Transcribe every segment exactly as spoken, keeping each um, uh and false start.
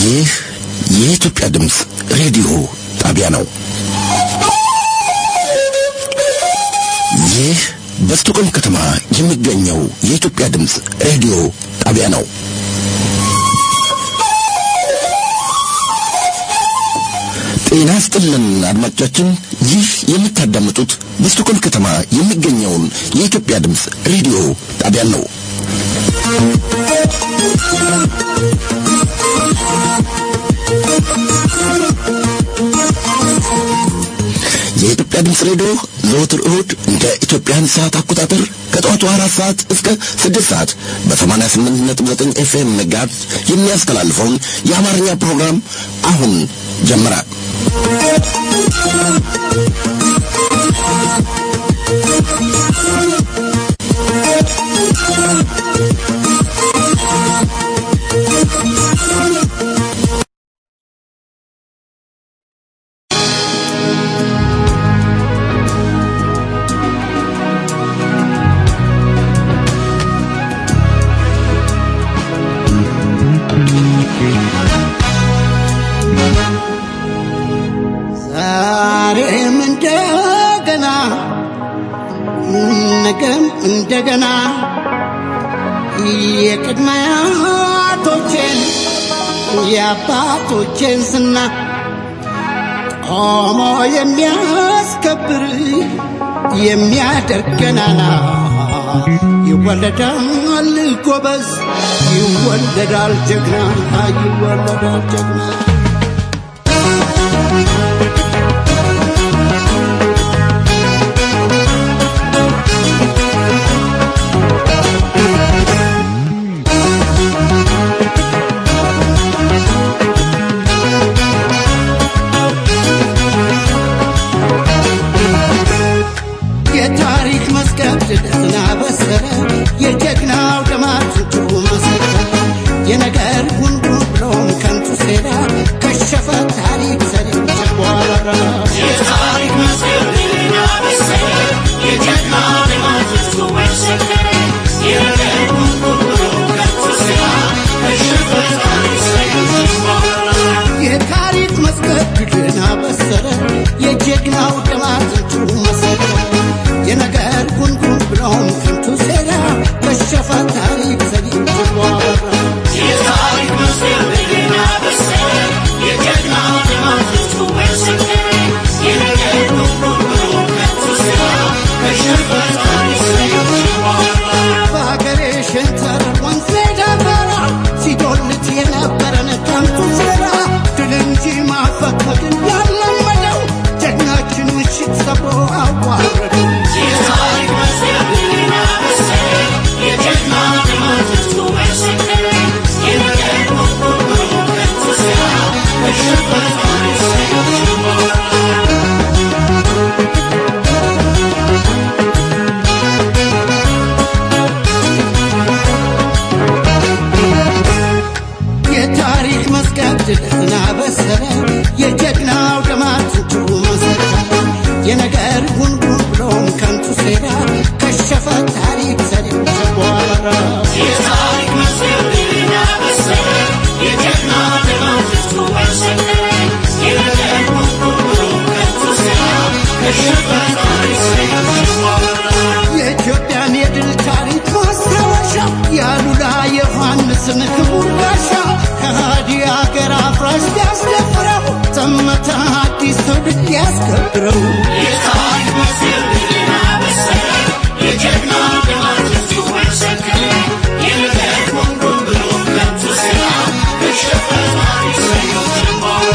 ይህ የኢትዮጵያ ድምጽ ሬዲዮ ጣቢያ ነው። ይህ በስቶኮልም ከተማ የሚገኘው የኢትዮጵያ ድምጽ ሬዲዮ ጣቢያ ነው። ጤና ይስጥልን አድማጮቻችን፣ ይህ የምታዳምጡት በስቶኮልም ከተማ የሚገኘውን የኢትዮጵያ ድምጽ ሬዲዮ ጣቢያ ነው። የኢትዮጵያ ድምጽ ሬዲዮ ዘወትር እሁድ እንደ ኢትዮጵያን ሰዓት አቆጣጠር ከጠዋቱ አራት ሰዓት እስከ ስድስት ሰዓት በሰማንያ ስምንት ነጥብ ዘጠኝ ኤፍኤም ሜጋሄርዝ የሚያስተላልፈውን የአማርኛ ፕሮግራም አሁን ጀመረ። እንደገና የቅድማያቶቼን የአባቶቼን ስና ቆሞ የሚያስከብር የሚያደርገናና ይወለዳል ጎበዝ፣ ይወለዳል ጀግና፣ ይወለዳል ጀግና። የጀግናው ደማቱ መሰረት የነገር ሁሉ ብሎም ከንቱ ሴራ ከሸፈ ታሪክ ሰሪው ተቋራ የታሪክ መስገድና መሰረት የጀግናው ደማቱ መሰረት የነገር ሁሉ ብሎም ከንቱ ሴራ ከሸፈ ታሪክ ሰሪው ተቋራ የታሪክ መስገድና መሰረት የጀግናው ደማቱ መሰረት የነገር ሁሉ ብሎም ከንቱ ሴራ ከሸፈ ታሪክ ሰሪው ተቋራ የታሪክ መስገድና መሰረት የጀግናው ደማቱ መሰረት የነገር ሁሉ ብሎም ከንቱ ሴራ ከሸፈ ታሪክ ሰሪው ተቋራ በአገሬ ሸንተር ወንዝ ዳበራ ሲዶልት የነበረን ከንቱ ሴራ ድል እንጂ ማፈግፈግን ያለመደው ጀግናችን ምሽት ሰብሮ አዋረደው። የታሪክ መስገድና መሰረት የጀግናው ደማቱ መሰረት የነገር ሁሉ ብሎም ከንቱ ሴራ ከሸፈ ታሪክ ሰሪው ተቋራ የታሪክ መስገድና መሰረት የጀግናው ደማቱ መሰረት የነገር ሁሉ ብሎም ከንቱ ሴራ ከሸፈ ታሪክ ሰሪው ተቋራ የታሪክ መስገድና መሰረት የጀግናው ደማቱ መሰረት የነገር ሁሉ ብሎም ከንቱ ሴራ ከሸፈ ታሪክ ሰሪው ተቋራ የኢትዮጵያን የድል ታሪክ ማስታወሻ ያሉላ ዮሐንስን ክቡር ጋሻ ከሃዲ አገር አፍራሽ ያስደፍረው ዘመተ አዲስ ትውልድ ያስከብረው። የታሪክ መስገድና መሰረት የጀግናው ደማቱ መሰረት የነገር ሁሉ ብሎም ከንቱ ሴራ ከሸፈ ታሪክ ሰሪው ተቋራ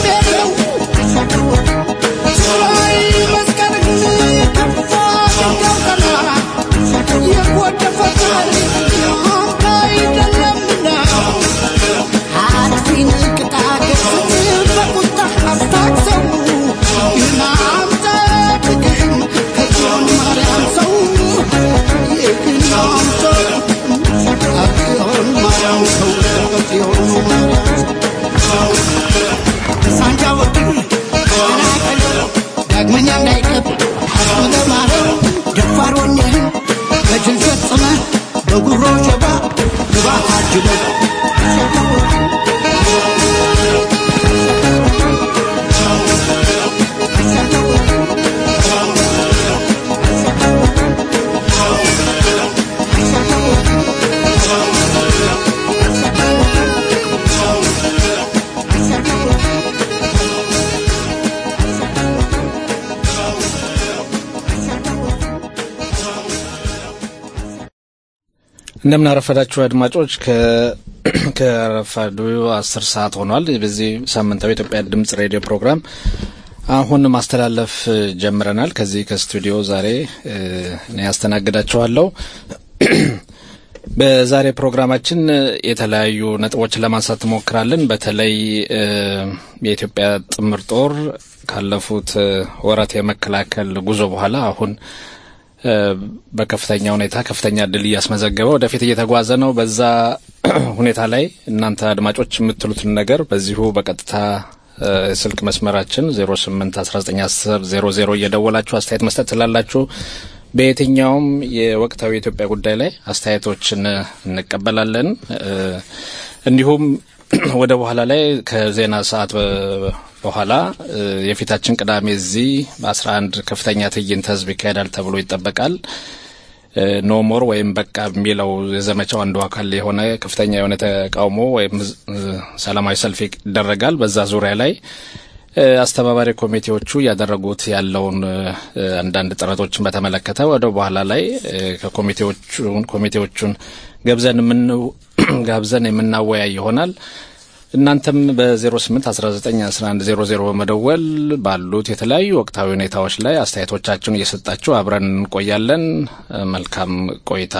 Go እንደምን አረፈዳችሁ አድማጮች ከ ከረፋዱ አስር ሰዓት ሆኗል በዚህ ሳምንታዊ ኢትዮጵያ ድምጽ ሬዲዮ ፕሮግራም አሁን ማስተላለፍ ጀምረናል ከዚህ ከስቱዲዮ ዛሬ እኔ ያስተናግዳችኋለሁ በዛሬ ፕሮግራማችን የተለያዩ ነጥቦችን ለማንሳት ሞክራለን በተለይ የኢትዮጵያ ጥምር ጦር ካለፉት ወራት የመከላከል ጉዞ በኋላ አሁን በከፍተኛ ሁኔታ ከፍተኛ ድል ያስመዘገበ ወደፊት እየተጓዘ ነው በዛ ሁኔታ ላይ እናንተ አድማጮች የምትሉትን ነገር በዚሁ በቀጥታ ስልክ መስመራችን ዜሮ ስምንት አስራ ዘጠኝ አስር ዜሮ ዜሮ እየደወላችሁ አስተያየት መስጠት ትችላላችሁ በየትኛውም የወቅታዊ ኢትዮጵያ ጉዳይ ላይ አስተያየቶችን እንቀበላለን እንዲሁም ወደ በኋላ ላይ ከዜና ሰዓት በኋላ የፊታችን ቅዳሜ እዚህ በ11 ከፍተኛ ትዕይንተ ህዝብ ይካሄዳል ተብሎ ይጠበቃል ኖ ሞር ወይም በቃ የሚለው የዘመቻው አንዱ አካል የሆነ ከፍተኛ የሆነ ተቃውሞ ወይም ሰላማዊ ሰልፍ ይደረጋል በዛ ዙሪያ ላይ አስተባባሪ ኮሚቴዎቹ ያደረጉት ያለውን አንዳንድ ጥረቶችን በተመለከተ ወደ በኋላ ላይ ከኮሚቴዎቹ ኮሚቴዎቹን ገብዘን ምን ጋብዘን የምናወያይ ይሆናል እናንተም በ08 19 11 00 በመደወል ባሉት የተለያዩ ወቅታዊ ሁኔታዎች ላይ አስተያየቶቻችሁን እየሰጣችሁ አብረን እንቆያለን መልካም ቆይታ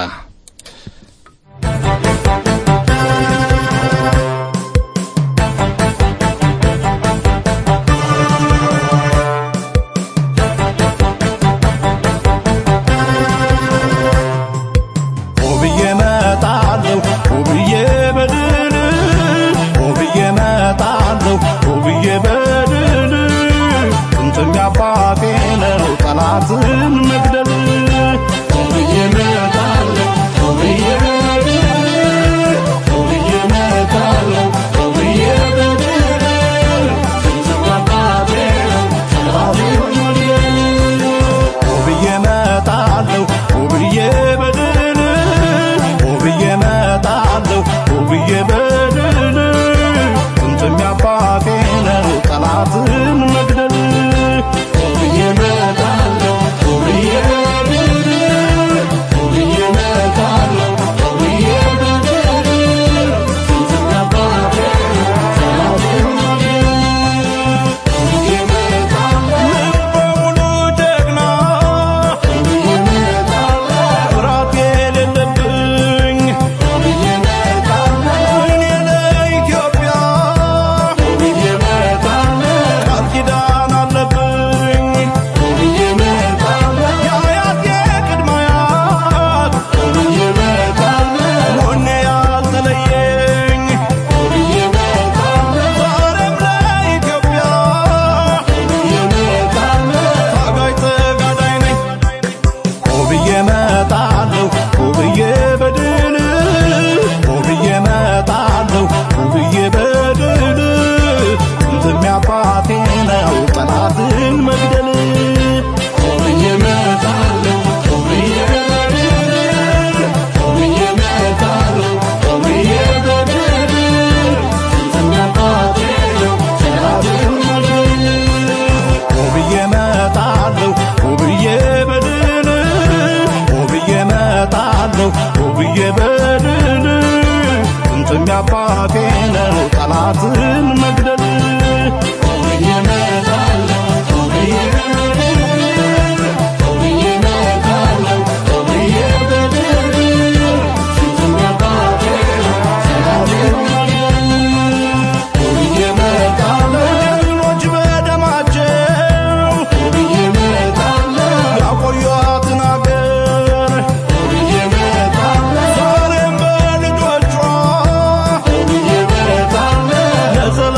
There's a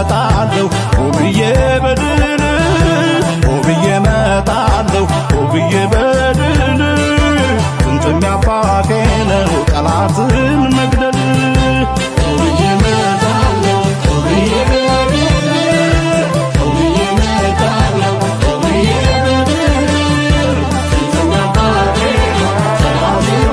መጣለሁ ውብዬ በድል ውብዬ መጣለሁ ውብዬ በድል ጥንትም ያባቴ ነው ጠላትን መግደል ውብዬ መጣለሁ ውብዬ በድል ውብዬ መጣለሁ ውብዬ በድል ጥንትም ያባቴ ነው ጠላትን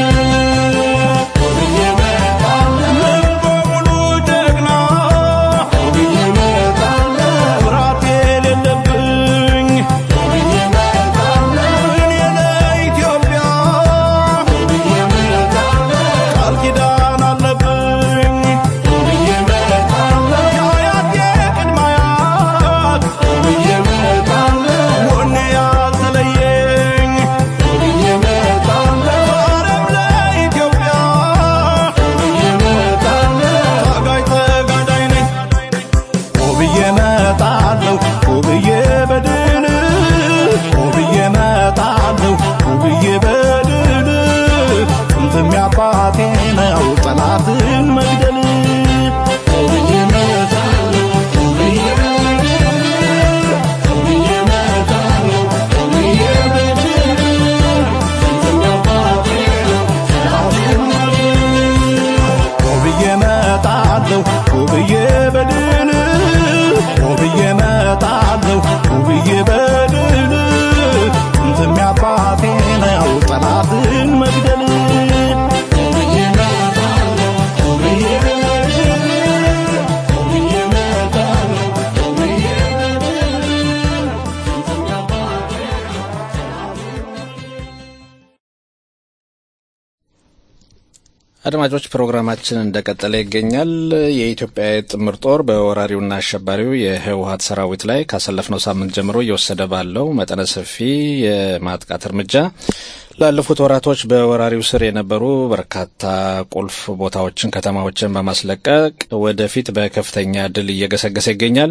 አድማጮች ፕሮግራማችን እንደቀጠለ ይገኛል። የኢትዮጵያ ጥምር ጦር በወራሪውና አሸባሪው የህወሓት ሰራዊት ላይ ካሰለፍነው ሳምንት ጀምሮ እየወሰደ ባለው መጠነ ሰፊ የማጥቃት እርምጃ ላለፉት ወራቶች በወራሪው ስር የነበሩ በርካታ ቁልፍ ቦታዎችን ከተማዎችን በማስለቀቅ ወደፊት በከፍተኛ ድል እየገሰገሰ ይገኛል።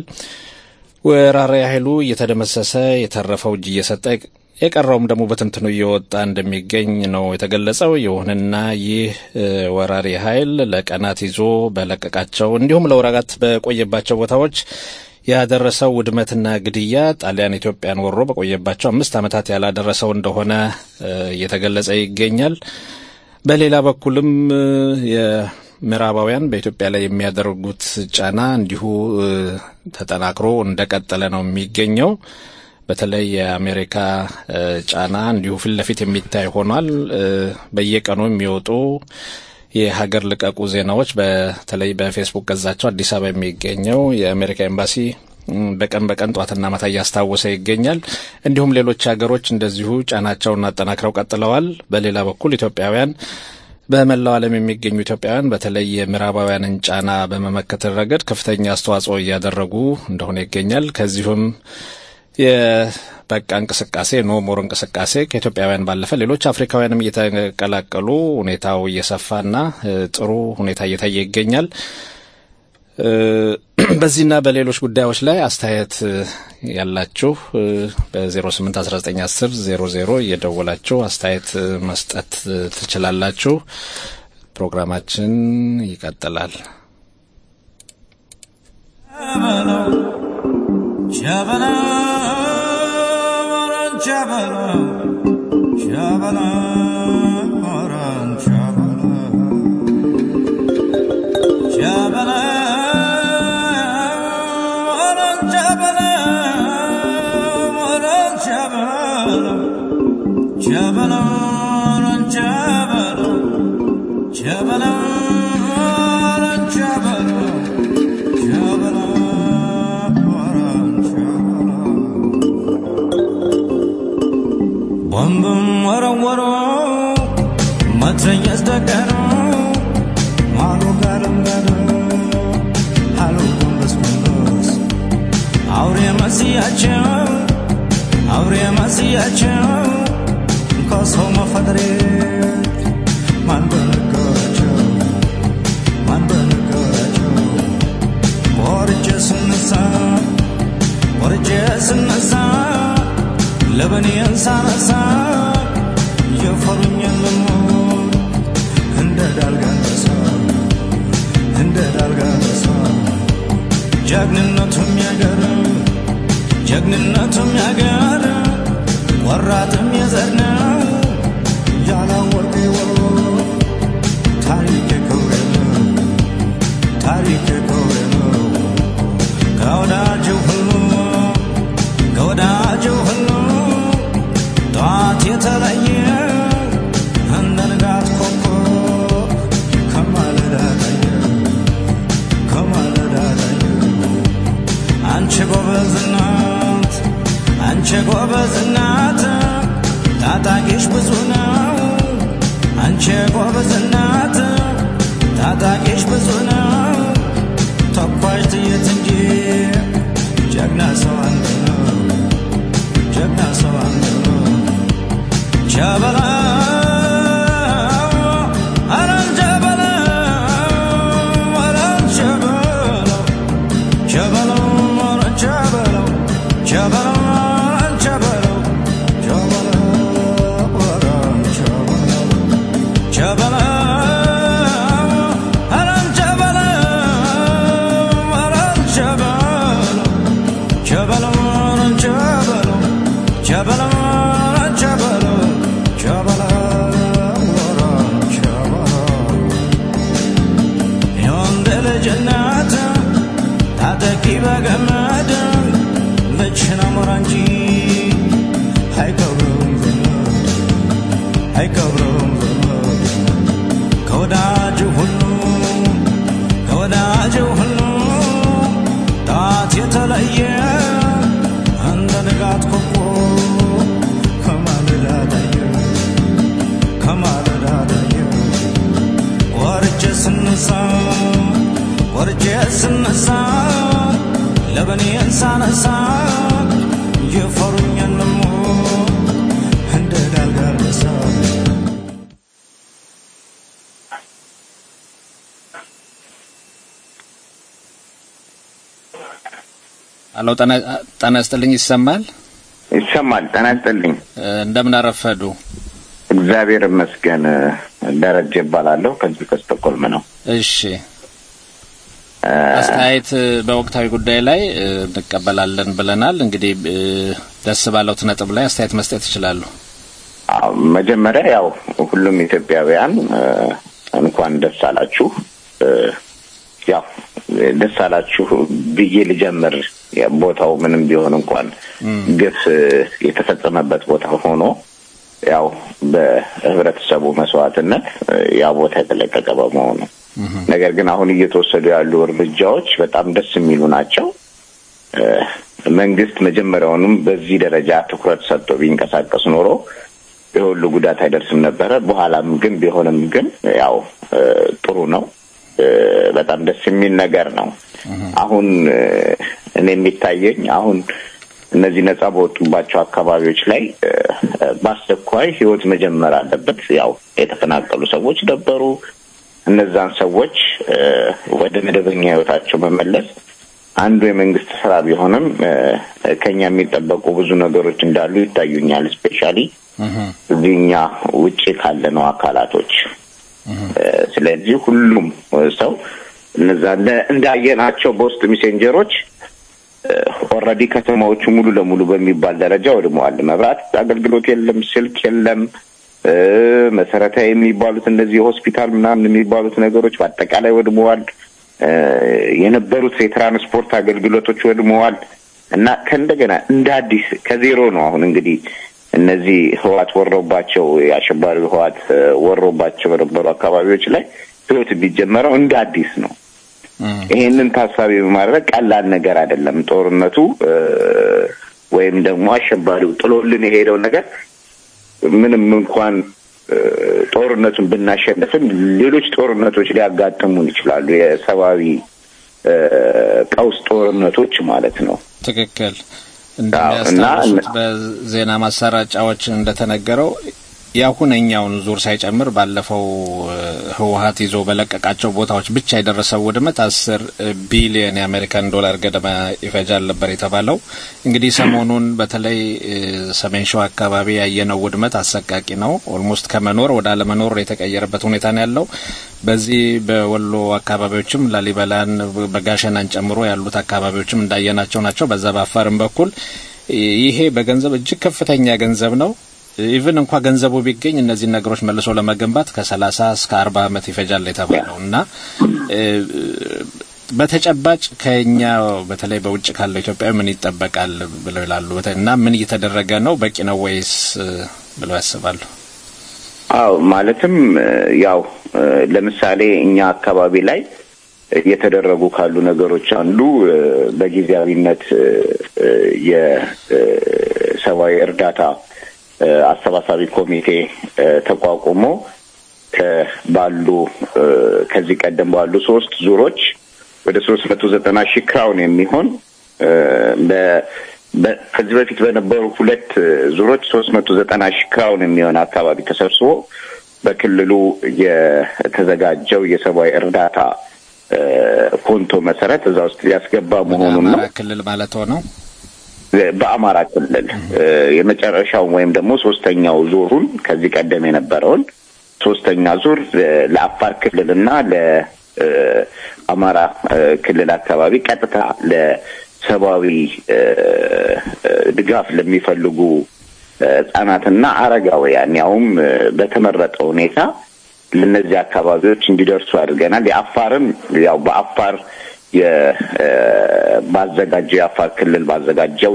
ወራሪ ኃይሉ እየተደመሰሰ የተረፈው እጅ እየሰጠ የቀረውም ደግሞ በትንትኑ እየወጣ እንደሚገኝ ነው የተገለጸው። ይሁንና ይህ ወራሪ ኃይል ለቀናት ይዞ በለቀቃቸው እንዲሁም ለወራጋት በቆየባቸው ቦታዎች ያደረሰው ውድመትና ግድያ ጣሊያን ኢትዮጵያን ወሮ በቆየባቸው አምስት ዓመታት ያላደረሰው እንደሆነ እየተገለጸ ይገኛል። በሌላ በኩልም የምዕራባውያን በኢትዮጵያ ላይ የሚያደርጉት ጫና እንዲሁ ተጠናክሮ እንደቀጠለ ነው የሚገኘው። በተለይ የአሜሪካ ጫና እንዲሁ ፊት ለፊት የሚታይ ሆኗል። በየቀኑ የሚወጡ የሀገር ልቀቁ ዜናዎች በተለይ በፌስቡክ ገጻቸው አዲስ አበባ የሚገኘው የአሜሪካ ኤምባሲ በቀን በቀን ጧትና ማታ ያስታወሰ ይገኛል። እንዲሁም ሌሎች ሀገሮች እንደዚሁ ጫናቸውን አጠናክረው ቀጥለዋል። በሌላ በኩል ኢትዮጵያውያን በመላው ዓለም የሚገኙ ኢትዮጵያውያን በተለይ የምዕራባውያንን ጫና በመመከት ረገድ ከፍተኛ አስተዋጽኦ እያደረጉ እንደሆነ ይገኛል። ከዚሁም የበቃ እንቅስቃሴ ኖ ሞር እንቅስቃሴ ከኢትዮጵያውያን ባለፈ ሌሎች አፍሪካውያንም እየተቀላቀሉ ሁኔታው እየሰፋና ጥሩ ሁኔታ እየታየ ይገኛል። በዚህና በሌሎች ጉዳዮች ላይ አስተያየት ያላችሁ በ08 19 10 00 እየደወላችሁ አስተያየት መስጠት ትችላላችሁ። ፕሮግራማችን ይቀጥላል። Shabala, Moran Shabala, Shabala, Moran Shabala, Shabala, Moran Shabala, Moran Shabala, Shabala, Moran Shabala, Shabala, Moran Shabala, Shabala. Bombum waro waro matrayas dakaro maru garam garam halu kumbas kumbas aure masiacho aure masiacho koso mafadre man banakacho man banakacho por jesnasa por jesnasa ለበኔ አንሳናሳ የፈሩኛል ለሞት እንደ ዳልጋንሳ እንደ ዳልጋንሳ ጀግንነቱም ያገር ጀግንነቱም ያገር ወራትም የዘር ነው ያላወቀ ወሎ ታሪክ ክብር ነው ታሪክ ክብር ነው ከወዳጁ ሁሉ ከወዳጁ ሁሉ ጧት የተለየ እንደ ንጋት ኮከብ ከማለዳ ታየ ከማለዳ ታየ አንቺ ጎበዝ እናት አንቺ ጎበዝ እናት ታጣቂሽ ብዙ ነው አንቺ ጎበዝ እናት ታጣቂሽ ብዙ ነው ተኳሽ ጥይት እንጂ ጀግና ሰው አንተ ነው ጀግና ሰው አንተ ነው ጀበላ አረን ጀበላ አረን ጀበላ ጀበላ አረን ጀበላ ጀበላ አረን ጀበላ ጀበላ አረን ጀበላ ጀበላ አረን ጀበላ አረን ጀበላ ጀበላ አረን ጀበላ ጀበላ አረን ጀበላ ጀበላ አረን ጀበላ የወንድ ልጅ እናት ታጠቂ በገመድ ብቻን አሞራ እንጂ አይቀብረውም ዘመድ አይቀብረውም ዘመድ ከወዳጁ ሁሉ ከወዳጁ ሁሉ ጣት የተለየ እንደ ንጋት ኮከብ ከማለዳ ታየ ከማለዳ ታየ ወርጄ ስነሳ ወርጄ ስነሳ ለበኔን ሳነሳ የፈሩኛል ደሞ እንደ ዳልጋለሳ አሎ ጣና ጣና ይስጥልኝ ይሰማል ይሰማል ጣና ይስጥልኝ እንደምን አረፈዱ እግዚአብሔር ይመስገን ደረጀ ይባላለሁ ከዚህ ከስቶኮልም ነው እሺ አስተያየት በወቅታዊ ጉዳይ ላይ እንቀበላለን ብለናል እንግዲህ ደስ ባለው ነጥብ ላይ አስተያየት መስጠት ይችላሉ መጀመሪያ ያው ሁሉም ኢትዮጵያውያን እንኳን ደስ አላችሁ ያው ደስ አላችሁ ብዬ ልጀምር ቦታው ምንም ቢሆን እንኳን ግፍ የተፈጸመበት ቦታ ሆኖ ያው በህብረተሰቡ መስዋዕትነት ያ ቦታ የተለቀቀ በመሆኑ ነገር ግን አሁን እየተወሰዱ ያሉ እርምጃዎች በጣም ደስ የሚሉ ናቸው መንግስት መጀመሪያውንም በዚህ ደረጃ ትኩረት ሰጥቶ ቢንቀሳቀስ ኖሮ የሁሉ ጉዳት አይደርስም ነበር በኋላም ግን ቢሆንም ግን ያው ጥሩ ነው በጣም ደስ የሚል ነገር ነው አሁን እኔ የሚታየኝ አሁን እነዚህ ነፃ በወጡባቸው አካባቢዎች ላይ በአስቸኳይ ህይወት መጀመር አለበት ያው የተፈናቀሉ ሰዎች ነበሩ እነዛን ሰዎች ወደ መደበኛ ህይወታቸው መመለስ አንዱ የመንግስት ስራ ቢሆንም ከኛ የሚጠበቁ ብዙ ነገሮች እንዳሉ ይታዩኛል ስፔሻሊ እዚህኛ ውጪ ካለነው አካላቶች ስለዚህ ሁሉም ሰው እነዛ እንዳየናቸው በውስጥ ሜሴንጀሮች ኦሬዲ ከተማዎቹ ሙሉ ለሙሉ በሚባል ደረጃ ወድመዋል መብራት አገልግሎት የለም ስልክ የለም መሰረታዊ የሚባሉት እንደዚህ ሆስፒታል ምናምን የሚባሉት ነገሮች በአጠቃላይ ወድመዋል የነበሩት የትራንስፖርት አገልግሎቶች ወድመዋል እና ከእንደገና እንደ አዲስ ከዜሮ ነው አሁን እንግዲህ እነዚህ ህዋት ወሮባቸው ያሸባሪ ህዋት ወሮባቸው በነበሩ አካባቢዎች ላይ ህይወት ቢጀመረው እንደ አዲስ ነው ይሄንን ታሳቢ በማድረግ ቀላል ነገር አይደለም ጦርነቱ ወይም ደግሞ አሸባሪው ጥሎልን የሄደው ነገር ምንም እንኳን ጦርነቱን ብናሸንፍም ሌሎች ጦርነቶች ሊያጋጥሙን ይችላሉ የሰባዊ ቀውስ ጦርነቶች ማለት ነው ትክክል እንደሚያስተውሱት በዜና ማሰራጫዎች እንደተነገረው ያሁነኛውን ዙር ሳይጨምር ባለፈው ህወሓት ይዞ በለቀቃቸው ቦታዎች ብቻ የደረሰው ውድመት አስር ቢሊዮን የአሜሪካን ዶላር ገደማ ይፈጃል ነበር የተባለው። እንግዲህ ሰሞኑን በተለይ ሰሜን ሸዋ አካባቢ ያየነው ውድመት አሰቃቂ ነው። ኦልሞስት ከመኖር ወደ አለመኖር የተቀየረበት ሁኔታ ነው ያለው። በዚህ በወሎ አካባቢዎችም ላሊበላን በጋሸናን ጨምሮ ያሉት አካባቢዎችም እንዳየናቸው ናቸው። በዛ በአፋርም በኩል ይሄ በገንዘብ እጅግ ከፍተኛ ገንዘብ ነው። ኢቭን እንኳን ገንዘቡ ቢገኝ እነዚህ ነገሮች መልሶ ለመገንባት ከ30 እስከ አርባ አመት ይፈጃል የተባለውና በተጨባጭ ከኛ በተለይ በውጭ ካለው ኢትዮጵያ ምን ይጠበቃል ብለው ይላሉ እና ምን እየተደረገ ነው በቂ ነው ወይስ ብለው ያስባሉ? አው ማለትም ያው ለምሳሌ እኛ አካባቢ ላይ የተደረጉ ካሉ ነገሮች አንዱ በጊዜያዊነት የሰብአዊ እርዳታ አሰባሳቢ ኮሚቴ ተቋቁሞ ከባሉ ከዚህ ቀደም ባሉ ሶስት ዙሮች ወደ ሶስት መቶ ዘጠና ሺህ ክራውን የሚሆን በ ከዚህ በፊት በነበሩ ሁለት ዙሮች ሶስት መቶ ዘጠና ሺህ ክራውን የሚሆን አካባቢ ተሰብስቦ በክልሉ የተዘጋጀው የሰብአዊ እርዳታ ኮንቶ መሰረት እዛ ውስጥ ያስገባ መሆኑን ነው። በአማራ ክልል ማለት ነው። በአማራ ክልል የመጨረሻው ወይም ደግሞ ሶስተኛው ዙሩን ከዚህ ቀደም የነበረውን ሶስተኛ ዙር ለአፋር ክልልና ለአማራ ክልል አካባቢ ቀጥታ ለሰብአዊ ድጋፍ ለሚፈልጉ ህጻናትና አረጋውያን ያውም በተመረጠ ሁኔታ ለነዚህ አካባቢዎች እንዲደርሱ አድርገናል። የአፋርም ያው በአፋር የባዘጋጀው የአፋር ክልል ባዘጋጀው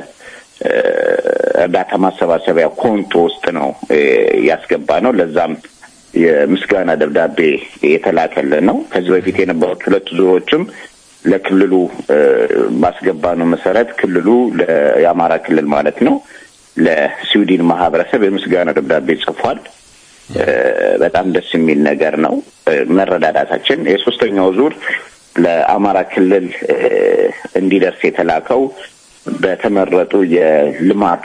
የእርዳታ ማሰባሰቢያ ኮንቶ ውስጥ ነው ያስገባ ነው። ለዛም የምስጋና ደብዳቤ የተላከልን ነው። ከዚህ በፊት የነበሩት ሁለት ዙሮችም ለክልሉ ማስገባ ነው መሰረት ክልሉ ለአማራ ክልል ማለት ነው ለስዊድን ማህበረሰብ የምስጋና ደብዳቤ ጽፏል። በጣም ደስ የሚል ነገር ነው መረዳዳታችን። የሶስተኛው ዙር ለአማራ ክልል እንዲደርስ የተላከው በተመረጡ የልማት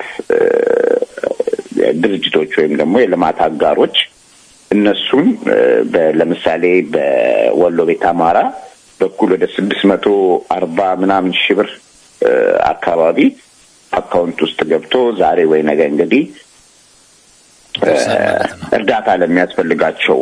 ድርጅቶች ወይም ደግሞ የልማት አጋሮች እነሱን ለምሳሌ በወሎ ቤት አማራ በኩል ወደ ስድስት መቶ አርባ ምናምን ሺህ ብር አካባቢ አካውንት ውስጥ ገብቶ ዛሬ ወይ ነገ እንግዲህ እርዳታ ለሚያስፈልጋቸው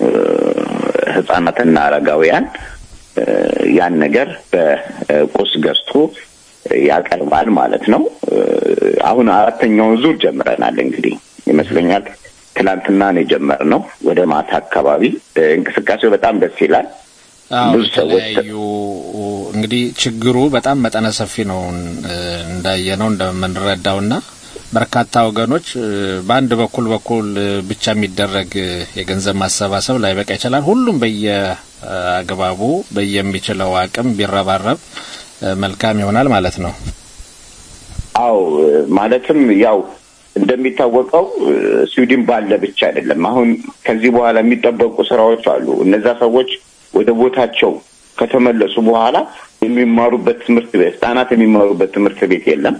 ህፃናትና አረጋውያን ያን ነገር በቁስ ገዝቶ ያቀርባል ማለት ነው። አሁን አራተኛውን ዙር ጀምረናል እንግዲህ ይመስለኛል ትላንትና ነው የጀመርነው። ወደ ማታ አካባቢ እንቅስቃሴው በጣም ደስ ይላል። ብዙ ሰዎች እንግዲህ ችግሩ በጣም መጠነ ሰፊ ነው እንዳየነው እንደምንረዳውና በርካታ ወገኖች በአንድ በኩል በኩል ብቻ የሚደረግ የገንዘብ ማሰባሰብ ላይ በቃ ይችላል። ሁሉም በየአግባቡ በየሚችለው አቅም ቢረባረብ መልካም ይሆናል ማለት ነው። አው ማለትም ያው እንደሚታወቀው ስዊድን ባለ ብቻ አይደለም። አሁን ከዚህ በኋላ የሚጠበቁ ስራዎች አሉ። እነዛ ሰዎች ወደ ቦታቸው ከተመለሱ በኋላ የሚማሩበት ትምህርት ቤት ህፃናት የሚማሩበት ትምህርት ቤት የለም።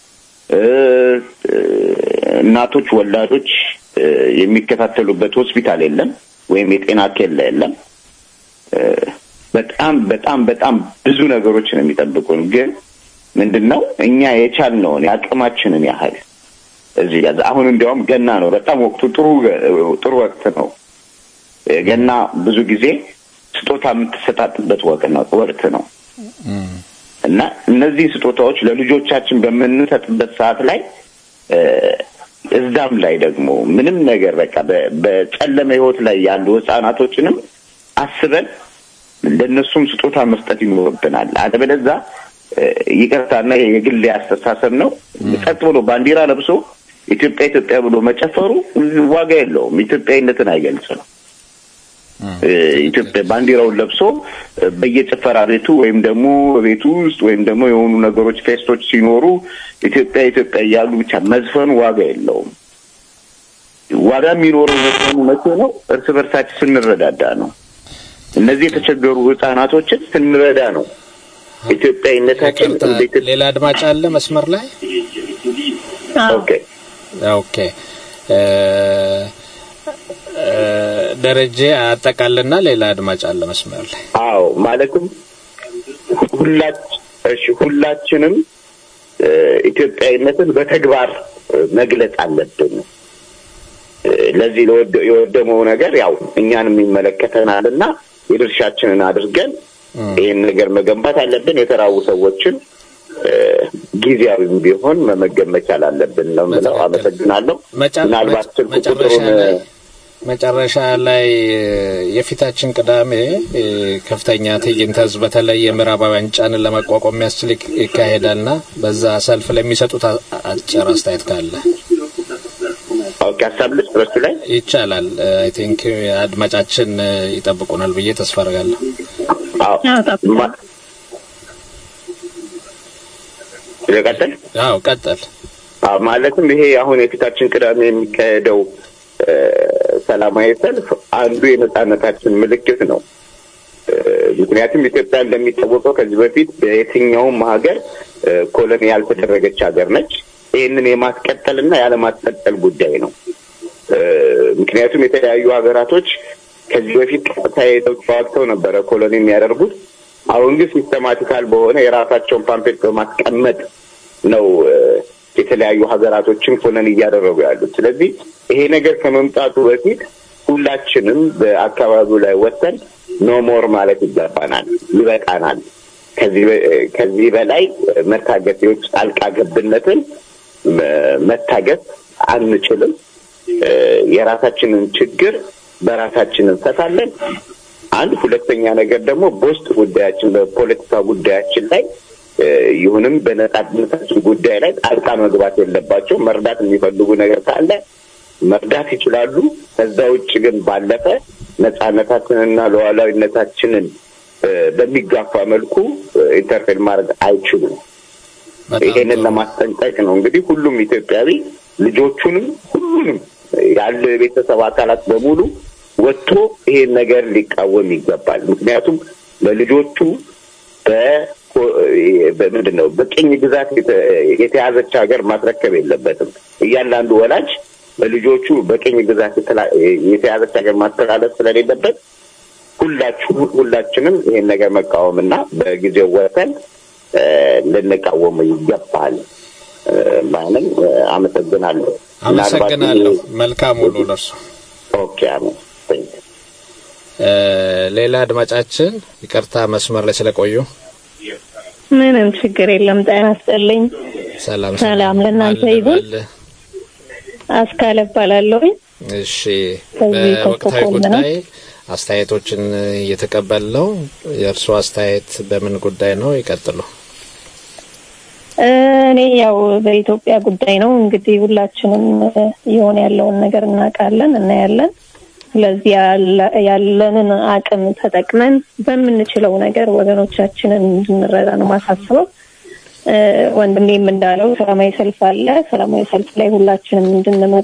እናቶች ወላዶች የሚከታተሉበት ሆስፒታል የለም ወይም የጤና ኬላ የለም። በጣም በጣም በጣም ብዙ ነገሮች ነው የሚጠብቁን። ግን ምንድነው እኛ የቻልነውን ያቅማችንን ያህል እዚህ ጋር አሁን እንዲያውም ገና ነው። በጣም ወቅቱ ጥሩ ጥሩ ወቅት ነው። ገና ብዙ ጊዜ ስጦታ የምትሰጣጥበት ወቅት ነው ወቅት ነው እና እነዚህ ስጦታዎች ለልጆቻችን በመንሰጥበት ሰዓት ላይ እዛም ላይ ደግሞ ምንም ነገር በቃ በጨለመ ህይወት ላይ ያሉ ህፃናቶችንም አስበን ለነሱም ስጦታ መስጠት ይኖርብናል። አለበለዚያ ይቀርታና የግል ያስተሳሰብ ነው። ቀጥ ብሎ ባንዲራ ለብሶ ኢትዮጵያ ኢትዮጵያ ብሎ መጨፈሩ ዋጋ የለውም። ኢትዮጵያዊነትን አይገልጽም። ኢትዮጵያ ባንዲራውን ለብሶ በየጭፈራ ቤቱ ወይም ደግሞ ቤቱ ውስጥ ወይም ደግሞ የሆኑ ነገሮች ፌስቶች ሲኖሩ ኢትዮጵያ ኢትዮጵያ ያሉ ብቻ መዝፈኑ ዋጋ የለውም። ዋጋ የሚኖረው መቼ ነው? እርስ በርሳችን ስንረዳዳ ነው። እነዚህ የተቸገሩ ህፃናቶችን ስንረዳ ነው ኢትዮጵያዊነታችን እንዴት። ሌላ አድማጭ አለ መስመር ላይ? ኦኬ ኦኬ ደረጃ አጠቃልና ሌላ አድማጭ አለ መስመር ላይ አዎ ማለትም ሁላችን እሺ ሁላችንም ኢትዮጵያዊነትን በተግባር መግለጽ አለብን ለዚህ ለወደመው ነገር ያው እኛንም ይመለከተናልና የድርሻችንን አድርገን ይሄን ነገር መገንባት አለብን የተራው ሰዎችን ጊዜያዊም ቢሆን መመገብ መቻል አለብን ነው ማለት አመሰግናለሁ ምናልባት ቁጥሩን መጨረሻ ላይ የፊታችን ቅዳሜ ከፍተኛ ትዕይንተ ህዝብ በተለይ የምዕራባውያን ጫንን ለማቋቋም የሚያስችል ይካሄዳልና በዛ ሰልፍ ለሚሰጡት አጭር አስተያየት ካለ ኦኬ አሳብልስ በሱ ላይ ይቻላል አይ ቲንክ አድማጫችን ይጠብቁናል ብዬ ተስፋ አደርጋለሁ አዎ ለቀጥል አዎ ቀጥል አዎ ማለትም ይሄ አሁን የፊታችን ቅዳሜ የሚካሄደው ሰላማዊ ሰልፍ አንዱ የነጻነታችን ምልክት ነው ምክንያቱም ኢትዮጵያ እንደሚታወቀው ከዚህ በፊት በየትኛውም ሀገር ኮሎኒ ያልተደረገች ሀገር ነች ይሄንን የማስቀጠልና ያለ ማስቀጠል ጉዳይ ነው ምክንያቱም የተለያዩ ሀገራቶች ከዚህ በፊት ታይተው ተዋግተው ነበር ኮሎኒ የሚያደርጉት አሁን ግን ሲስተማቲካል በሆነ የራሳቸውን ፓምፕሌት በማስቀመጥ ነው የተለያዩ ሀገራቶችን ኮሎኒ እያደረጉ ያሉት ስለዚህ ይሄ ነገር ከመምጣቱ በፊት ሁላችንም በአካባቢው ላይ ወጥተን ኖ ሞር ማለት ይገባናል ይበቃናል ከዚህ ከዚህ በላይ መታገቶች ጣልቃ ገብነትን መታገት አንችልም የራሳችንን ችግር በራሳችን እንፈታለን አንድ ሁለተኛ ነገር ደግሞ በውስጥ ጉዳያችን በፖለቲካ ጉዳያችን ላይ ይሁንም በነጻነታችን ጉዳይ ላይ ጣልቃ መግባት የለባቸው መርዳት የሚፈልጉ ነገር ካለ መርዳት ይችላሉ ከዛ ውጭ ግን ባለፈ ነጻነታችንና ሉዓላዊነታችንን በሚጋፋ መልኩ ኢንተርፌር ማድረግ አይችሉም ይሄንን ለማስጠንቀቅ ነው እንግዲህ ሁሉም ኢትዮጵያዊ ልጆቹንም ሁሉንም ያለ ቤተሰብ አካላት በሙሉ ወጥቶ ይሄን ነገር ሊቃወም ይገባል ምክንያቱም ለልጆቹ በ በምንድነው በቅኝ ግዛት የተያዘች ሀገር ማስረከብ የለበትም እያንዳንዱ ወላጅ ለልጆቹ በቅኝ ግዛት የተያዘች ሀገር ማስተላለፍ ስለሌለበት ሁላችሁ ሁላችንም ይሄን ነገር መቃወምና በጊዜው ወተን ለነቃወም ይገባል ማለት አመሰግናለሁ አመሰግናለሁ መልካም ሁሉ ለርሱ ኦኬ አሜን ሌላ አድማጫችን ይቅርታ መስመር ላይ ስለቆዩ ምንም ችግር የለም ጤና ይስጥልኝ ሰላም ሰላም ለእናንተ ይሁን አስካለ ባላለሁ እሺ በወቅታዊ ጉዳይ አስተያየቶችን እየተቀበልነው የእርሱ አስተያየት በምን ጉዳይ ነው ይቀጥሉ እኔ ያው በኢትዮጵያ ጉዳይ ነው እንግዲህ ሁላችንም ይሆን ያለውን ነገር እናውቃለን እና ያለን ስለዚህ ያለንን አቅም ተጠቅመን በመንችለው ነገር ወገኖቻችንን እንድንረዳ ነው ማሳሰበው ወንድሜም እንዳለው ሰላማዊ ሰልፍ አለ ሰላማዊ ሰልፍ ላይ ሁላችንም እንድንመጣ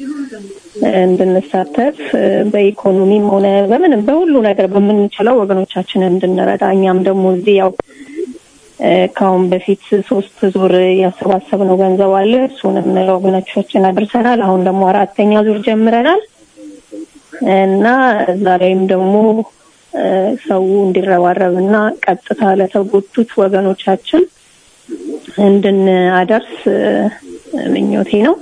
እንድንሳተፍ በኢኮኖሚም ሆነ በምንም በሁሉ ነገር በመንችለው ወገኖቻችንን እንድንረዳ እኛም ደግሞ እዚህ ያው ካሁን በፊት ሶስት ዙር ያሰባሰብነው ገንዘብ አለ እሱንም ለወገኖቻችን አድርሰናል አሁን ደግሞ አራተኛ ዙር ጀምረናል እና ዛሬም ደግሞ ሰው እንዲረባረብና ቀጥታ ለተጎዱት ወገኖቻችን እንድናደርስ ምኞቴ ነው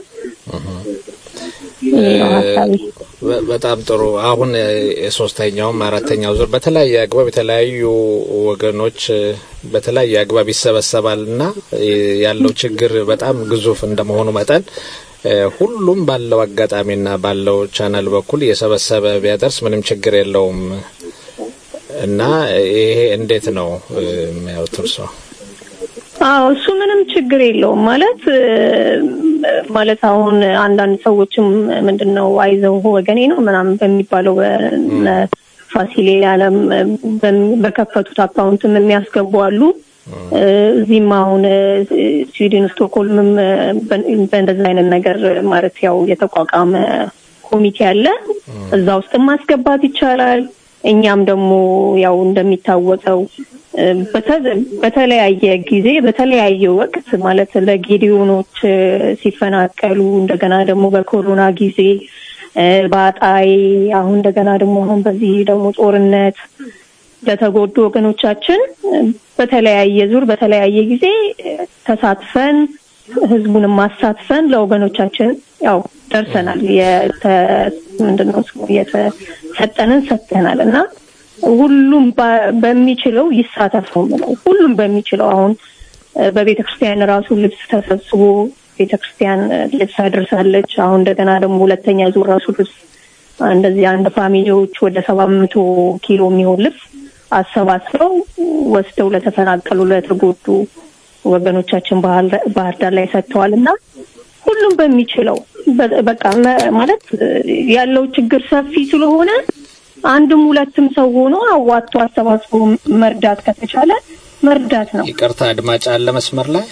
በጣም ጥሩ አሁን የሶስተኛው አራተኛው ዙር በተለያየ አግባብ የተለያዩ ወገኖች በተለያየ አግባብ ይሰበሰባልና ያለው ችግር በጣም ግዙፍ እንደመሆኑ መጠን ሁሉም ባለው አጋጣሚና ባለው ቻናል በኩል የሰበሰበ ቢያደርስ ምንም ችግር የለውም እና ይሄ እንዴት ነው የሚያውትርሶ አዎ እሱ ምንም ችግር የለውም ማለት ማለት አሁን አንዳንድ ሰዎችም ምንድነው አይዘው ወገኔ ነው ምናምን በሚባለው ፋሲሌ ዓለም በከፈቱት አካውንትም የሚያስገቡ አሉ እዚህም አሁን ስዊድን ስቶክሆልምም በእንደዛ አይነት ነገር ማለት ያው የተቋቋመ ኮሚቴ አለ እዛ ውስጥ ማስገባት ይቻላል እኛም ደግሞ ያው እንደሚታወቀው በተለያየ ጊዜ በተለያየ ወቅት ማለት ለጌዲዮኖች ሲፈናቀሉ እንደገና ደግሞ በኮሮና ጊዜ ባጣይ አሁን እንደገና ደግሞ አሁን በዚህ ደግሞ ጦርነት ለተጎዱ ወገኖቻችን በተለያየ ዙር በተለያየ ጊዜ ተሳትፈን ህዝቡን ማሳትፈን ለወገኖቻችን ያው ደርሰናል የተ ምንድነው የተሰጠንን ሰጥተናልና ሁሉም በሚችለው ይሳተፈው ነው ሁሉም በሚችለው አሁን በቤተክርስቲያን ራሱ ልብስ ተሰብስቦ ቤተክርስቲያን ልብስ አድርሳለች አሁን እንደገና ደግሞ ሁለተኛ ዙር ራሱ ልብስ እንደዚህ አንድ ፋሚሊዎች ወደ ሰባት መቶ ኪሎ የሚሆን ልብስ አሰባስበው ወስደው ለተፈናቀሉ ለተጎዱ ወገኖቻችን ባህር ዳር ላይ ሰጥተዋልና ሁሉም በሚችለው በቃ ማለት ያለው ችግር ሰፊ ስለሆነ አንድም ሁለትም ሰው ሆኖ አዋጥቶ አሰባስቦ መርዳት ከተቻለ መርዳት ነው። ይቅርታ አድማጭ አለ መስመር ላይ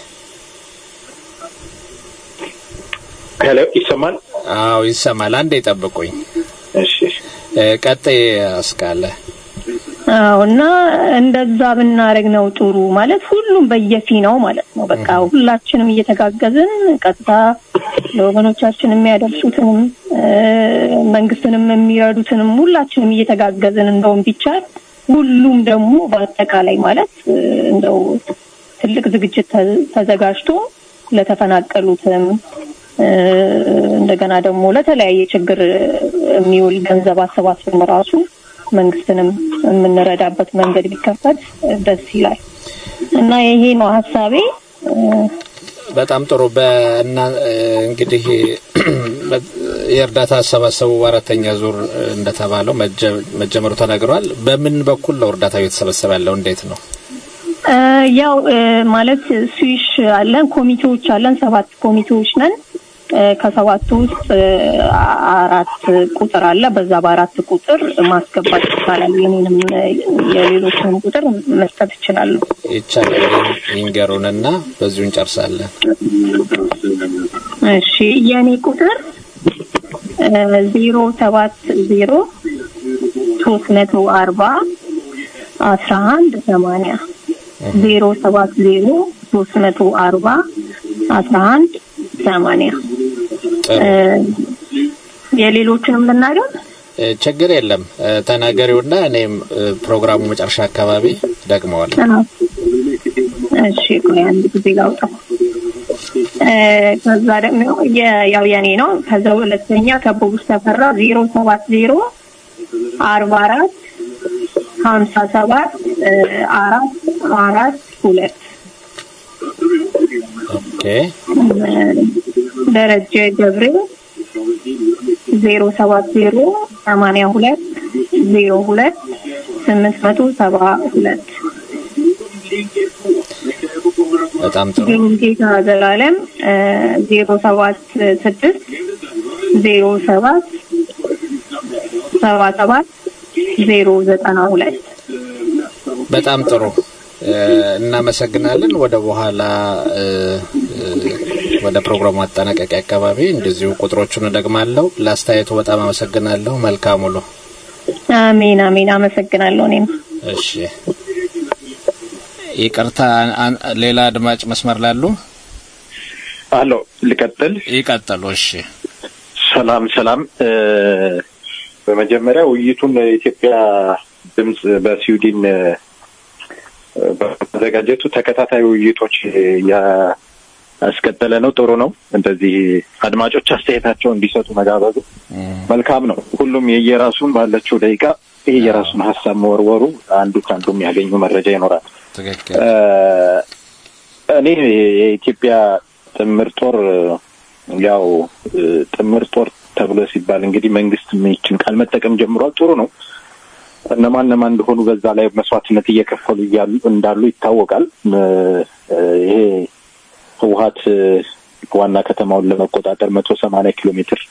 ሄሎ ይሰማል? አዎ ይሰማል። አንዴ ጠብቁኝ። እሺ ቀጥይ አስካለ። አውና እንደዛ ብናረግ ነው ጥሩ ማለት ሁሉም በየፊናው ማለት ነው በቃ ሁላችንም እየተጋገዝን ቀጥታ ለወገኖቻችን የሚያደርሱትንም መንግስትንም የሚረዱትንም ሁላችንም እየተጋገዝን እንደውም ቢቻል ሁሉም ደግሞ በአጠቃላይ ማለት እንደው ትልቅ ዝግጅት ተዘጋጅቶ ለተፈናቀሉትም እንደገና ደግሞ ለተለያየ ችግር የሚውል ገንዘብ አሰባስበን ራሱ መንግስትንም የምንረዳበት መንገድ ቢከፈት ደስ ይላል እና ይሄ ነው ሐሳቤ። በጣም ጥሩ በእና እንግዲህ የእርዳታ አሰባሰቡ አራተኛ ዙር እንደተባለው መጀመሩ ተነግሯል። በምን በኩል ነው እርዳታው የተሰበሰበ ያለው እንዴት ነው? ያው ማለት ስዊሽ አለን ኮሚቴዎች አለን ሰባት ኮሚቴዎች ነን ከሰባቱ ውስጥ አራት ቁጥር አለ በዛ በአራት ቁጥር ማስገባት ይችላል የኔንም የሌሎችንም ቁጥር መስጠት ይችላል ይቻላል ይንገሩንና በዚሁ እንጨርሳለን። እሺ የኔ ቁጥር ዜሮ ሰባት ዜሮ ሶስት መቶ አርባ አስራ አንድ ሰማንያ ዜሮ ሰባት ዜሮ ሶስት መቶ አርባ አስራ አንድ ሰማንያ የሌሎችንም ልናገር ችግር የለም ተናገሪውና እኔም ፕሮግራሙ መጨረሻ አካባቢ ደግመዋል። እሺ ቆይ አንድ ጊዜ ላውጣው ከዛ ደግሞ ያው የኔ ነው ከዛ ሁለተኛ ከቦስ ተፈራ ዜሮ ሰባት ዜሮ አርባ አራት ሀምሳ ሰባት አራት አራት ሁለት ኦኬ ደረጀ ገብሬ ዜሮ ሰባት ዜሮ ሰማንያ ሁለት ዜሮ ሁለት ስምንት መቶ ሰባ ሁለት በጣም ጥሩ ጌታ ዘላለም ዜሮ ሰባት ስድስት ዜሮ ሰባት ሰባ ሰባት ዜሮ ዘጠና ሁለት በጣም ጥሩ እናመሰግናለን። ወደ በኋላ ወደ ፕሮግራሙ አጠናቀቂያ አካባቢ እንደዚሁ ቁጥሮቹን ደግማለሁ። ላስተያየቱ በጣም አመሰግናለሁ። መልካም ውሎ። አሜን አሜን አመሰግናለሁ እኔም። እሺ ይቅርታ ሌላ አድማጭ መስመር ላሉ አሎ ልቀጥል ይቀጥሉ። እሺ ሰላም ሰላም በመጀመሪያ ውይይቱን ኢትዮጵያ ድምጽ በስዊድን በዘጋጀቱ ተከታታይ ውይይቶች ያስቀጠለ ነው ጥሩ ነው። እንደዚህ አድማጮች አስተያየታቸውን እንዲሰጡ መጋበዙ መልካም ነው። ሁሉም የየራሱን ባለችው ደቂቃ የየራሱን ሐሳብ መወርወሩ አንዱ ካንዱ የሚያገኙ መረጃ ይኖራል። ትክክል እኔ የኢትዮጵያ ጥምር ጦር ያው ጥምር ጦር ተብሎ ሲባል እንግዲህ መንግስት ምንጭን ቃል መጠቀም ጀምሯል ጥሩ ነው። እነማን እነማን እንደሆኑ በዛ ላይ መስዋዕትነት እየከፈሉ ይያሉ እንዳሉ ይታወቃል። ይሄ ህወሓት ዋና ከተማውን ለመቆጣጠር መቶ ሰማንያ ኪሎ ሜትር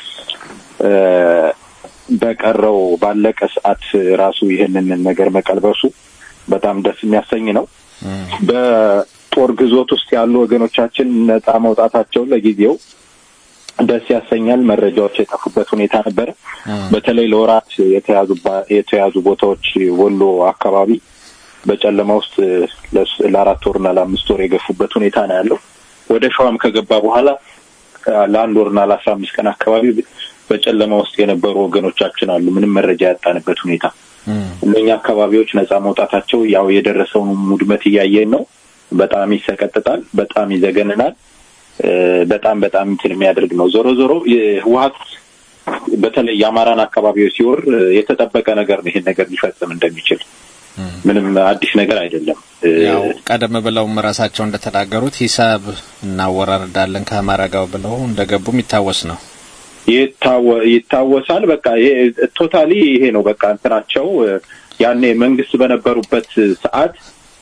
በቀረው ባለቀ ሰዓት ራሱ ይሄንን ነገር መቀልበሱ በጣም ደስ የሚያሰኝ ነው። በጦር ግዞት ውስጥ ያሉ ወገኖቻችን ነፃ መውጣታቸው ለጊዜው ደስ ያሰኛል። መረጃዎች የጠፉበት ሁኔታ ነበር። በተለይ ለወራት የተያዙ የተያዙ ቦታዎች ወሎ አካባቢ በጨለማ ውስጥ ለአራት ወርና ለአምስት ወር የገፉበት ሁኔታ ነው ያለው። ወደ ሸዋም ከገባ በኋላ ለአንድ ወርና ለአስራ አምስት ቀን አካባቢ በጨለማ ውስጥ የነበሩ ወገኖቻችን አሉ። ምንም መረጃ ያጣንበት ሁኔታ እነኛ አካባቢዎች ነፃ መውጣታቸው ያው የደረሰውን ሙድመት እያየን ነው። በጣም ይሰቀጥጣል፣ በጣም ይዘገንናል፣ በጣም በጣም እንትን የሚያደርግ ነው። ዞሮ ዞሮ የህወሓት በተለይ የአማራን አካባቢዎች ሲወር የተጠበቀ ነገር ነው። ይሄን ነገር ሊፈጽም እንደሚችል ምንም አዲስ ነገር አይደለም። ያው ቀደም ብለው ራሳቸው እንደተናገሩት ሂሳብ እናወራርዳለን ከአማራ ጋር ብለው እንደገቡም ይታወስ ነው ይታወሳል። በቃ ቶታሊ ይሄ ነው በቃ እንትናቸው። ያኔ መንግስት በነበሩበት ሰዓት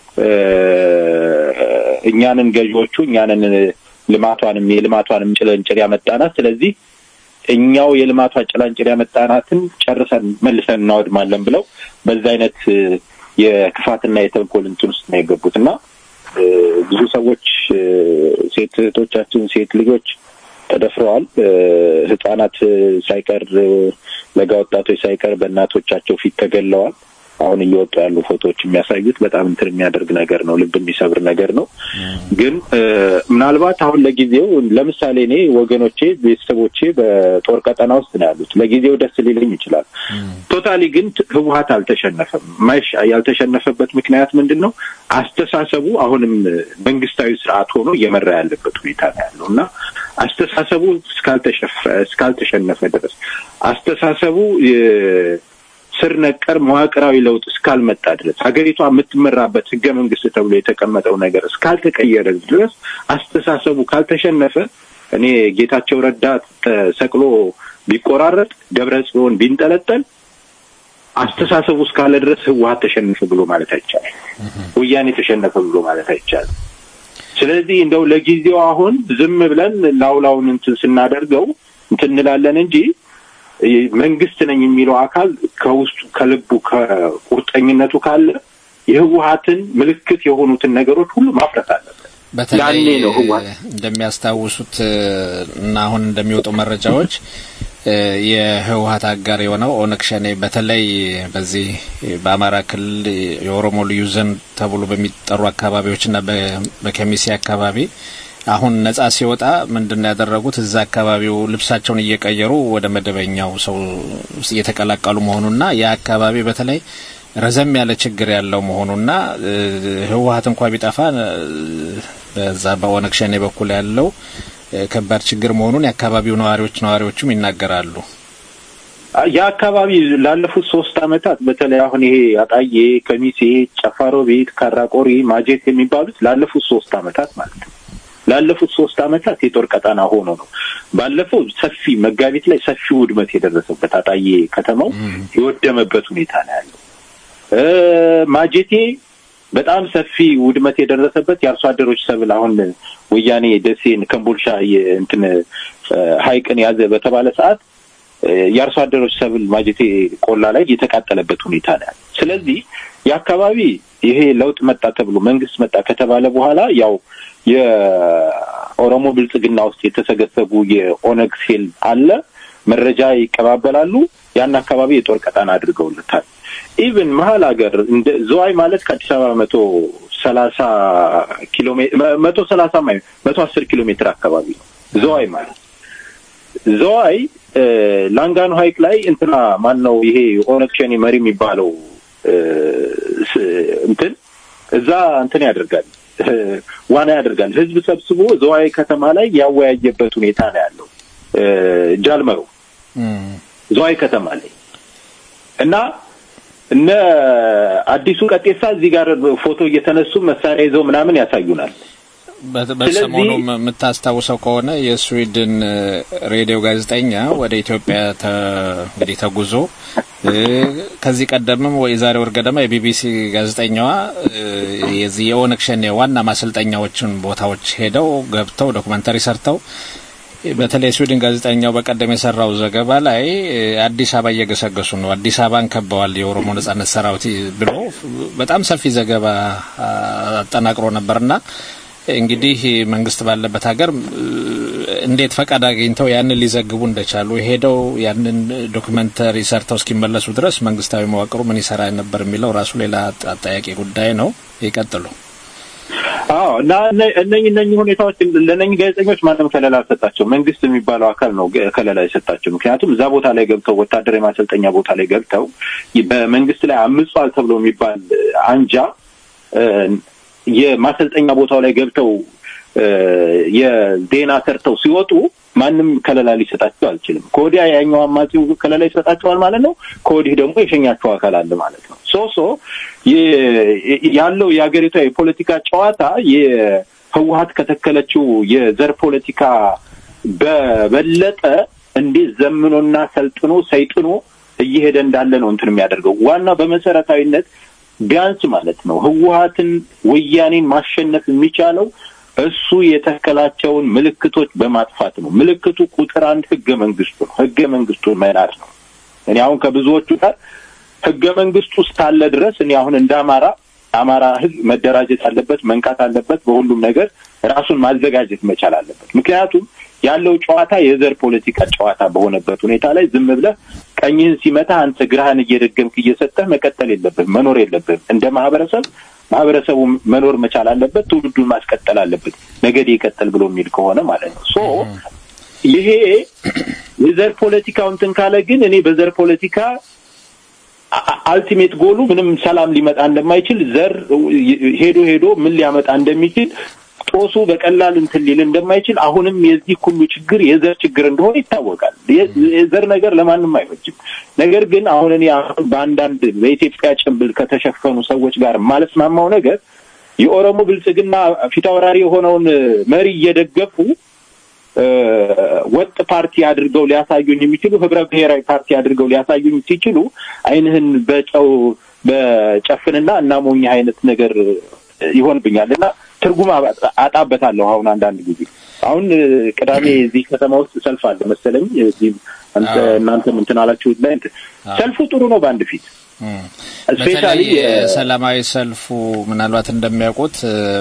እኛንን ገዢዎቹ እኛንን ልማቷንም የልማቷንም ጭላንጭል ያመጣናት፣ ስለዚህ እኛው የልማቷ ጭላንጭል ያመጣናትን ጨርሰን መልሰን እናወድማለን ብለው በዛ አይነት የክፋትና የተንኮል እንትን ውስጥ ነው የገቡትና ብዙ ሰዎች ሴት እህቶቻችን ሴት ልጆች ተደፍረዋል። ህፃናት ሳይቀር ለጋ ወጣቶች ሳይቀር በእናቶቻቸው ፊት ተገለዋል። አሁን እየወጡ ያሉ ፎቶዎች የሚያሳዩት በጣም እንትን የሚያደርግ ነገር ነው፣ ልብ የሚሰብር ነገር ነው። ግን ምናልባት አሁን ለጊዜው ለምሳሌ እኔ ወገኖቼ ቤተሰቦቼ በጦር ቀጠና ውስጥ ነው ያሉት። ለጊዜው ደስ ሊለኝ ይችላል። ቶታሊ ግን ህወሓት አልተሸነፈም። ማይሽ ያልተሸነፈበት ምክንያት ምንድነው? አስተሳሰቡ አሁንም መንግስታዊ ስርዓት ሆኖ እየመራ ያለበት ሁኔታ ነው ያለውና አስተሳሰቡ እስካልተሸፈ እስካልተሸነፈ ድረስ አስተሳሰቡ ስር ነቀር መዋቅራዊ ለውጥ እስካልመጣ ድረስ ሀገሪቷ የምትመራበት ህገ መንግስት ተብሎ የተቀመጠው ነገር እስካልተቀየረ ድረስ አስተሳሰቡ ካልተሸነፈ እኔ ጌታቸው ረዳ ተሰቅሎ ቢቆራረጥ ደብረጽዮን ቢንጠለጠል አስተሳሰቡ እስካለ ድረስ ህወሓት ተሸነፈ ብሎ ማለት አይቻልም። ወያኔ ተሸነፈ ብሎ ማለት አይቻልም። ስለዚህ እንደው ለጊዜው አሁን ዝም ብለን ላውላውን እንትን ስናደርገው እንትን እንላለን እንጂ መንግስት ነኝ የሚለው አካል ከውስጡ ከልቡ ከቁርጠኝነቱ ካለ የህወሓትን ምልክት የሆኑትን ነገሮች ሁሉ ማፍረስ አለበት። በተለይ እንደሚያስታውሱት እና አሁን እንደሚወጡ መረጃዎች የህወሓት አጋር የሆነው ኦነግ ሸኔ በተለይ በዚህ በአማራ ክልል የኦሮሞ ልዩ ዞን ተብሎ በሚጠሩ አካባቢዎችና በከሚሴ አካባቢ አሁን ነጻ ሲወጣ ምንድነው ያደረጉት? እዛ አካባቢው ልብሳቸውን እየቀየሩ ወደ መደበኛው ሰው እየተቀላቀሉ መሆኑና ያ አካባቢ በተለይ ረዘም ያለ ችግር ያለው መሆኑና ህወሓት እንኳን ቢጠፋ በዛ በኦነግ ሸኔ በኩል ያለው ከባድ ችግር መሆኑን የአካባቢው ነዋሪዎች ነዋሪዎችም ይናገራሉ። ያ አካባቢ ላለፉት ሶስት አመታት በተለይ አሁን ይሄ አጣዬ፣ ከሚሴ፣ ጨፋሮ ቤት፣ ካራቆሪ፣ ማጀት የሚባሉት ላለፉት ሶስት አመታት ማለት ነው ላለፉት ሶስት አመታት የጦር ቀጠና ሆኖ ነው። ባለፈው ሰፊ መጋቢት ላይ ሰፊ ውድመት የደረሰበት አጣዬ ከተማው የወደመበት ሁኔታ ነው ያለው። ማጀቴ በጣም ሰፊ ውድመት የደረሰበት የአርሶ አደሮች ሰብል አሁን ወያኔ ደሴን ከምቦልሻ እንትን ሃይቅን ያዘ በተባለ ሰዓት የአርሶ አደሮች ሰብል ማጀቴ ቆላ ላይ የተቃጠለበት ሁኔታ ነው ያለው። ስለዚህ የአካባቢ ይሄ ለውጥ መጣ ተብሎ መንግስት መጣ ከተባለ በኋላ ያው የኦሮሞ ብልጽግና ውስጥ የተሰገሰቡ የኦነግ ሴል አለ መረጃ ይቀባበላሉ። ያን አካባቢ የጦር ቀጠና አድርገውልታል። ኢቭን መሃል ሀገር እንደ ዞአይ ማለት ከአዲስ አበባ መቶ ሰላሳ ኪሎ ሜትር መቶ ሰላሳ ማይል መቶ አስር ኪሎ ሜትር አካባቢ ነው ዞአይ ማለት። ዞአይ ላንጋኖ ሃይቅ ላይ እንትና ማን ነው ይሄ ኦነግ ሸኔ መሪ የሚባለው እንትን እዛ እንትን ያደርጋል ዋና ያደርጋል። ህዝብ ሰብስቦ ዞአይ ከተማ ላይ ያወያየበት ሁኔታ ነው ያለው ጃልመሮ ዞአይ ከተማ ላይ እና እነ አዲሱ ቀጤሳ እዚህ ጋር ፎቶ እየተነሱ መሳሪያ ይዘው ምናምን ያሳዩናል። በሰሞኑ የምታስታውሰው ከሆነ የስዊድን ሬዲዮ ጋዜጠኛ ወደ ኢትዮጵያ እንግዲህ ተጉዞ ከዚህ ቀደምም ወይ ዛሬ ወር ገደማ የቢቢሲ ጋዜጠኛዋ የዚህ የኦነግ ሸኔ ዋና ማሰልጠኛዎችን ቦታዎች ሄደው ገብተው ዶክመንተሪ ሰርተው በተለይ ስዊድን ጋዜጠኛው በቀደም የሰራው ዘገባ ላይ አዲስ አበባ እየገሰገሱ ነው፣ አዲስ አበባን ከበዋል የኦሮሞ ነጻነት ሰራዊት ብሎ በጣም ሰፊ ዘገባ አጠናቅሮ ነበርና እንግዲህ መንግስት ባለበት ሀገር እንዴት ፈቃድ አግኝተው ያንን ሊዘግቡ እንደቻሉ ሄደው ያንን ዶክመንተሪ ሰርተው እስኪመለሱ ድረስ መንግስታዊ መዋቅሩ ምን ይሰራ ነበር የሚለው ራሱ ሌላ አጠያቂ ጉዳይ ነው። ይቀጥሉ። አዎ እና እነኚህ እነኚህ ሁኔታዎች ለነኚህ ጋዜጠኞች ማንም ከለላ አልሰጣቸው። መንግስት የሚባለው አካል ነው ከለላ የሰጣቸው። ምክንያቱም እዛ ቦታ ላይ ገብተው ወታደራዊ ማሰልጠኛ ቦታ ላይ ገብተው በመንግስት ላይ አምጿል ተብሎ የሚባል አንጃ የማሰልጠኛ ቦታው ላይ ገብተው የዜና ሰርተው ሲወጡ ማንም ከለላ ሊሰጣቸው አልችልም። ኮዲያ ያኛው አማጺው ከለላ ይሰጣቸዋል ማለት ነው። ኮዲህ ደግሞ የሸኛቸው አካል አለ ማለት ነው። ሶሶ ያለው የአገሪቷ የፖለቲካ ጨዋታ የህወሓት ከተከለችው የዘር ፖለቲካ በበለጠ እንዴት ዘምኖና ሰልጥኖ ሰይጥኖ እየሄደ እንዳለ ነው እንትን የሚያደርገው። ዋና በመሰረታዊነት ቢያንስ ማለት ነው ህወሓትን ወያኔን ማሸነፍ የሚቻለው እሱ የተከላቸውን ምልክቶች በማጥፋት ነው። ምልክቱ ቁጥር አንድ ህገ መንግስቱ ነው። ህገ መንግስቱ መናድ ነው። እኔ አሁን ከብዙዎቹ ጋር ህገ መንግስቱ ስታለ ድረስ እኔ አሁን እንደ አማራ አማራ ህዝብ መደራጀት አለበት፣ መንቃት አለበት፣ በሁሉም ነገር ራሱን ማዘጋጀት መቻል አለበት። ምክንያቱም ያለው ጨዋታ የዘር ፖለቲካ ጨዋታ በሆነበት ሁኔታ ላይ ዝም ብለህ ቀኝህን ሲመታ አንተ ግራህን እየደገምክ እየሰጠህ መቀጠል የለብህም፣ መኖር የለብህም። እንደ ማህበረሰብ ማህበረሰቡ መኖር መቻል አለበት፣ ትውልዱን ማስቀጠል አለበት፣ ነገድ ይቀጥል ብሎ የሚል ከሆነ ማለት ነው። ሶ ይሄ የዘር ፖለቲካው እንትን ካለ ግን እኔ በዘር ፖለቲካ አልቲሜት ጎሉ ምንም ሰላም ሊመጣ እንደማይችል ዘር ሄዶ ሄዶ ምን ሊያመጣ እንደሚችል ጦሱ በቀላል እንትን ሊል እንደማይችል አሁንም የዚህ ሁሉ ችግር የዘር ችግር እንደሆነ ይታወቃል። የዘር ነገር ለማንም አይፈጅም። ነገር ግን አሁን እኔ አሁን በአንዳንድ በኢትዮጵያ ጭምብል ከተሸፈኑ ሰዎች ጋር ማለት ማማው ነገር የኦሮሞ ብልጽግና ፊታውራሪ የሆነውን መሪ እየደገፉ ወጥ ፓርቲ አድርገው ሊያሳዩኝ የሚችሉ ህብረ ብሔራዊ ፓርቲ አድርገው ሊያሳዩኝ ሲችሉ አይንህን በጨው በጨፍንና እናሞኝ አይነት ነገር ይሆንብኛልና ትርጉም አጣበታለሁ። አሁን አንዳንድ ጊዜ አሁን ቅዳሜ እዚህ ከተማ ውስጥ ሰልፍ አለ መሰለኝ። እዚህ አንተ እናንተ ምን ተናላችሁት ላይ ሰልፉ ጥሩ ነው በአንድ ፊት ስፔሻሊ ሰላማዊ ሰልፉ ምናልባት እንደሚያውቁት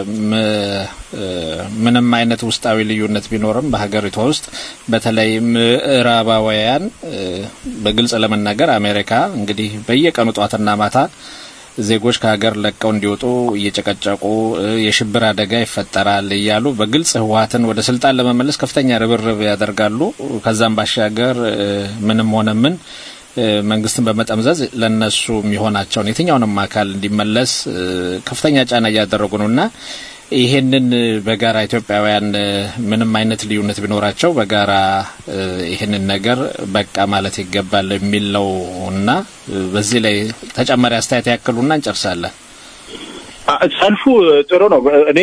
ምንም አይነት ውስጣዊ ልዩነት ቢኖርም በሀገሪቷ ውስጥ በተለይ ምዕራባውያን በግልጽ ለመናገር አሜሪካ እንግዲህ በየቀኑ ጧትና ማታ ዜጎች ከሀገር ለቀው እንዲወጡ እየጨቀጨቁ የሽብር አደጋ ይፈጠራል እያሉ በግልጽ ህወሓትን ወደ ስልጣን ለመመለስ ከፍተኛ ርብርብ ያደርጋሉ። ከዛም ባሻገር ምንም ሆነ ምን መንግስትን በመጠምዘዝ ለነሱ የሚሆናቸውን የትኛውንም አካል እንዲመለስ ከፍተኛ ጫና እያደረጉ ነውና ይሄንን በጋራ ኢትዮጵያውያን ምንም አይነት ልዩነት ቢኖራቸው በጋራ ይሄንን ነገር በቃ ማለት ይገባል የሚል ነውና በዚህ ላይ ተጨማሪ አስተያየት ያክሉና እንጨርሳለን። ሰልፉ ጥሩ ነው። እኔ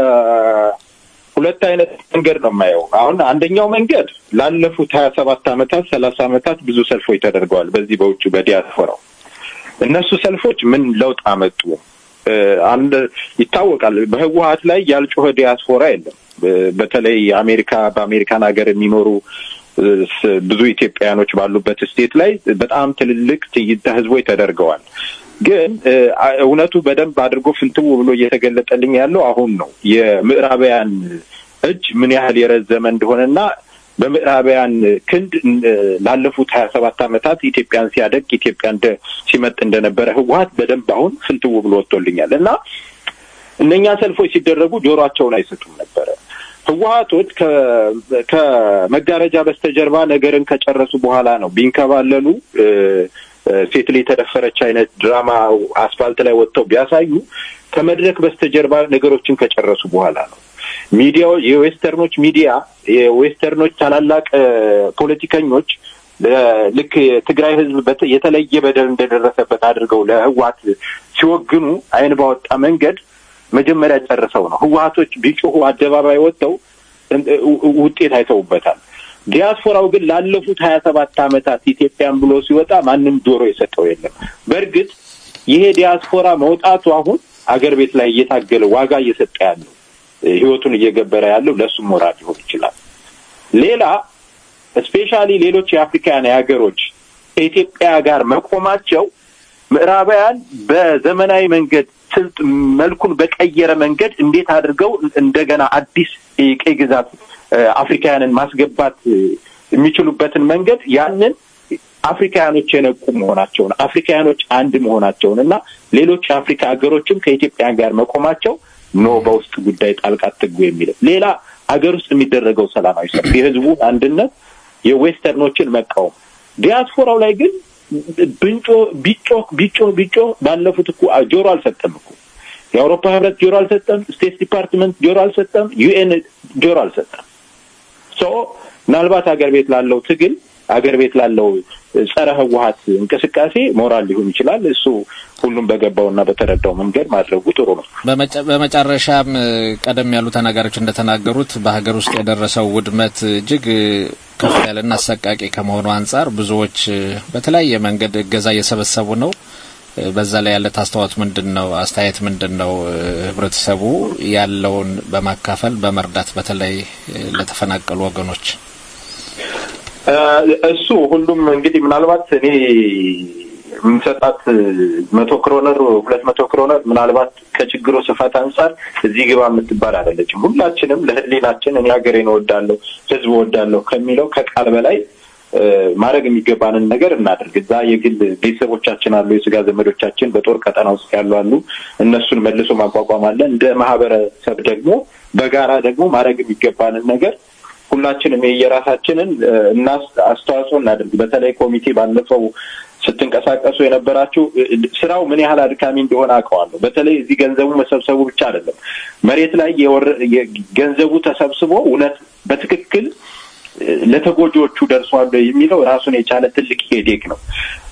በሁለት አይነት መንገድ ነው የማየው። አሁን አንደኛው መንገድ ላለፉት ሀያ ሰባት አመታት ሰላሳ አመታት ብዙ ሰልፎች ተደርገዋል በዚህ በውጭ በዲያስፖራው። እነሱ ሰልፎች ምን ለውጥ አመጡ? አንድ ይታወቃል በህወሓት ላይ ያልጮኸ ዲያስፖራ የለም። በተለይ አሜሪካ በአሜሪካን ሀገር የሚኖሩ ብዙ ኢትዮጵያኖች ባሉበት ስቴት ላይ በጣም ትልልቅ ትዕይንተ ህዝቦች ተደርገዋል። ግን እውነቱ በደንብ አድርጎ ፍንትው ብሎ እየተገለጠልኝ ያለው አሁን ነው የምዕራባውያን እጅ ምን ያህል የረዘመ እንደሆነና በምዕራባውያን ክንድ ላለፉት ሀያ ሰባት አመታት ኢትዮጵያን ሲያደግ ኢትዮጵያን ሲመጥ እንደነበረ ህወሓት በደንብ አሁን ፍንትው ብሎ ወጥቶልኛል። እና እነኛ ሰልፎች ሲደረጉ ጆሮአቸውን አይሰጡም ነበር። ህወሓቶች ከመጋረጃ በስተጀርባ ነገርን ከጨረሱ በኋላ ነው ቢንከባለሉ ሴት ላይ ተደፈረች አይነት ድራማ አስፋልት ላይ ወጥተው ቢያሳዩ ከመድረክ በስተጀርባ ነገሮችን ከጨረሱ በኋላ ነው። ሚዲያው የዌስተርኖች ሚዲያ የዌስተርኖች ታላላቅ ፖለቲከኞች ልክ የትግራይ ህዝብ የተለየ በደል እንደደረሰበት አድርገው ለህወሓት ሲወግኑ አይን ባወጣ መንገድ መጀመሪያ ጨርሰው ነው። ህወሓቶች ቢጮሁ አደባባይ ወጥተው ውጤት አይተውበታል። ዲያስፖራው ግን ላለፉት ሀያ ሰባት አመታት ኢትዮጵያን ብሎ ሲወጣ ማንም ጆሮ የሰጠው የለም። በእርግጥ ይሄ ዲያስፖራ መውጣቱ አሁን አገር ቤት ላይ እየታገለ ዋጋ እየሰጠ ያለው ህይወቱን እየገበረ ያለው ለሱ ሞራል ሊሆን ይችላል። ሌላ ስፔሻሊ ሌሎች የአፍሪካን ሀገሮች ከኢትዮጵያ ጋር መቆማቸው ምዕራባውያን በዘመናዊ መንገድ ስልት መልኩን በቀየረ መንገድ እንዴት አድርገው እንደገና አዲስ የቀይ ግዛት አፍሪካውያንን ማስገባት የሚችሉበትን መንገድ ያንን አፍሪካውያኖች የነቁ መሆናቸውን አፍሪካውያኖች አንድ መሆናቸውንና ሌሎች አፍሪካ ሀገሮችም ከኢትዮጵያ ጋር መቆማቸው ኖ በውስጥ ጉዳይ ጣልቃ ትጉ የሚል ሌላ ሀገር ውስጥ የሚደረገው ሰላማዊ ሰልፍ የህዝቡ አንድነት የዌስተርኖችን መቃወም ዲያስፖራው ላይ ግን ብንጮ ቢጮ ቢጮ ቢጮ ባለፉት እኮ ጆሮ አልሰጠም እኮ የአውሮፓ ህብረት ጆሮ አልሰጠም ስቴት ዲፓርትመንት ጆሮ አልሰጠም ዩኤን ጆሮ አልሰጠም ሶ ምናልባት ሀገር ቤት ላለው ትግል ሀገር ቤት ላለው ጸረ ህወሓት እንቅስቃሴ ሞራል ሊሆን ይችላል እሱ ሁሉም በገባውና በተረዳው መንገድ ማድረጉ ጥሩ ነው በመጨረሻም ቀደም ያሉ ተናጋሪዎች እንደተናገሩት በሀገር ውስጥ የደረሰው ውድመት እጅግ ከፍ ያለና አሰቃቂ ከመሆኑ አንፃር ብዙዎች በተለያየ መንገድ እገዛ እየሰበሰቡ ነው በዛ ላይ ያለ ታስተዋት ምንድነው አስተያየት ምንድነው ህብረተሰቡ ያለውን በማካፈል በመርዳት በተለይ ለተፈናቀሉ ወገኖች እሱ ሁሉም እንግዲህ ምናልባት እኔ ምንሰጣት መቶ ክሮነር ሁለት መቶ ክሮነር ምናልባት ከችግሩ ስፋት አንፃር እዚህ ግባ የምትባል አይደለችም ሁላችንም ለህሊናችን እኔ ሀገሬን እወዳለሁ ህዝብ እወዳለሁ ከሚለው ከቃል በላይ ማድረግ የሚገባንን ነገር እናድርግ እዛ የግል ቤተሰቦቻችን አሉ የስጋ ዘመዶቻችን በጦር ቀጠና ውስጥ ያሉ አሉ እነሱን መልሶ ማቋቋም አለ እንደ ማህበረሰብ ደግሞ በጋራ ደግሞ ማድረግ የሚገባንን ነገር ሁላችንም የየራሳችንን እና አስተዋጽኦ እናድርግ በተለይ ኮሚቴ ባለፈው ስትንቀሳቀሱ የነበራችሁ ስራው ምን ያህል አድካሚ እንደሆነ አውቀዋለሁ በተለይ እዚህ ገንዘቡ መሰብሰቡ ብቻ አይደለም መሬት ላይ ገንዘቡ ተሰብስቦ እውነት በትክክል ለተጎጆቹ ደርሷል የሚለው ራሱን የቻለ ትልቅ ሄዴክ ነው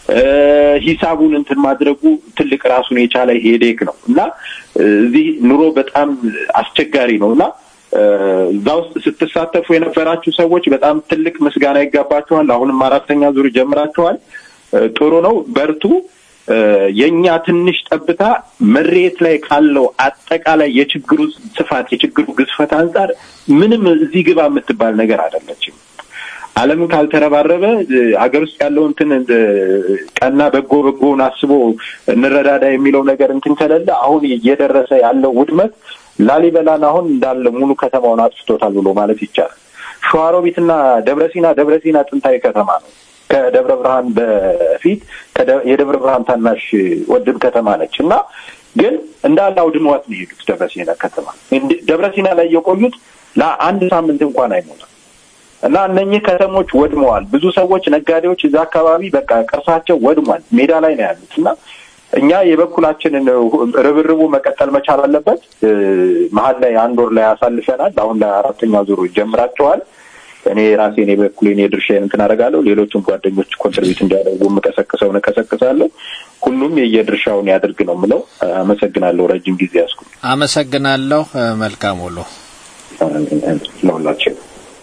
ሂሳቡን እንትን ማድረጉ ትልቅ ራሱን የቻለ ሄዴክ ነው እና እዚህ ኑሮ በጣም አስቸጋሪ ነውና ዛው ስትሳተፉ የነበራችሁ ሰዎች በጣም ትልቅ ምስጋና ይገባችኋል አሁንም አራተኛ ዙር ጀምራችኋል ጥሩ ነው በርቱ የኛ ትንሽ ጠብታ መሬት ላይ ካለው አጠቃላይ የችግሩ ስፋት የችግሩ ግዝፈት አንፃር ምንም እዚህ ግባ የምትባል ነገር አይደለችም ዓለም ካልተረባረበ ሀገር ውስጥ ያለው እንትን ቀና በጎ በጎን አስቦ እንረዳዳ የሚለው ነገር እንትን ከሌለ አሁን እየደረሰ ያለው ውድመት ላሊበላን አሁን እንዳለ ሙሉ ከተማውን አጥፍቶታል ብሎ ማለት ይቻላል ሸዋሮቢትና ደብረሲና ደብረሲና ጥንታዊ ከተማ ነው ከደብረ ብርሃን በፊት የደብረ ብርሃን ታናሽ ወድብ ከተማ ነችና ግን እንዳለ አውድመዋት ነው የሄዱት ደብረሲና ከተማ ደብረሲና ላይ የቆዩት ለአንድ ሳምንት እንኳን አይሞላም እና እነኚህ ከተሞች ወድመዋል ብዙ ሰዎች ነጋዴዎች እዛ አካባቢ በቃ ቅርሳቸው ወድሟል ሜዳ ላይ ነው ያሉትና እኛ የበኩላችንን ርብርቡ መቀጠል መቻል አለበት መሀል ላይ አንድ ወር ላይ አሳልፈናል አሁን ለአራተኛ ዙር ጀምራቸዋል እኔ ራሴን የበኩሌን የድርሻዬን እንትን አደርጋለሁ ሌሎችም ጓደኞች ኮንትሪቢዩት እንዲያደርጉ መቀሰቀሰው ነቀሰቀሳለሁ ሁሉም የየድርሻውን ያድርግ ነው ምለው አመሰግናለሁ ረጅም ጊዜ ያስኩ አመሰግናለሁ መልካም ሁሉ ለሁላችን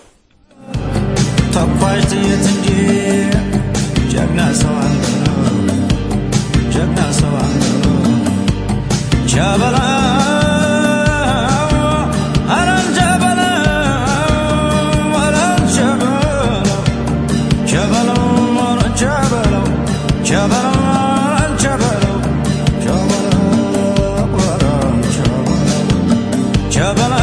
ተቋጭ የትንጂ ጀግና ሰው አንተ ጀግና ሰው አንተ ጀበላ አራን ጀበላ አራን ጀበላ ጀበላ ጀበላ ጀበላ ጀበላ ጀበላ አራን ጀበላ ጀበላ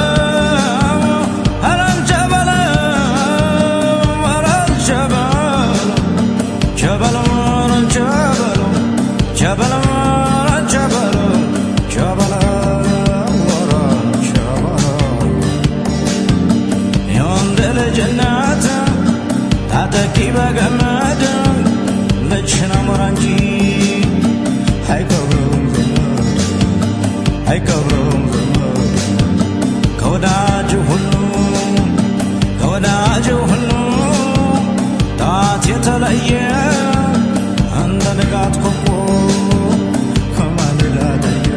አራን ጀበላ አራን ጀበላ ጀበላ ጀበላ በገመድ ለችና ሞራንጂ አይቀብሩም ዘመድ አይቀብሩም ዘመድ ከወዳጅ ሁሉ ከወዳጅ ሁሉ ጣት የተለየ እንደ ንጋት ኮከብ ከማለዳ ታየ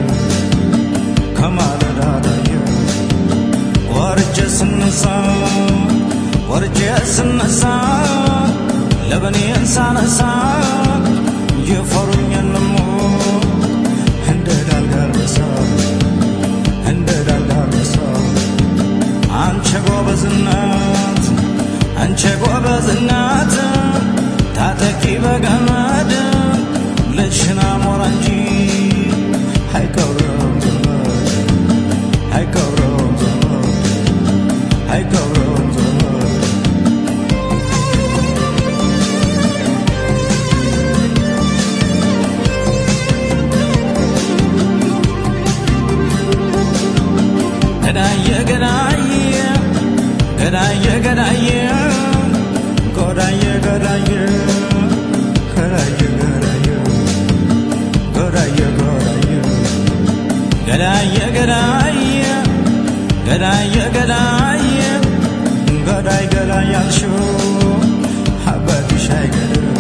ከማለዳ ታየ ወርጄ ስነሳ ወርጄ ስነሳ ለበኔ እንሳነሳ የፈሩኛልሞ እንደ ዳልጋርሳ እንደ ዳልጋርሳ አንቺ ጎበዝናት አንቺ ጎበዝናት ታጠቂ በገመድ ለሽና ሞራንጂ አይቀብረም ዘመድ አይቀብረም ዘመድ አይቀብረም ገዳዬ ገዳዬ ጎዳዬ ገዳዬ ገዳዬ ገዳዬ ጎዳዬ ጎዳዬ ገዳዬ ገዳዬ ገዳዬ ገዳዬ ገዳይ ገዳይ ያልሽው ሀበትሽ አይገድም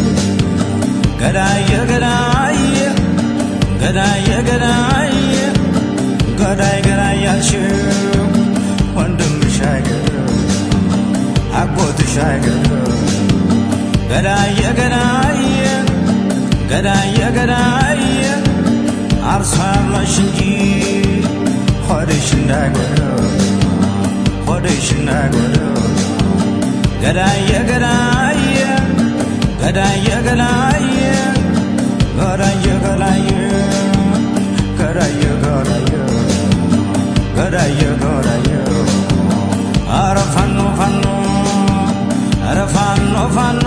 ገዳዬ ገዳዬ ገዳዬ ገዳዬ ገዳይ ገዳይ ያልሽው ወንድምሽ አይገድም አጎትሽ አይገድም ገዳዬ ገዳዬ ገዳዬ ገዳዬ አርሶ ያለሽ እንጂ ሆድሽ እንዳይጎዳው ሆድሽ እንዳይጎዳው ገዳዬ ገዳዬ ገዳዬ ገዳዬ ገዳዬ ገዳዬ ገዳዬ ገዳዬ ገዳዬ ገዳዬ ኧረ ፋኖ ፋኖ ኧረ ፋኖ ፋኖ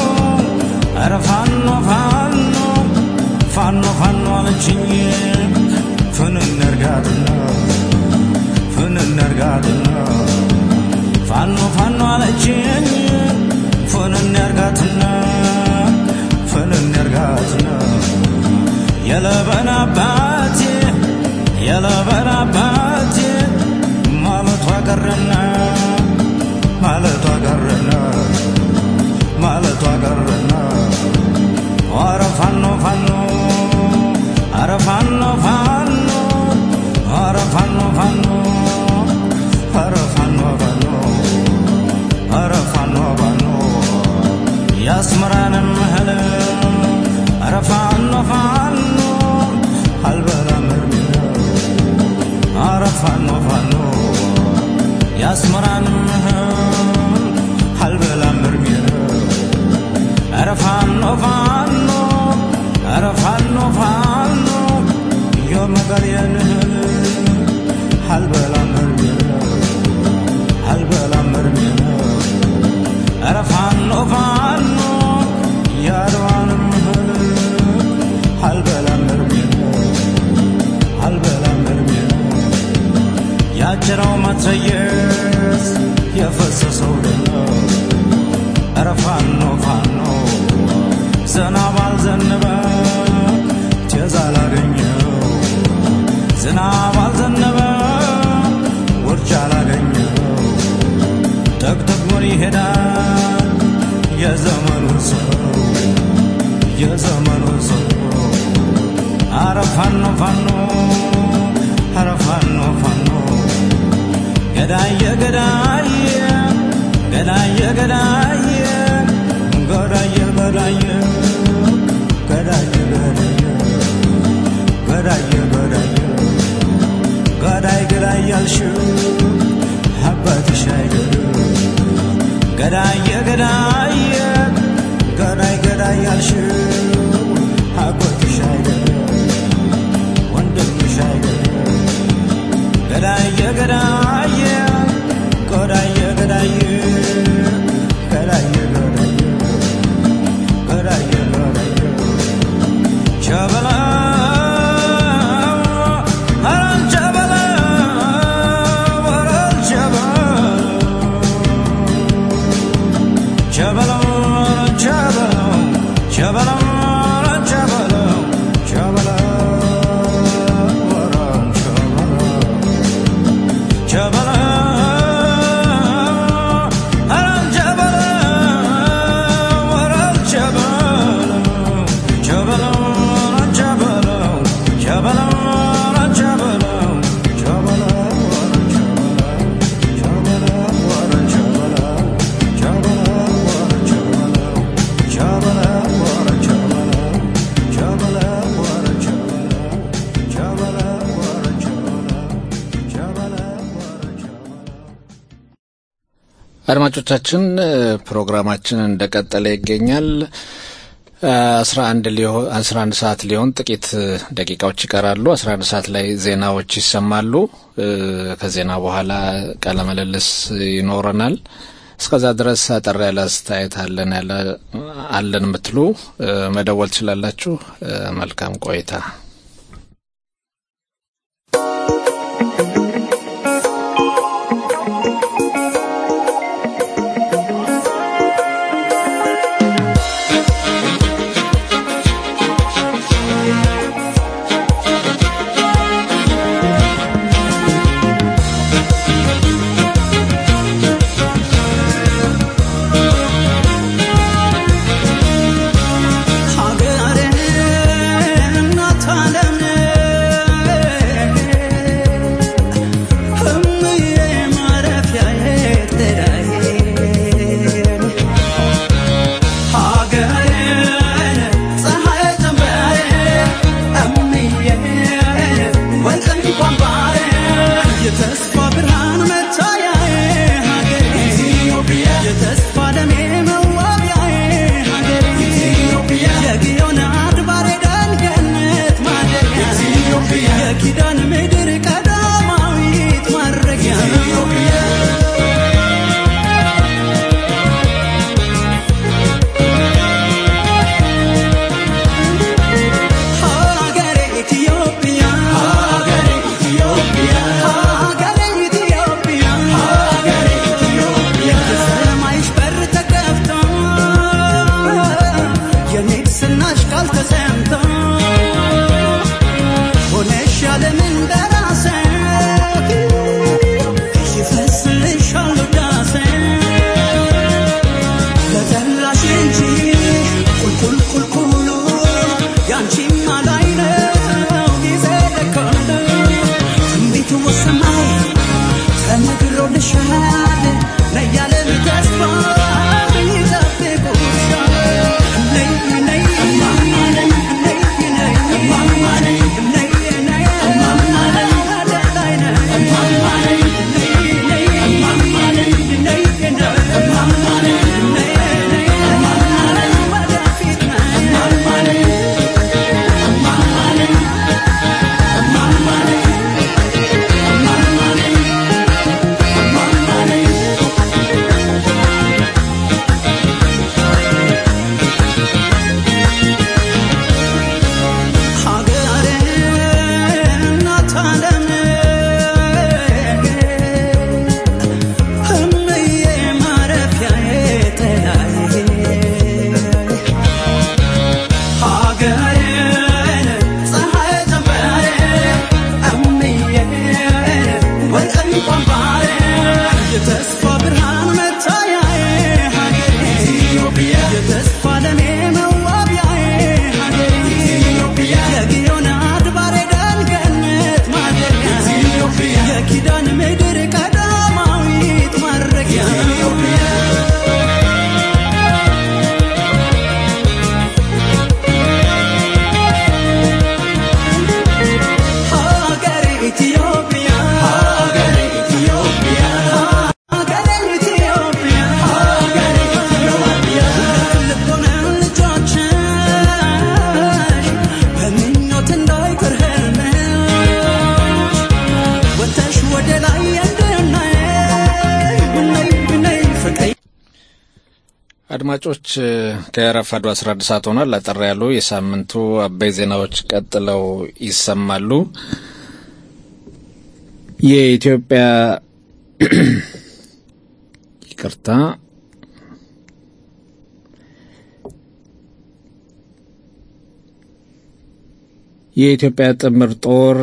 ኧረ ፋኖ ፋኖ ፋኖ ፋኖ አለችኝ ፍንን እርጋትና ፍንን እርጋትና ፋኖ ፋኖ አለችኝ ፍንን እርጋትና ፍንን እርጋትና የለበና አባቴ የለበና አባቴ ማለቷ ቀረና ማለቷ ቀረና ማለቷ ቀረና ኧረ ፋኖ ፋኖ ኧረ ፋኖ ፋኖ ኧረ ፋኖ ፋኖ ኧረ ፋኖ ፋኖ ኧረ ፋኖ ፋኖ ያስመራንም እህል ኧረ ፋኖ ፋኖ አልበላም እርምጃ ኧረ ፋኖ ፋኖ ያስመራንም እህል አልበላም እርምጃ ኧረ ፋኖ ፋኖ ኧረ ፋኖ ፋኖ የመቀሌን እህል አልበላም እርምጃ አልበላም እርምጃ ኧረ ፋኖ ፋኖ የአድዋንም እህል አልበላም እርምጃ አልበላም እርምጃ ያጭረው መትረየስ የፈሰሰው ደም ኧረ ፋኖ ፋኖ ዝናብ አልዘነበ ጤዛ አላገኘው ዝናብ አልዘነበ ውርጭ አላገኘው ጠቅጥቆን ይሄዳል የዘመኑ ሰው የዘመኑ ሰው ኧረ ፋኖ ፋኖ ኧረ ፋኖ ፋኖ ገዳዬ ገዳዬ ገዳዬ ገዳዬ ገዳዬ ገዳዬ ገዳዬ ገዳዬ ገዳዬ ገዳዬ ገዳይ ገዳይ ያልሽው አባትሽ አይገድም ገዳዬ ገዳዬ ገዳይ ገዳይ ያልሽው አጎትሽ አይገድም ወንድምሽ አይገድም ገዳዬ ገዳዬ ገዳዬ ገዳዬ ገዳዬ ገዳዬ ገዳዬ ገዳዬ ቸበላ አድማጮቻችን ፕሮግራማችን እንደቀጠለ ይገኛል። አስራ አንድ ሊሆን አስራ አንድ ሰዓት ሊሆን ጥቂት ደቂቃዎች ይቀራሉ። አስራ አንድ ሰዓት ላይ ዜናዎች ይሰማሉ። ከዜና በኋላ ቃለ ምልልስ ይኖረናል። እስከዛ ድረስ አጠር ያለ አስተያየት አለን ያለ አለን የምትሉ መደወል ትችላላችሁ። መልካም ቆይታ። የተስፋ ብርሃን መታያዬ ሀገሬ ኢትዮጵያ የተስፋ ለኔ መዋቢያዬ ሀገሬ ኢትዮጵያ የጊዮን አድባሬ ደንገነት ማደሪያ ኢትዮጵያ የኪዳን ምድር ቀዳማዊት ማረጊያ ኢትዮጵያ አድማጮች ከረፋዱ አስራ አንድ ሰዓት ሆኗል። ለጠራ ያሉ የሳምንቱ አበይ ዜናዎች ቀጥለው ይሰማሉ። የኢትዮጵያ ይቅርታ የኢትዮጵያ ጥምር ጦር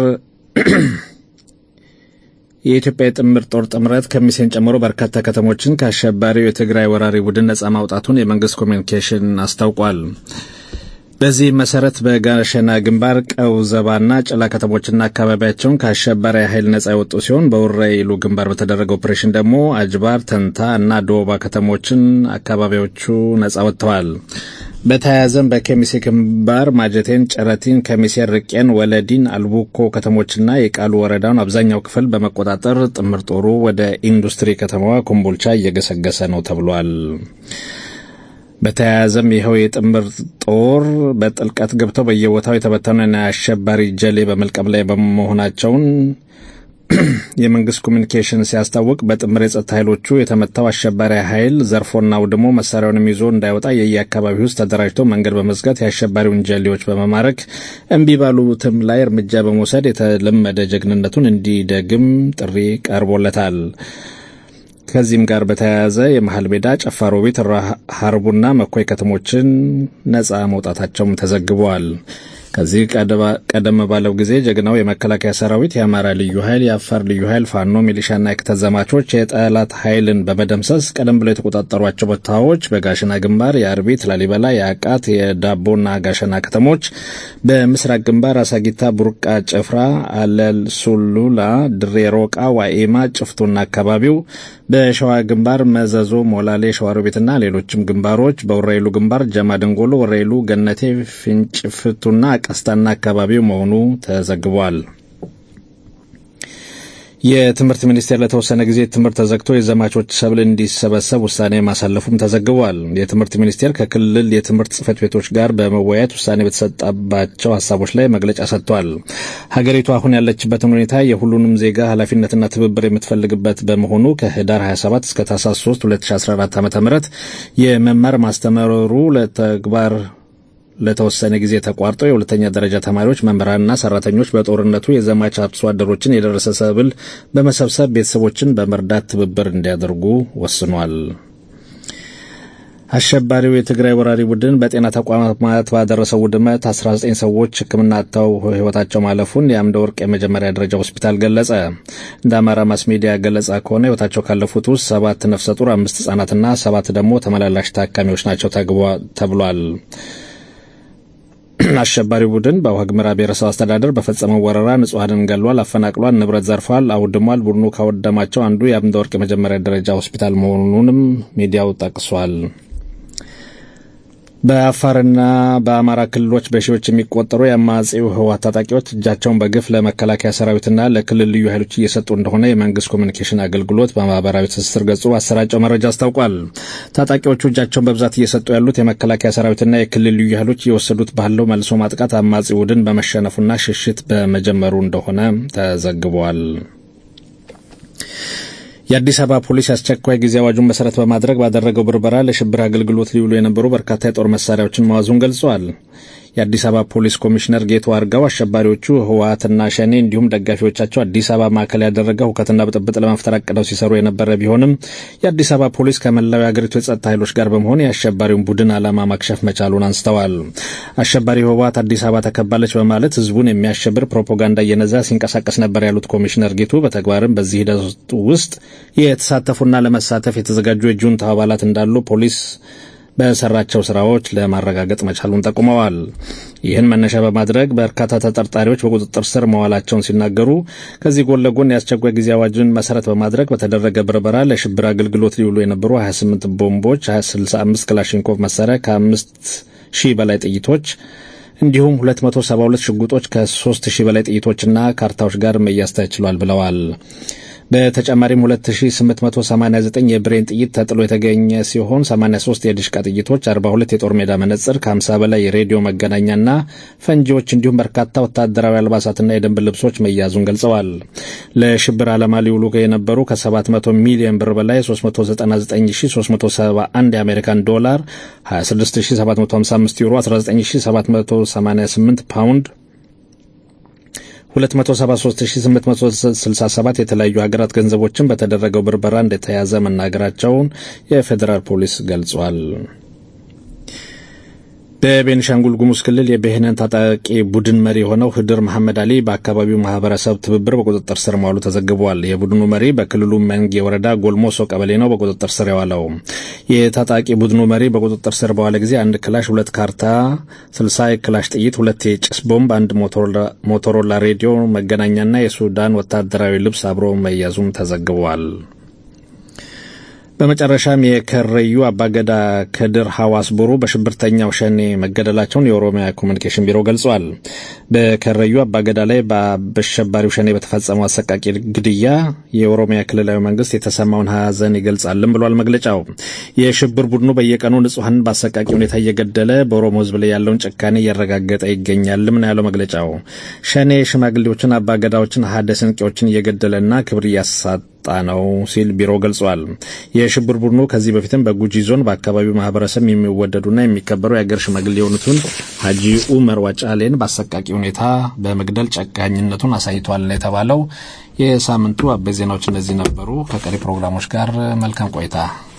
የኢትዮጵያ ጥምር ጦር ጥምረት ከሚሴን ጨምሮ በርካታ ከተሞችን ከአሸባሪው የትግራይ ወራሪ ቡድን ነጻ ማውጣቱን የመንግስት ኮሚኒኬሽን አስታውቋል። በዚህ መሰረት በጋሸና ግንባር ቀውዘባና ጭላ ከተሞችና አካባቢያቸውን ከአሸባሪ ኃይል ነጻ የወጡ ሲሆን በወራይሉ ግንባር በተደረገው ኦፕሬሽን ደግሞ አጅባር፣ ተንታ እና ዶባ ከተሞችን አካባቢዎቹ ነጻ ወጥተዋል። በተያያዘም በከሚሴ ግንባር ማጀቴን፣ ጨረቲን፣ ከሚሴ፣ ርቄን፣ ወለዲን፣ አልቡኮ ከተሞችና የቃሉ ወረዳውን አብዛኛው ክፍል በመቆጣጠር ጥምር ጦሩ ወደ ኢንዱስትሪ ከተማዋ ኮምቦልቻ እየገሰገሰ ነው ተብሏል። በተያያዘም ይኸው የጥምር ጦር በጥልቀት ገብተው በየቦታው የተበተኑና አሸባሪ ጀሌ በመልቀም ላይ በመሆናቸውን የመንግስት ኮሚኒኬሽን ሲያስታውቅ በጥምር የጸጥታ ኃይሎቹ የተመታው አሸባሪ ኃይል ዘርፎና ውድሞ መሳሪያውንም ይዞ እንዳይወጣ የየአካባቢው ውስጥ ተደራጅተው መንገድ በመዝጋት የአሸባሪውን ጀሌዎች በመማረክ እምቢ ባሉትም ላይ እርምጃ በመውሰድ የተለመደ ጀግንነቱን እንዲደግም ጥሪ ቀርቦለታል። ከዚህም ጋር በተያያዘ የመሃል ሜዳ፣ ጨፋሮቤት፣ ሀርቡና መኮይ ከተሞችን ነጻ መውጣታቸውም ተዘግበዋል። ከዚህ ቀደም ባለው ጊዜ ጀግናው የመከላከያ ሰራዊት፣ የአማራ ልዩ ኃይል፣ የአፋር ልዩ ኃይል፣ ፋኖ ሚሊሻና የከተዘማቾች የጠላት ኃይልን በመደምሰስ ቀደም ብለው የተቆጣጠሯቸው ቦታዎች በጋሸና ግንባር የአርቢት፣ ላሊበላ፣ የአቃት፣ የዳቦና ጋሸና ከተሞች፣ በምስራቅ ግንባር አሳጊታ፣ ቡርቃ፣ ጭፍራ፣ አለል ሱሉላ፣ ድሬ ሮቃ፣ ዋኤማ፣ ጭፍቱና አካባቢው፣ በሸዋ ግንባር መዘዞ፣ ሞላሌ፣ ሸዋሮቤትና ሌሎችም ግንባሮች፣ በወራይሉ ግንባር ጀማ ደንጎሎ፣ ወራይሉ፣ ገነቴ፣ ፍንጭፍቱና ቀስታና አካባቢው መሆኑ ተዘግቧል። የትምህርት ሚኒስቴር ለተወሰነ ጊዜ ትምህርት ተዘግቶ የዘማቾች ሰብል እንዲሰበሰብ ውሳኔ ማሳለፉም ተዘግቧል። የትምህርት ሚኒስቴር ከክልል የትምህርት ጽሕፈት ቤቶች ጋር በመወያየት ውሳኔ በተሰጠባቸው ሀሳቦች ላይ መግለጫ ሰጥቷል። ሀገሪቱ አሁን ያለችበትን ሁኔታ የሁሉንም ዜጋ ኃላፊነትና ትብብር የምትፈልግበት በመሆኑ ከህዳር ሀያ ሰባት እስከ ታህሳስ ሶስት ሁለት ሺ አስራ አራት ዓ.ም የመማር ማስተማሩ ለተግባር ለተወሰነ ጊዜ ተቋርጦ የሁለተኛ ደረጃ ተማሪዎች፣ መምህራንና ሰራተኞች በጦርነቱ የዘማች አርሶ አደሮችን የደረሰ ሰብል በመሰብሰብ ቤተሰቦችን በመርዳት ትብብር እንዲያደርጉ ወስኗል። አሸባሪው የትግራይ ወራሪ ቡድን በጤና ተቋማት ባደረሰው ውድመት አስራ ዘጠኝ ሰዎች ሕክምና አጥተው ሕይወታቸው ማለፉን የአምደ ወርቅ የመጀመሪያ ደረጃ ሆስፒታል ገለጸ። እንደ አማራ ማስ ሚዲያ ገለጻ ከሆነ ሕይወታቸው ካለፉት ውስጥ ሰባት ነፍሰ ጡር፣ አምስት ህጻናትና ሰባት ደግሞ ተመላላሽ ታካሚዎች ናቸው ተብሏል። አሸባሪው ቡድን በዋግምራ ብሔረሰብ አስተዳደር በፈጸመው ወረራ ንጹሃንን ገሏል፣ አፈናቅሏል፣ ንብረት ዘርፏል፣ አውድሟል። ቡድኑ ካወደማቸው አንዱ የአምደ ወርቅ የመጀመሪያ ደረጃ ሆስፒታል መሆኑንም ሚዲያው ጠቅሷል። በአፋርና በአማራ ክልሎች በሺዎች የሚቆጠሩ የአማጺው ህወሓት ታጣቂዎች እጃቸውን በግፍ ለመከላከያ ሰራዊትና ለክልል ልዩ ኃይሎች እየሰጡ እንደሆነ የመንግስት ኮሚኒኬሽን አገልግሎት በማህበራዊ ትስስር ገጹ አሰራጨው መረጃ አስታውቋል። ታጣቂዎቹ እጃቸውን በብዛት እየሰጡ ያሉት የመከላከያ ሰራዊትና የክልል ልዩ ኃይሎች እየወሰዱት ባለው መልሶ ማጥቃት አማጺ ቡድን በመሸነፉና ሽሽት በመጀመሩ እንደሆነ ተዘግቧል። የአዲስ አበባ ፖሊስ አስቸኳይ ጊዜ አዋጁን መሰረት በማድረግ ባደረገው ብርበራ ለሽብር አገልግሎት ሊውሉ የነበሩ በርካታ የጦር መሳሪያዎችን መያዙን ገልጿል። የአዲስ አበባ ፖሊስ ኮሚሽነር ጌቱ አርጋው አሸባሪዎቹ ህወሓትና ሸኔ እንዲሁም ደጋፊዎቻቸው አዲስ አበባ ማዕከል ያደረገ ሁከትና ብጥብጥ ለመፍጠር አቅደው ሲሰሩ የነበረ ቢሆንም የአዲስ አበባ ፖሊስ ከመላው የአገሪቱ የጸጥታ ኃይሎች ጋር በመሆን የአሸባሪውን ቡድን ዓላማ ማክሸፍ መቻሉን አንስተዋል። አሸባሪው ህወሓት አዲስ አበባ ተከባለች በማለት ህዝቡን የሚያሸብር ፕሮፓጋንዳ እየነዛ ሲንቀሳቀስ ነበር ያሉት ኮሚሽነር ጌቱ በተግባርም በዚህ ሂደት ውስጥ የተሳተፉና ለመሳተፍ የተዘጋጁ የጁንታ አባላት እንዳሉ ፖሊስ በሰራቸው ስራዎች ለማረጋገጥ መቻሉን ጠቁመዋል። ይህን መነሻ በማድረግ በርካታ ተጠርጣሪዎች በቁጥጥር ስር መዋላቸውን ሲናገሩ ከዚህ ጎን ለጎን የአስቸኳይ ጊዜ አዋጅን መሰረት በማድረግ በተደረገ ብርበራ ለሽብር አገልግሎት ሊውሉ የነበሩ ሀያ ስምንት ቦምቦች፣ ስልሳ አምስት ክላሽንኮቭ መሳሪያ፣ ከአምስት ሺህ በላይ ጥይቶች እንዲሁም ሁለት መቶ ሰባ ሁለት ሽጉጦች ከሶስት ሺህ በላይ ጥይቶችና ካርታዎች ጋር መያዝ ተችሏል ብለዋል። በተጨማሪም ሁለት ሺህ ስምንት መቶ ሰማኒያ ዘጠኝ የብሬን ጥይት ተጥሎ የተገኘ ሲሆን ሰማኒያ ሶስት የዲሽቃ ጥይቶች፣ አርባ ሁለት የጦር ሜዳ መነጽር፣ ከሀምሳ በላይ የሬዲዮ መገናኛና ፈንጂዎች እንዲሁም በርካታ ወታደራዊ አልባሳትና የደንብ ልብሶች መያዙን ገልጸዋል። ለሽብር ዓላማ ሊውሉ የነበሩ ከሰባት መቶ ሚሊዮን ብር በላይ ሶስት መቶ ዘጠና ዘጠኝ ሺህ ሶስት መቶ ሰባ አንድ የአሜሪካን ዶላር፣ ሀያ ስድስት ሺህ ሰባት መቶ ሀምሳ አምስት ዩሮ፣ አስራ ዘጠኝ ሺህ ሰባት መቶ ሰማኒያ ስምንት ፓውንድ፣ ሁለት መቶ ሰባ ሶስት ሺህ ስምንት መቶ ስልሳ ሰባት የተለያዩ ሀገራት ገንዘቦችን በተደረገው ብርበራ እንደተያዘ መናገራቸውን የፌዴራል ፖሊስ ገልጿል። በቤኒሻንጉል ጉሙዝ ክልል የብሔነን ታጣቂ ቡድን መሪ የሆነው ህድር መሐመድ አሊ በአካባቢው ማህበረሰብ ትብብር በቁጥጥር ስር መዋሉ ተዘግቧል። የቡድኑ መሪ በክልሉ መንጌ ወረዳ ጎልሞሶ ቀበሌ ነው በቁጥጥር ስር የዋለው። የታጣቂ ቡድኑ መሪ በቁጥጥር ስር በዋለ ጊዜ አንድ ክላሽ፣ ሁለት ካርታ፣ ስልሳ የክላሽ ጥይት፣ ሁለት የጭስ ቦምብ፣ አንድ ሞቶሮላ ሬዲዮ መገናኛና የሱዳን ወታደራዊ ልብስ አብሮ መያዙም ተዘግቧል። በመጨረሻም የከረዩ አባገዳ ከድር ሐዋስ ቦሩ በሽብርተኛው ሸኔ መገደላቸውን የኦሮሚያ ኮሙኒኬሽን ቢሮ ገልጿል። በከረዩ አባገዳ ላይ በአሸባሪው ሸኔ በተፈጸመው አሰቃቂ ግድያ የኦሮሚያ ክልላዊ መንግስት የተሰማውን ሐዘን ይገልጻልም ብሏል መግለጫው። የሽብር ቡድኑ በየቀኑ ንጹሃንን በአሰቃቂ ሁኔታ እየገደለ በኦሮሞ ህዝብ ላይ ያለውን ጭካኔ እያረጋገጠ ይገኛልም ነው ያለው መግለጫው። ሸኔ ሽማግሌዎችን፣ አባገዳዎችን፣ ሀደ ስንቄዎችን እየገደለና ክብር እያሳጣ ነው ሲል ቢሮ ገልጿል። የሽብር ቡድኑ ከዚህ በፊትም በጉጂ ዞን በአካባቢው ማህበረሰብ የሚወደዱና የሚከበሩ የአገር ሽማግሌ የሆኑትን ሀጂ ኡመር ዋጫሌን በአሰቃቂ ሁኔታ በመግደል ጨካኝነቱን አሳይቷል የተባለው። የሳምንቱ አበይት ዜናዎች እነዚህ ነበሩ። ከቀሪ ፕሮግራሞች ጋር መልካም ቆይታ።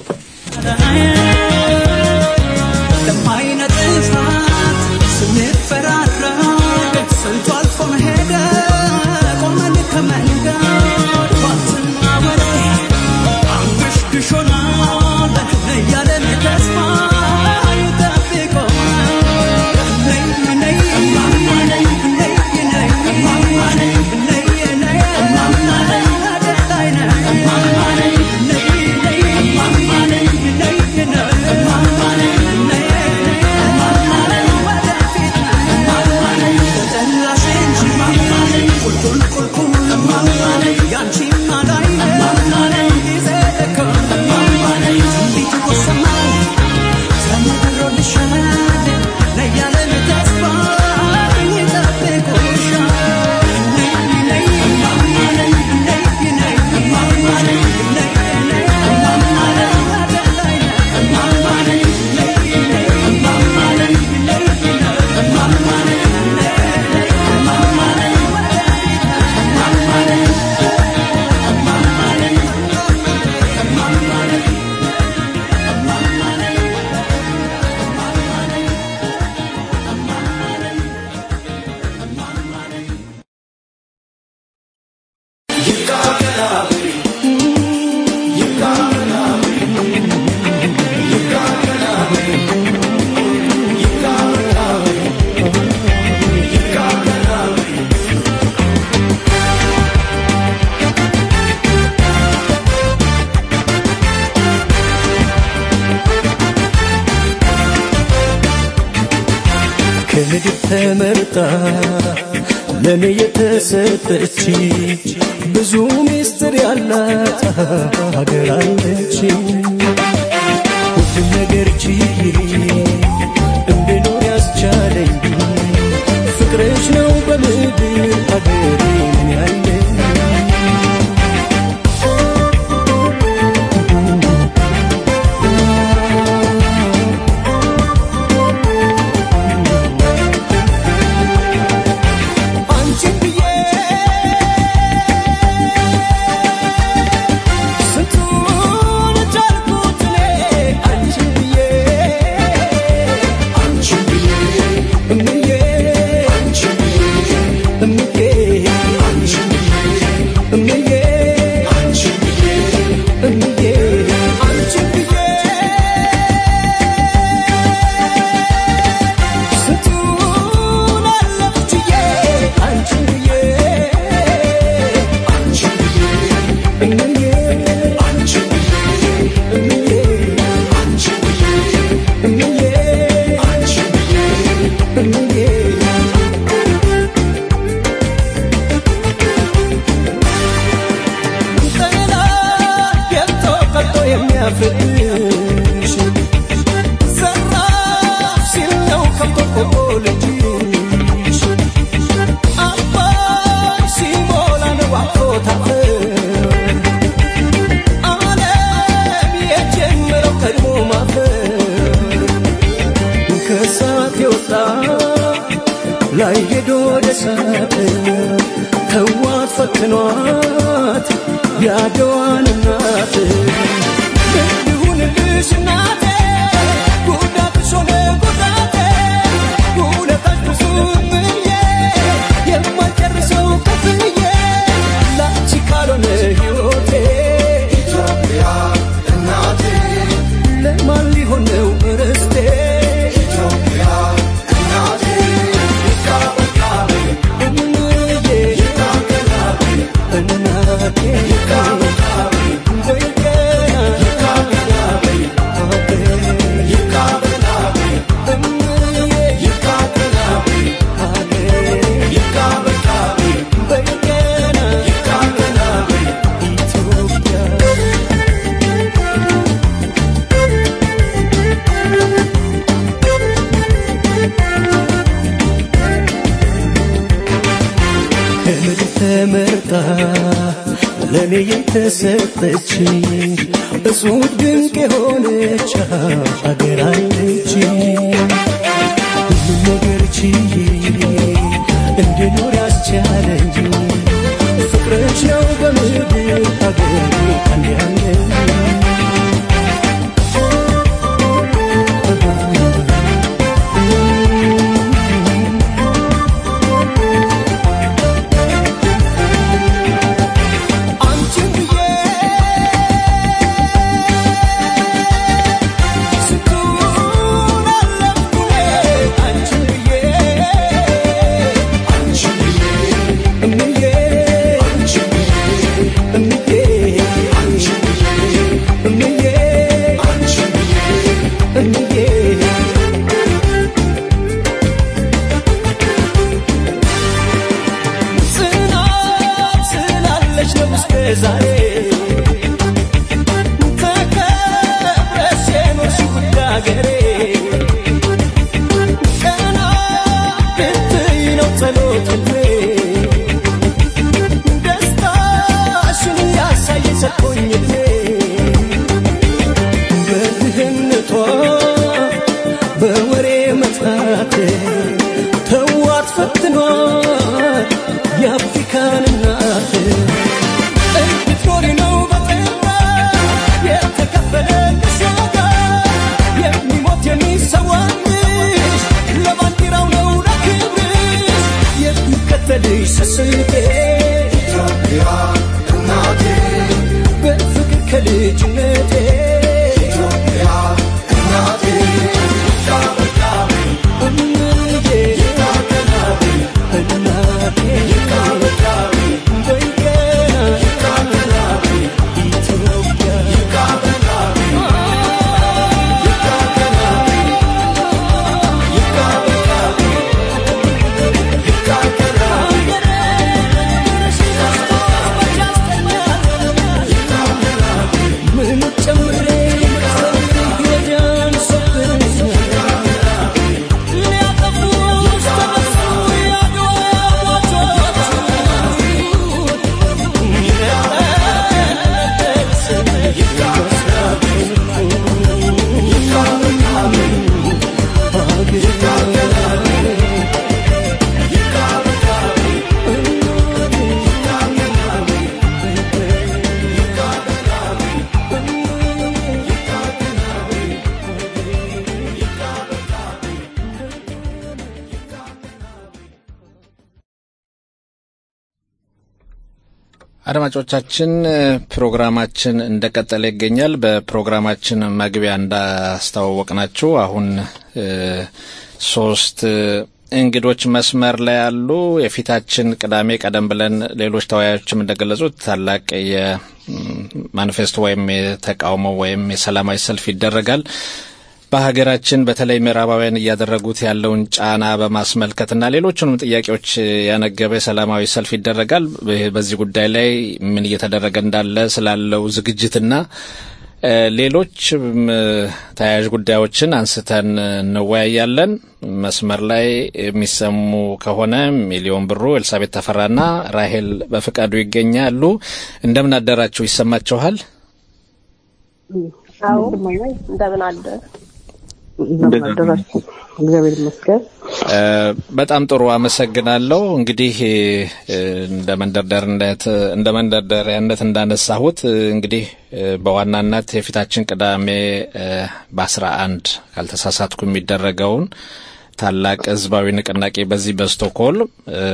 ለኔ የተሰጠች ብዙ ሚስጥር ያላት ሀገር አለች። ሁሉም ነገር ችዬ እንድኖር ያስቻለኝ ፍቅርሽ ነው በምድር ሀገሬ ያለኝ። የሚያፍርሽ ዘራፍ ሲል ነው ከብቶ ልጅሽ አባይ ሲሞላ ነው አፎታፈር ዓለም የጀመረው ቀድሞ ማፈር ከሳት የወጣ ላይ ሄዶ ደሳት ተዋት ፈትኗት ያደዋን እናት ይሁንልሽ እናቴ ጉዳትሽ ሆነ ጉዳቴ ውለታሽ ብዙ ብዬ የማልጨርሰው ከፍዬ ላንቺ ካልሆነ ሕይወቴ ኢትዮጵያ እናቴ ለማን ሊሆን ነው ርስቴ ኢትዮጵያ እናቴ ይካበቃቤ እምዬ ይካበቃቤ እናቴ ይካበቃቤ በይገና ይካበቃቤ አቤ ይካበቃቤ እምዬ ይካበቃቤ አቤ ይካበቃቤ በይገና ይካበቃቤ ኢትዮጵያ ከምድር ተመርጣ ለኔ የተሰጠች እጹብ ድንቅ የሆነች አገር አለች ሁሉም ነገር ችዬ እንድኖር ያስቻለኝ ፍቅርሽ ነው በምድር አገሬ አንድ ያለኝ አንቺን ብዬ ስንቱን አለፍኩኔ አንቺን ብዬ አንቺን ብዬ እምዬ አንቺን ብዬ እምዬ አንቺን ብዬ እምዬ አንቺን ብዬ እምዬ ጽናት ስላለች ነው እስከ ዛሬ ተከብረሽ የኖርሽው ውድ አገሬ ቀና ብትይ ነው ጸሎቴ ደስታሽን ያሳየኝ ሰጥቶኝ እድሜ በድህነቷ በወሬ መጥፋት ተዋት ፈትኗት የአፍሪካን እናት እንድትኖሪ ነው በጤና የተከፈለልሽ ዋጋ የሚሞት የሚሰዋልሽ ለባንዲራው ነው ለክብርሽ የሚከተልሽ ስስቴ ኢትዮጵያ እናቴ በፍቅር ከልጅነቴ ኢትዮጵያ እናቴ ይካበቃቤ እምዬ ይካበቃቤ እናቴ ይካበቃቤ በይገና ይካበቃቤ ኢትዮጵያ ይካበቃቤ ይካበቃቤ ይካበቃቤ ምን ጨምሬ ወዲያን ሰብርሽ ሊያጠፉሽ ተነሱ ያድዋ አድማጮቻችን ፕሮግራማችን እንደቀጠለ ይገኛል። በፕሮግራማችን መግቢያ እንዳስተዋወቅናችሁ አሁን ሶስት እንግዶች መስመር ላይ ያሉ የፊታችን ቅዳሜ ቀደም ብለን ሌሎች ተወያዮችም እንደገለጹት ታላቅ የማኒፌስቶ ወይም የተቃውሞ ወይም የሰላማዊ ሰልፍ ይደረጋል። በሀገራችን በተለይ ምዕራባውያን እያደረጉት ያለውን ጫና በማስመልከትና ሌሎችንም ጥያቄዎች ያነገበ ሰላማዊ ሰልፍ ይደረጋል። በዚህ ጉዳይ ላይ ምን እየተደረገ እንዳለ ስላለው ዝግጅትና ሌሎች ተያያዥ ጉዳዮችን አንስተን እንወያያለን። መስመር ላይ የሚሰሙ ከሆነ ሚሊዮን ብሩ፣ ኤልሳቤት ተፈራና ራሄል በፍቃዱ ይገኛሉ። እንደምን አደራችሁ? ይሰማችኋል? አዎ እንደምን አደረ እንደምን አደራችሁ? እግዚአብሔር ይመስገን። በጣም ጥሩ አመሰግናለሁ። እንግዲህ እንደ መንደርደሪያነት እንደ መንደርደሪያነት እንዳነሳሁት እንግዲህ በዋናነት የፊታችን ቅዳሜ በአስራ አንድ ካልተሳሳትኩ የሚደረገውን ታላቅ ህዝባዊ ንቅናቄ በዚህ በስቶክሆልም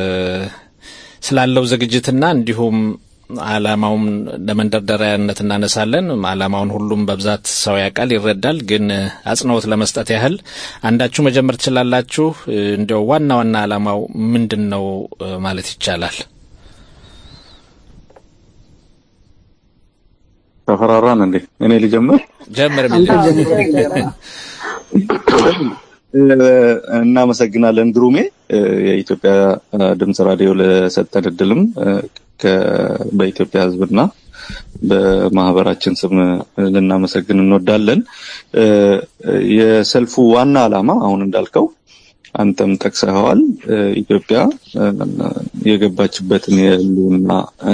ስላለው ዝግጅትና እንዲሁም አላማውን ለመንደርደሪያነት እናነሳለን። አላማውን ሁሉም በብዛት ሰው ያውቃል ይረዳል፣ ግን አጽንኦት ለመስጠት ያህል አንዳችሁ መጀመር ትችላላችሁ። እንደው ዋና ዋና አላማው ምንድነው ማለት ይቻላል? ተፈራራን እንዴ? እኔ ልጀምር? ጀምር ምን እናመሰግናለን ግሩሜ የኢትዮጵያ ድምጽ ራዲዮ ለሰጠን እድልም በኢትዮጵያ ህዝብና በማህበራችን ስም ልናመሰግን እንወዳለን። የሰልፉ ዋና አላማ አሁን እንዳልከው አንተም ጠቅሰኸዋል፣ ኢትዮጵያ የገባችበትን የህልውና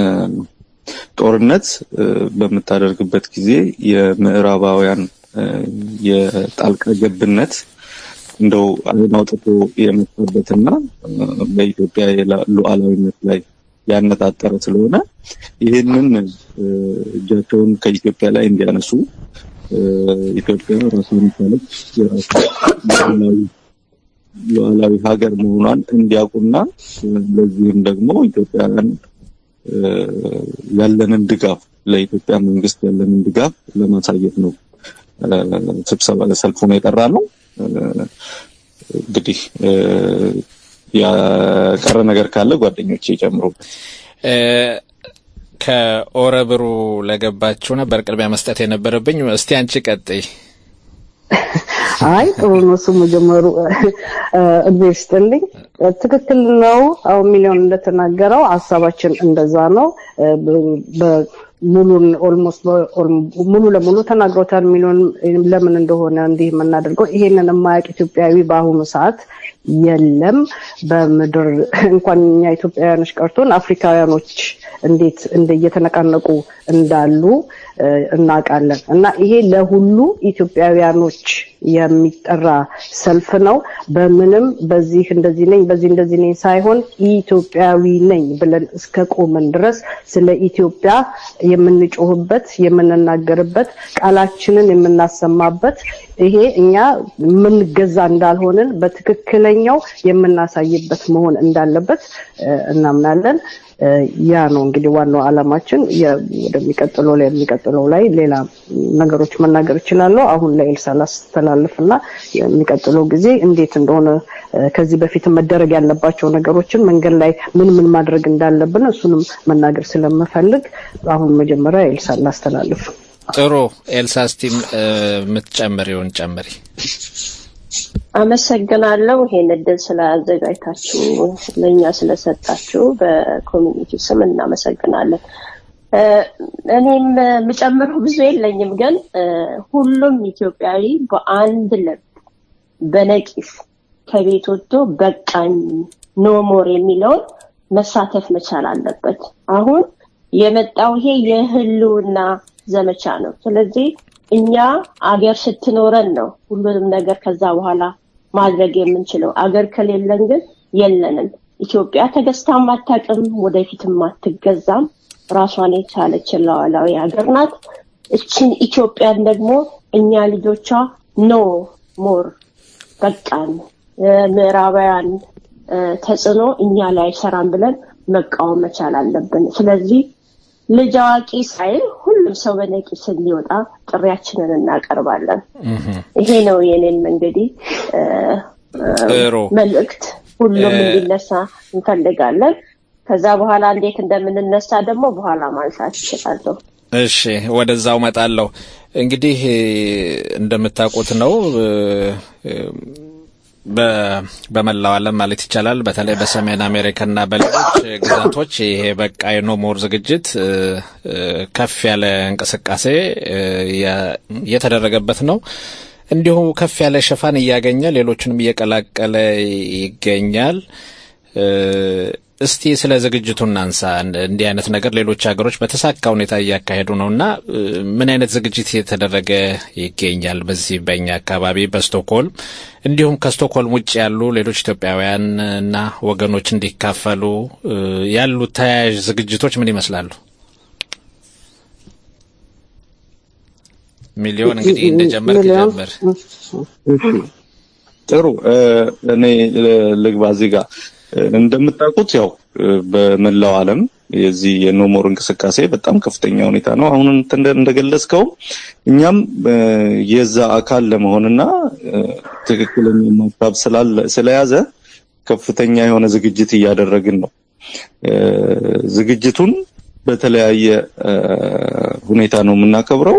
ጦርነት በምታደርግበት ጊዜ የምዕራባውያን የጣልቃ ገብነት እንደው አውጥቶ የመጣበትና በኢትዮጵያ ሉዓላዊነት ላይ ያነጣጠረ ስለሆነ ይሄንን እጃቸውን ከኢትዮጵያ ላይ እንዲያነሱ ኢትዮጵያ ራሷን ታለች የራሷን ሉዓላዊ ሀገር መሆኗን እንዲያውቁና ለዚህም ደግሞ ኢትዮጵያውያን ያለንን ድጋፍ ለኢትዮጵያ መንግስት ያለንን ድጋፍ ለማሳየት ነው ስብሰባ ለሰልፉን የጠራ ነው። እንግዲህ ያቀረ ነገር ካለ ጓደኞቼ ይጨምሩ። ከኦረብሩ ለገባችሁ ነበር ቅድሚያ መስጠት የነበረብኝ። እስቲ አንቺ ቀጥይ። አይ ጥሩ ነው ስሙ ጀመሩ። እግዚአብሔር ይስጥልኝ። ትክክል ነው። አሁን ሚሊዮን እንደተናገረው ሐሳባችን እንደዛ ነው። ሙሉን ኦልሞስት ሙሉ ለሙሉ ተናግሮታል። ሚሊዮን ለምን እንደሆነ እንዲህ የምናደርገው ይሄንን የማያውቅ ኢትዮጵያዊ በአሁኑ ሰዓት የለም በመድር እንኳን እኛ ኢትዮጵያውያኖች ቀርቶን አፍሪካውያኖች እንዴት እንደየተነቃነቁ እንዳሉ እናቃለን። እና ይሄ ለሁሉ ኢትዮጵያውያኖች የሚጠራ ሰልፍ ነው። በምንም በዚህ እንደዚህ ነኝ በዚህ እንደዚህ ነኝ ሳይሆን ኢትዮጵያዊ ነኝ ብለን እስከ ቆመን ድረስ ስለ ኢትዮጵያ የምንጮህበት የምንናገርበት ቃላችንን የምናሰማበት ይሄ እኛ ምን ገዛ እንዳልሆነን በትክክለኛው የምናሳይበት መሆን እንዳለበት እናምናለን። ያ ነው እንግዲህ ዋናው አላማችን። ወደሚቀጥለው ላይ የሚቀጥለው ላይ ሌላ ነገሮች መናገር ይችላል። አሁን ለኤልሳ ላስተላልፍና የሚቀጥለው ጊዜ እንዴት እንደሆነ ከዚህ በፊት መደረግ ያለባቸው ነገሮችን መንገድ ላይ ምን ምን ማድረግ እንዳለብን እሱንም መናገር ስለምፈልግ አሁን መጀመሪያ ኤልሳ ላስተላልፍ። ጥሩ ኤልሳ ስቲም ምትጨምሪውን ጨምሪ። አመሰግናለሁ ይሄን እድል ስላዘጋጅታችሁ ለኛ ስለሰጣችሁ በኮሚኒቲው ስም እናመሰግናለን። እኔም ምጨምረው ብዙ የለኝም፣ ግን ሁሉም ኢትዮጵያዊ በአንድ ልብ በነቂስ ከቤት ወጥቶ በቃኝ ኖ ሞር የሚለው መሳተፍ መቻል አለበት። አሁን የመጣው ይሄ የህልውና ዘመቻ ነው። ስለዚህ እኛ አገር ስትኖረን ነው ሁሉንም ነገር ከዛ በኋላ ማድረግ የምንችለው። አገር ከሌለን ግን የለንም። ኢትዮጵያ ተገዝታም አታውቅም፣ ወደፊትም አትገዛም። ራሷን የቻለች ሉዓላዊ ሀገር ናት። እቺን ኢትዮጵያን ደግሞ እኛ ልጆቿ ኖ ሞር በቃን ምዕራባውያን ተጽዕኖ እኛ ላይ ሰራን ብለን መቃወም መቻል አለብን። ስለዚህ ልጅ አዋቂ ሳይል ሁሉም ሰው በነቂስ እንዲወጣ ጥሪያችንን እናቀርባለን። ይሄ ነው የኔን እንግዲህ መልእክት። ሁሉም እንዲነሳ እንፈልጋለን። ከዛ በኋላ እንዴት እንደምንነሳ ደግሞ በኋላ ማንሳት ይችላል። እሺ ወደዛው መጣለው። እንግዲህ እንደምታውቁት ነው በመላው ዓለም ማለት ይቻላል በተለይ በሰሜን አሜሪካና በሌሎች ግዛቶች ይሄ በቃ የኖ ሞር ዝግጅት ከፍ ያለ እንቅስቃሴ የተደረገበት ነው። እንዲሁ ከፍ ያለ ሽፋን እያገኘ ሌሎችንም እየቀላቀለ ይገኛል። እስቲ ስለ ዝግጅቱ እናንሳ። እንዲህ አይነት ነገር ሌሎች ሀገሮች በተሳካ ሁኔታ እያካሄዱ ነውና ምን አይነት ዝግጅት እየተደረገ ይገኛል በዚህ በእኛ አካባቢ በስቶክሆልም እንዲሁም ከስቶክሆልም ውጭ ያሉ ሌሎች ኢትዮጵያውያን እና ወገኖች እንዲካፈሉ ያሉ ተያያዥ ዝግጅቶች ምን ይመስላሉ? ሚሊዮን እንግዲህ እንደጀመርክ ጀመር። ጥሩ እኔ ልግባ እዚህ ጋር እንደምታውቁት ያው በመላው ዓለም የዚህ የኖሞር እንቅስቃሴ በጣም ከፍተኛ ሁኔታ ነው። አሁን እንደገለጽከው እኛም የዛ አካል ለመሆንና ትክክለኛ ማጣብ ስላለ ስለያዘ ከፍተኛ የሆነ ዝግጅት እያደረግን ነው። ዝግጅቱን በተለያየ ሁኔታ ነው የምናከብረው።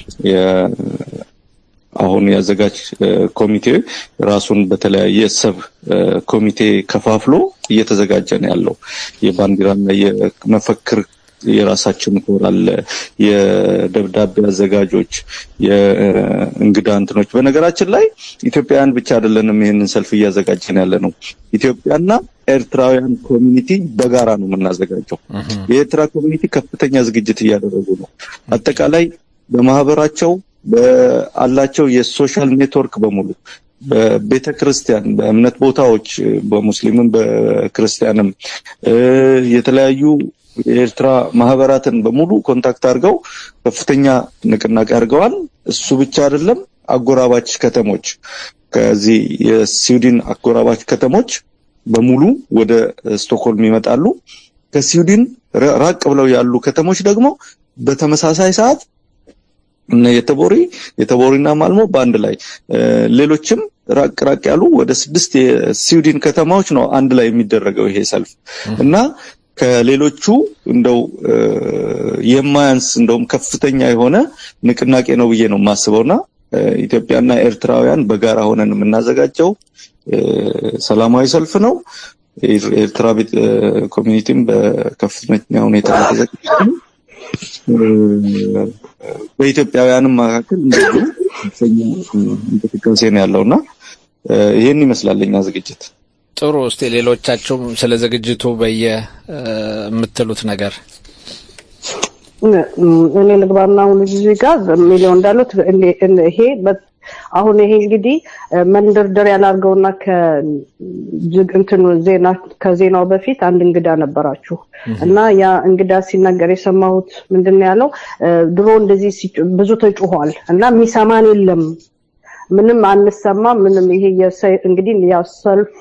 አሁን ያዘጋጅ ኮሚቴ ራሱን በተለያየ ሰብ ኮሚቴ ከፋፍሎ እየተዘጋጀ ነው ያለው። የባንዲራና የመፈክር የራሳችን ኮራል የደብዳቤ አዘጋጆች የእንግዳ እንትኖች በነገራችን ላይ ኢትዮጵያውያን ብቻ አይደለንም ይሄንን ሰልፍ እያዘጋጀን ያለ ነው። ኢትዮጵያና ኤርትራውያን ኮሚኒቲ በጋራ ነው የምናዘጋጀው። የኤርትራ ኮሚኒቲ ከፍተኛ ዝግጅት እያደረጉ ነው። አጠቃላይ በማህበራቸው በአላቸው የሶሻል ኔትወርክ በሙሉ በቤተክርስቲያን በእምነት ቦታዎች በሙስሊምም በክርስቲያንም የተለያዩ የኤርትራ ማህበራትን በሙሉ ኮንታክት አድርገው ከፍተኛ ንቅናቄ አድርገዋል። እሱ ብቻ አይደለም አጎራባች ከተሞች ከዚህ የስዊድን አጎራባች ከተሞች በሙሉ ወደ ስቶክሆልም ይመጣሉ። ከስዊድን ራቅ ብለው ያሉ ከተሞች ደግሞ በተመሳሳይ ሰዓት እና የተቦሪ የተቦሪና ማልሞ ባንድ ላይ ሌሎችም ራቅ ራቅ ያሉ ወደ ስድስት የስዊድን ከተማዎች ነው አንድ ላይ የሚደረገው ይሄ ሰልፍ እና ከሌሎቹ እንደው የማያንስ እንደውም ከፍተኛ የሆነ ንቅናቄ ነው ብዬ ነው ማስበውና ኢትዮጵያና ኤርትራውያን በጋራ ሆነን የምናዘጋጀው ሰላማዊ ሰልፍ ነው። ኤርትራ ኮሚኒቲም በከፍተኛ ሁኔታ ተዘጋጅቷል። በኢትዮጵያውያንም መካከል እንደዚህ ሰኛ እንቅስቃሴ ነው ያለውና ይሄን ይመስላልኛ ዝግጅት። ጥሩ እስቲ ሌሎቻችሁም ስለ ዝግጅቱ በየ የምትሉት ነገር እኔ ልግባና አሁን እዚህ ጋር ሚሊዮን እንዳሉት ይሄ አሁን ይሄ እንግዲህ መንደርደር ያላርገውና ከእንትኑ ዜና ከዜናው በፊት አንድ እንግዳ ነበራችሁ እና ያ እንግዳ ሲናገር የሰማሁት ምንድነው ያለው ድሮ እንደዚህ ብዙ ተጮኋል እና ሚሰማን የለም ምንም አንሰማ ምንም ይሄ እንግዲህ ያው ሰልፉ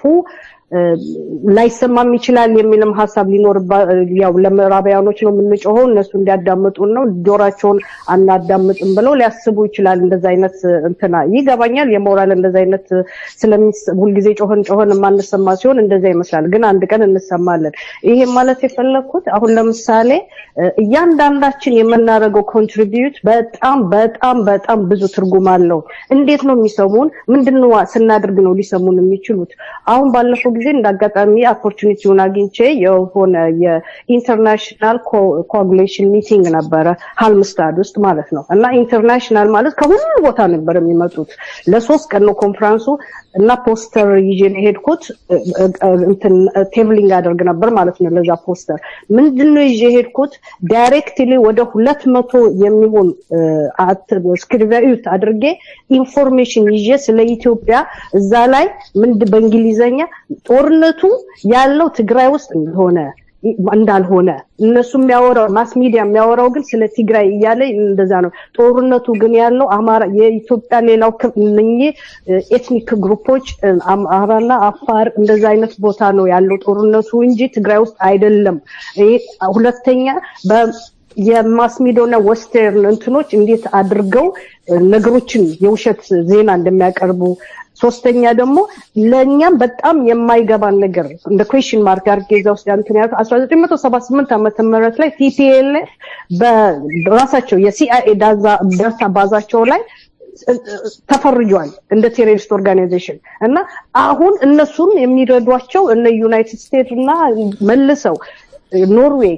ላይሰማም ይችላል የሚልም ሐሳብ ሊኖር ያው ለምዕራባውያኖች ነው የምንጮኸው እነሱ እንዲያዳምጡን ነው ጆራቸውን አናዳምጥም ብለው ሊያስቡ ይችላል። እንደዛ አይነት እንትና ይገባኛል የሞራል እንደዛ አይነት ስለሚሁል ጊዜ ጮህን ጮህን ማንሰማ ሲሆን እንደዛ ይመስላል። ግን አንድ ቀን እንሰማለን። ይሄ ማለት የፈለኩት አሁን ለምሳሌ እያንዳንዳችን የምናደርገው ኮንትሪቢዩት በጣም በጣም በጣም ብዙ ትርጉም አለው። እንዴት ነው የሚሰሙን? ምንድነው ስናደርግ ነው ሊሰሙን የሚችሉት? አሁን ባለፈው ጊዜ እንዳጋጣሚ ኦፖርቹኒቲውን አግኝቼ የሆነ የኢንተርናሽናል ኮአጉሌሽን ሚቲንግ ነበረ ሃልምስታድ ውስጥ ማለት ነው እና ኢንተርናሽናል ማለት ከሁሉ ቦታ ነበር የሚመጡት ለሶስት ቀን ነው ኮንፈረንሱ እና ፖስተር ይዤ ሄድኩት እንትን ቴብሊንግ አደርግ ነበር ማለት ነው ለዛ ፖስተር ምንድነው ይዤ ሄድኩት ዳይሬክትሊ ወደ ሁለት መቶ የሚሆን ስክሪቨዩት አድርጌ ኢንፎርሜሽን ይዤ ስለ ኢትዮጵያ እዛ ላይ ምን በእንግሊዘኛ ጦርነቱ ያለው ትግራይ ውስጥ እንደሆነ እንዳልሆነ እነሱ የሚያወራው ማስ ሚዲያ የሚያወራው ግን ስለ ትግራይ እያለ እንደዛ ነው። ጦርነቱ ግን ያለው አማራ የኢትዮጵያ ሌላው ከነኚ ኤትኒክ ግሩፖች አማራና አፋር እንደዛ አይነት ቦታ ነው ያለው ጦርነቱ እንጂ ትግራይ ውስጥ አይደለም። ሁለተኛ በ የማስ ሚዲያና ወስተርን እንትኖች እንዴት አድርገው ነገሮችን የውሸት ዜና እንደሚያቀርቡ ሶስተኛ ደግሞ ለኛም በጣም የማይገባን ነገር እንደ ኩዌስችን ማርክ አርጌዛ ውስጥ አንተኛው አስራ ዘጠኝ መቶ ሰባ ስምንት ዓመተ ምህረት ላይ ቲፒኤልኤፍ በራሳቸው የሲአይኤ ዳዛ ዳታ ባዛቸው ላይ ተፈርጇል እንደ ቴሮሪስት ኦርጋናይዜሽን እና አሁን እነሱም የሚረዷቸው እነ ዩናይትድ ስቴትስ እና መልሰው ኖርዌይ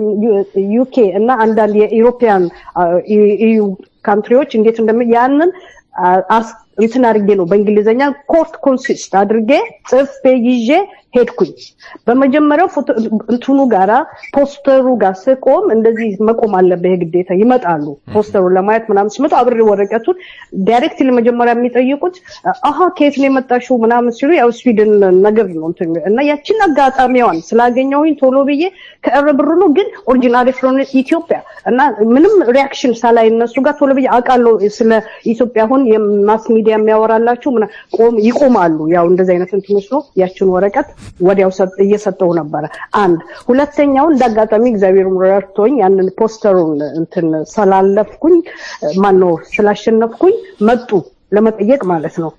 ዩኬ እና አንዳንድ የዩሮፒያን ኢዩ ካንትሪዎች እንዴት እንደም ያንን እንትን አድርጌ ነው በእንግሊዘኛ ኮርት ኮንሲስት አድርጌ ጽፌ ይዤ ሄድኩኝ በመጀመሪያው ፎቶ እንትኑ ጋራ ፖስተሩ ጋር ስቆም እንደዚህ መቆም አለበት ግዴታ ይመጣሉ ፖስተሩ ለማየት ምናምን ሲመጡ አብሬ ወረቀቱን ዳይሬክትሊ መጀመሪያ የሚጠይቁት አሃ ከየት ነው የመጣሽው ምናምን ሲሉ ያው ስዊድን ነገር ነው እንትን እና ያቺን አጋጣሚዋን ስላገኘሁኝ ቶሎ ብዬ ከእረብሩ ነው ግን ኦሪጂናሊ ፍሮም ኢትዮጵያ እና ምንም ሪአክሽን ሳላይ እነሱ ጋር ቶሎ ብዬ አቃለው ስለ ኢትዮጵያ አሁን የማስ ሚዲያ የሚያወራላችሁ ምና ቆም ይቆማሉ ያው እንደዚህ አይነት እንትኖች ነው ያችን ወረቀት ወዲያው እየሰጠው ነበር አንድ ሁለተኛው እንዳጋጣሚ እግዚአብሔር ረድቶኝ ያንን ፖስተሩን እንትን ሰላለፍኩኝ ማን ነው ስላሸነፍኩኝ መጡ ለመጠየቅ ማለት ነው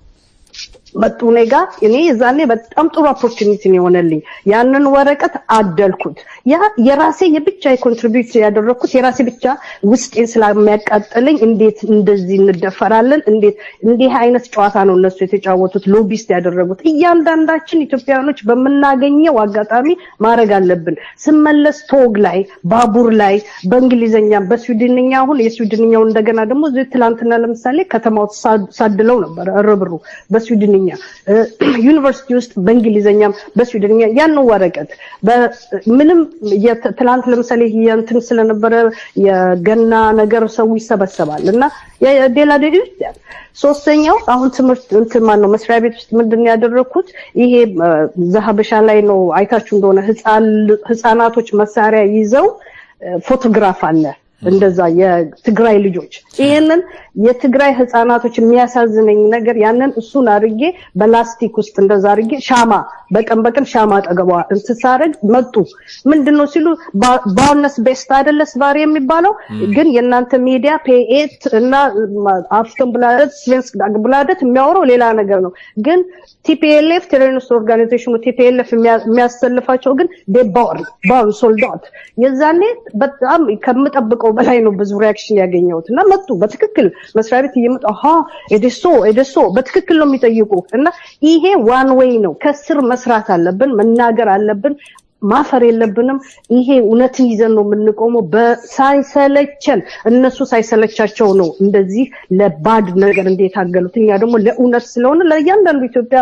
መጡ ነጋ እኔ ዛኔ በጣም ጥሩ ኦፖርቹኒቲ ነው የሆነልኝ ያንን ወረቀት አደልኩት ያ የራሴ የብቻ ኮንትሪቢዩት ያደረኩት የራሴ ብቻ ውስጤን ስለሚያቃጥልኝ እንዴት እንደዚህ እንደፈራለን እንዴት እንዲህ አይነት ጨዋታ ነው እነሱ የተጫወቱት ሎቢስት ያደረጉት እያንዳንዳችን ኢትዮጵያኖች በመናገኘው አጋጣሚ ማረግ አለብን ስመለስ ቶግ ላይ ባቡር ላይ በእንግሊዘኛ በስዊድንኛ አሁን የስዊድንኛው እንደገና ደግሞ ትላንትና ለምሳሌ ከተማው ሳድለው ነበር አረብሩ በስዊድንኛ ዩኒቨርሲቲ ውስጥ በእንግሊዘኛም በስዊድንኛ ያን ወረቀት ምንም የትላንት ለምሳሌ ያንተን ስለነበረ የገና ነገር ሰው ይሰበሰባል እና የዴላ ዴዲስ ሶስተኛው አሁን ትምህርት እንትን ማን ነው መስሪያ ቤት ውስጥ ምንድነው ያደረኩት ይሄ ዘሀበሻ ላይ ነው አይታችሁ እንደሆነ ህፃን ህፃናቶች መሳሪያ ይዘው ፎቶግራፍ አለ እንደዛ የትግራይ ልጆች ይሄንን የትግራይ ህፃናቶች የሚያሳዝነኝ ነገር ያንን እሱን አርጌ በላስቲክ ውስጥ እንደዛ አርጌ ሻማ በቀን በቀን ሻማ ጠገባ እንተሳረግ መጡ ምንድነው ሲሉ ባውነስ ቤስት አይደለስ ባሪ የሚባለው ግን የናንተ ሚዲያ ፔኤት እና አፍተን ብላደት ስቬንስክ ዳግ ብላደት የሚያወራው ሌላ ነገር ነው ግን ቲፒኤልኤፍ ቴሮሪስት ኦርጋናይዜሽኑ ቲፒኤልኤፍ የሚያሰልፋቸው ግን ደባር ባው ሶልዳት የዛኔ በጣም ከምጠብቀው በላይ ነው ብዙ ሪአክሽን ያገኘሁትና መጡ በትክክል መስሪያ ቤት እየመጡ አሃ ኤደሶ ኤደሶ በትክክል ነው የሚጠይቁ እና ይሄ ዋን ዌይ ነው ከስር መስራት አለብን መናገር አለብን ማፈር የለብንም ይሄ እውነትን ይዘን ነው የምንቆመው በሳይሰለቸን እነሱ ሳይሰለቻቸው ነው እንደዚህ ለባድ ነገር እንደታገሉት እኛ ደግሞ ለእውነት ስለሆነ ለያንዳንዱ ኢትዮጵያ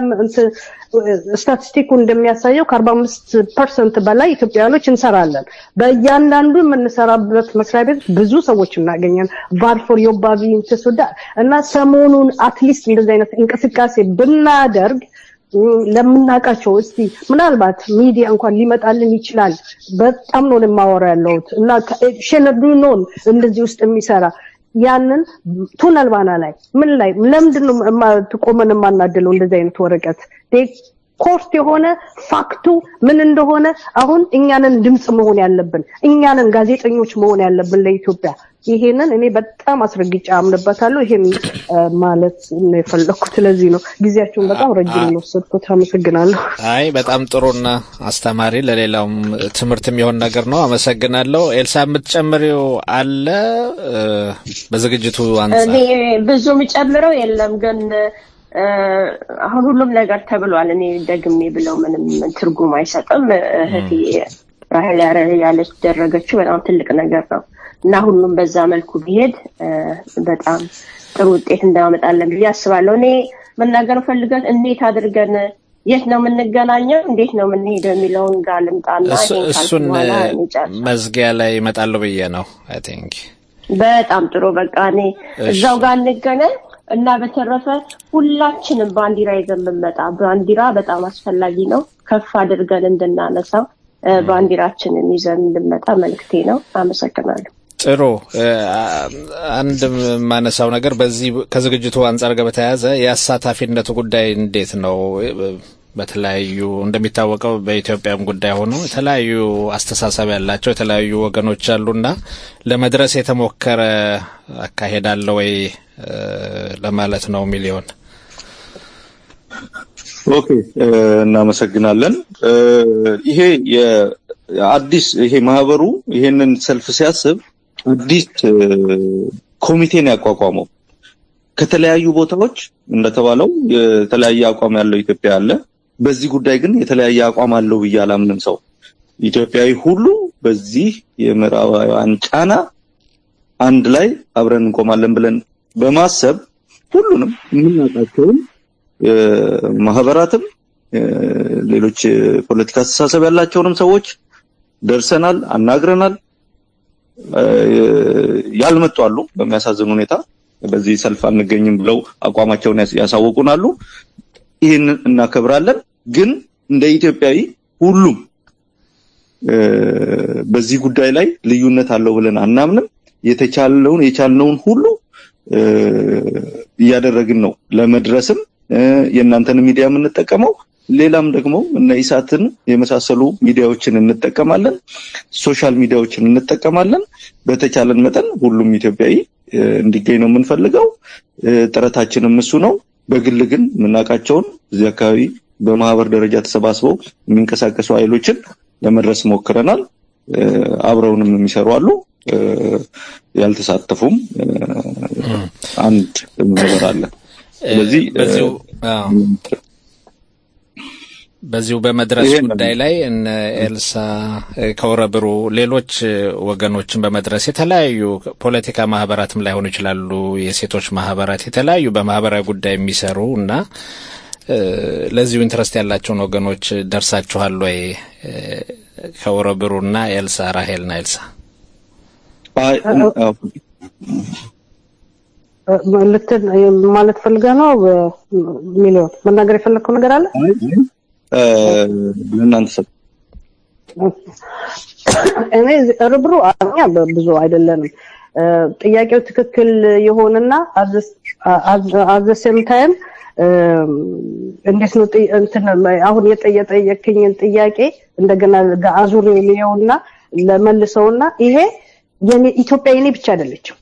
ስታቲስቲኩ እንደሚያሳየው ከ45 ፐርሰንት በላይ ኢትዮጵያኖች እንሰራለን በእያንዳንዱ የምንሰራበት መስሪያ ቤት ብዙ ሰዎች እናገኛለን ቫርፎር ዮባቢ እንተሱዳ እና ሰሞኑን አትሊስት እንደዚህ አይነት እንቅስቃሴ ብናደርግ ለምናቃቸው እስቲ ምናልባት ሚዲያ እንኳን ሊመጣልን ይችላል በጣም ነው ለማወራ ያለውት እና ሸነዱኖን እንደዚህ ውስጥ የሚሰራ ያንን ቱነል ባና ላይ ምን ላይ ለምንድነው ተቆመን ማናደለው እንደዚህ አይነት ወረቀት ኮርት የሆነ ፋክቱ ምን እንደሆነ አሁን እኛንን ድምጽ መሆን ያለብን እኛንን ጋዜጠኞች መሆን ያለብን ለኢትዮጵያ ይሄንን እኔ በጣም አስረግጬ አምንበታለሁ ይሄን ማለት ነው የፈለኩት ስለዚህ ነው ጊዜያችሁን በጣም ረጅም ነው ወሰድኩት አመሰግናለሁ አይ በጣም ጥሩና አስተማሪ ለሌላውም ትምህርትም ይሆን ነገር ነው አመሰግናለሁ ኤልሳ የምትጨምሪው አለ በዝግጅቱ አንፃር እኔ ብዙ የምጨምረው የለም ግን አሁን ሁሉም ነገር ተብሏል እኔ ደግሜ ብለው ምንም ትርጉም አይሰጥም እህቴ ራሄል ያለች ደረገችው በጣም ትልቅ ነገር ነው እና ሁሉም በዛ መልኩ ቢሄድ በጣም ጥሩ ውጤት እንዳመጣለን ብዬ አስባለሁ እኔ መናገር ፈልገን እንዴት አድርገን የት ነው የምንገናኘው እንዴት ነው የምንሄደው የሚለውን ጋር ልምጣና እሱን መዝጊያ ላይ ይመጣሉ ብዬ ነው አይ ቲንክ በጣም ጥሩ በቃ እኔ እዛው ጋር እንገናኝ እና በተረፈ ሁላችንም ባንዲራ ይዘን እንመጣ ባንዲራ በጣም አስፈላጊ ነው ከፍ አድርገን እንድናነሳው ባንዲራችንን ይዘን እንድንመጣ መልክቴ ነው አመሰግናለሁ ጥሩ አንድ ማነሳው ነገር በዚህ ከዝግጅቱ አንፃር ጋር በተያያዘ ያሳታፊነቱ ጉዳይ እንዴት ነው በተለያዩ እንደሚታወቀው በኢትዮጵያም ጉዳይ ሆኖ የተለያዩ አስተሳሰብ ያላቸው የተለያዩ ወገኖች አሉና ለመድረስ የተሞከረ አካሄዳለ ወይ ለማለት ነው ሚሊዮን ኦኬ እናመሰግናለን ይሄ የአዲስ ይሄ ማህበሩ ይሄንን ሰልፍ ሲያስብ አዲስ ኮሚቴን ያቋቋመው ከተለያዩ ቦታዎች እንደተባለው የተለያየ አቋም ያለው ኢትዮጵያ አለ በዚህ ጉዳይ ግን የተለያየ አቋም አለው ብያላምንም ሰው ኢትዮጵያዊ ሁሉ በዚህ የምዕራባውያን ጫና አንድ ላይ አብረን እንቆማለን ብለን በማሰብ ሁሉንም ምናጣቸውን ማህበራትም ሌሎች ፖለቲካ አስተሳሰብ ያላቸውንም ሰዎች ደርሰናል አናግረናል ያልመጡ አሉ በሚያሳዝን ሁኔታ በዚህ ሰልፍ አንገኝም ብለው አቋማቸውን ያሳውቁናሉ ይሄን እናከብራለን ግን እንደ ኢትዮጵያዊ ሁሉም በዚህ ጉዳይ ላይ ልዩነት አለው ብለን አናምንም የተቻለውን የቻልነውን ሁሉ ያደረግን ነው ለመድረስም የእናንተን ሚዲያ የምንጠቀመው ሌላም ደግሞ እነ ኢሳትን የመሳሰሉ ሚዲያዎችን እንጠቀማለን ሶሻል ሚዲያዎችን እንጠቀማለን በተቻለን መጠን ሁሉም ኢትዮጵያዊ እንዲገኝ ነው የምንፈልገው ጥረታችንም እሱ ነው በግል ግን ምናቃቸውን እዚህ አካባቢ በማህበር ደረጃ ተሰባስበው የሚንቀሳቀሱ ኃይሎችን ለመድረስ ሞክረናል አብረውንም የሚሰሩ አሉ ያልተሳተፉም አንድ ማህበር አለ ስለዚህ በዚሁ በዚሁ በመድረስ ጉዳይ ላይ እነ ኤልሳ ከወረብሩ ሌሎች ወገኖችን በመድረስ የተለያዩ ፖለቲካ ማህበራትም ላይ ሆኑ ይችላሉ የሴቶች ማህበራት የተለያዩ በማህበራዊ ጉዳይ የሚሰሩና ለዚሁ ኢንትረስት ያላቸውን ወገኖች ደርሳችኋል ወይ ከወረብሩና ኤልሳ ራሄልና ኤልሳ አይ ማለት ማለት ፈልጋ ነው ሚሊዮን መናገር የፈለከው ነገር አለ ለእናንተ ሰብ እኔ ረብሩ አኛ ብዙ አይደለንም ጥያቄው ትክክል የሆነና at the same time እንዴት ነው እንትን አሁን የጠየቀኝን ጥያቄ እንደገና አዙር የሚያውና ለመልሰውና ይሄ የኔ ኢትዮጵያ የኔ ብቻ አይደለችም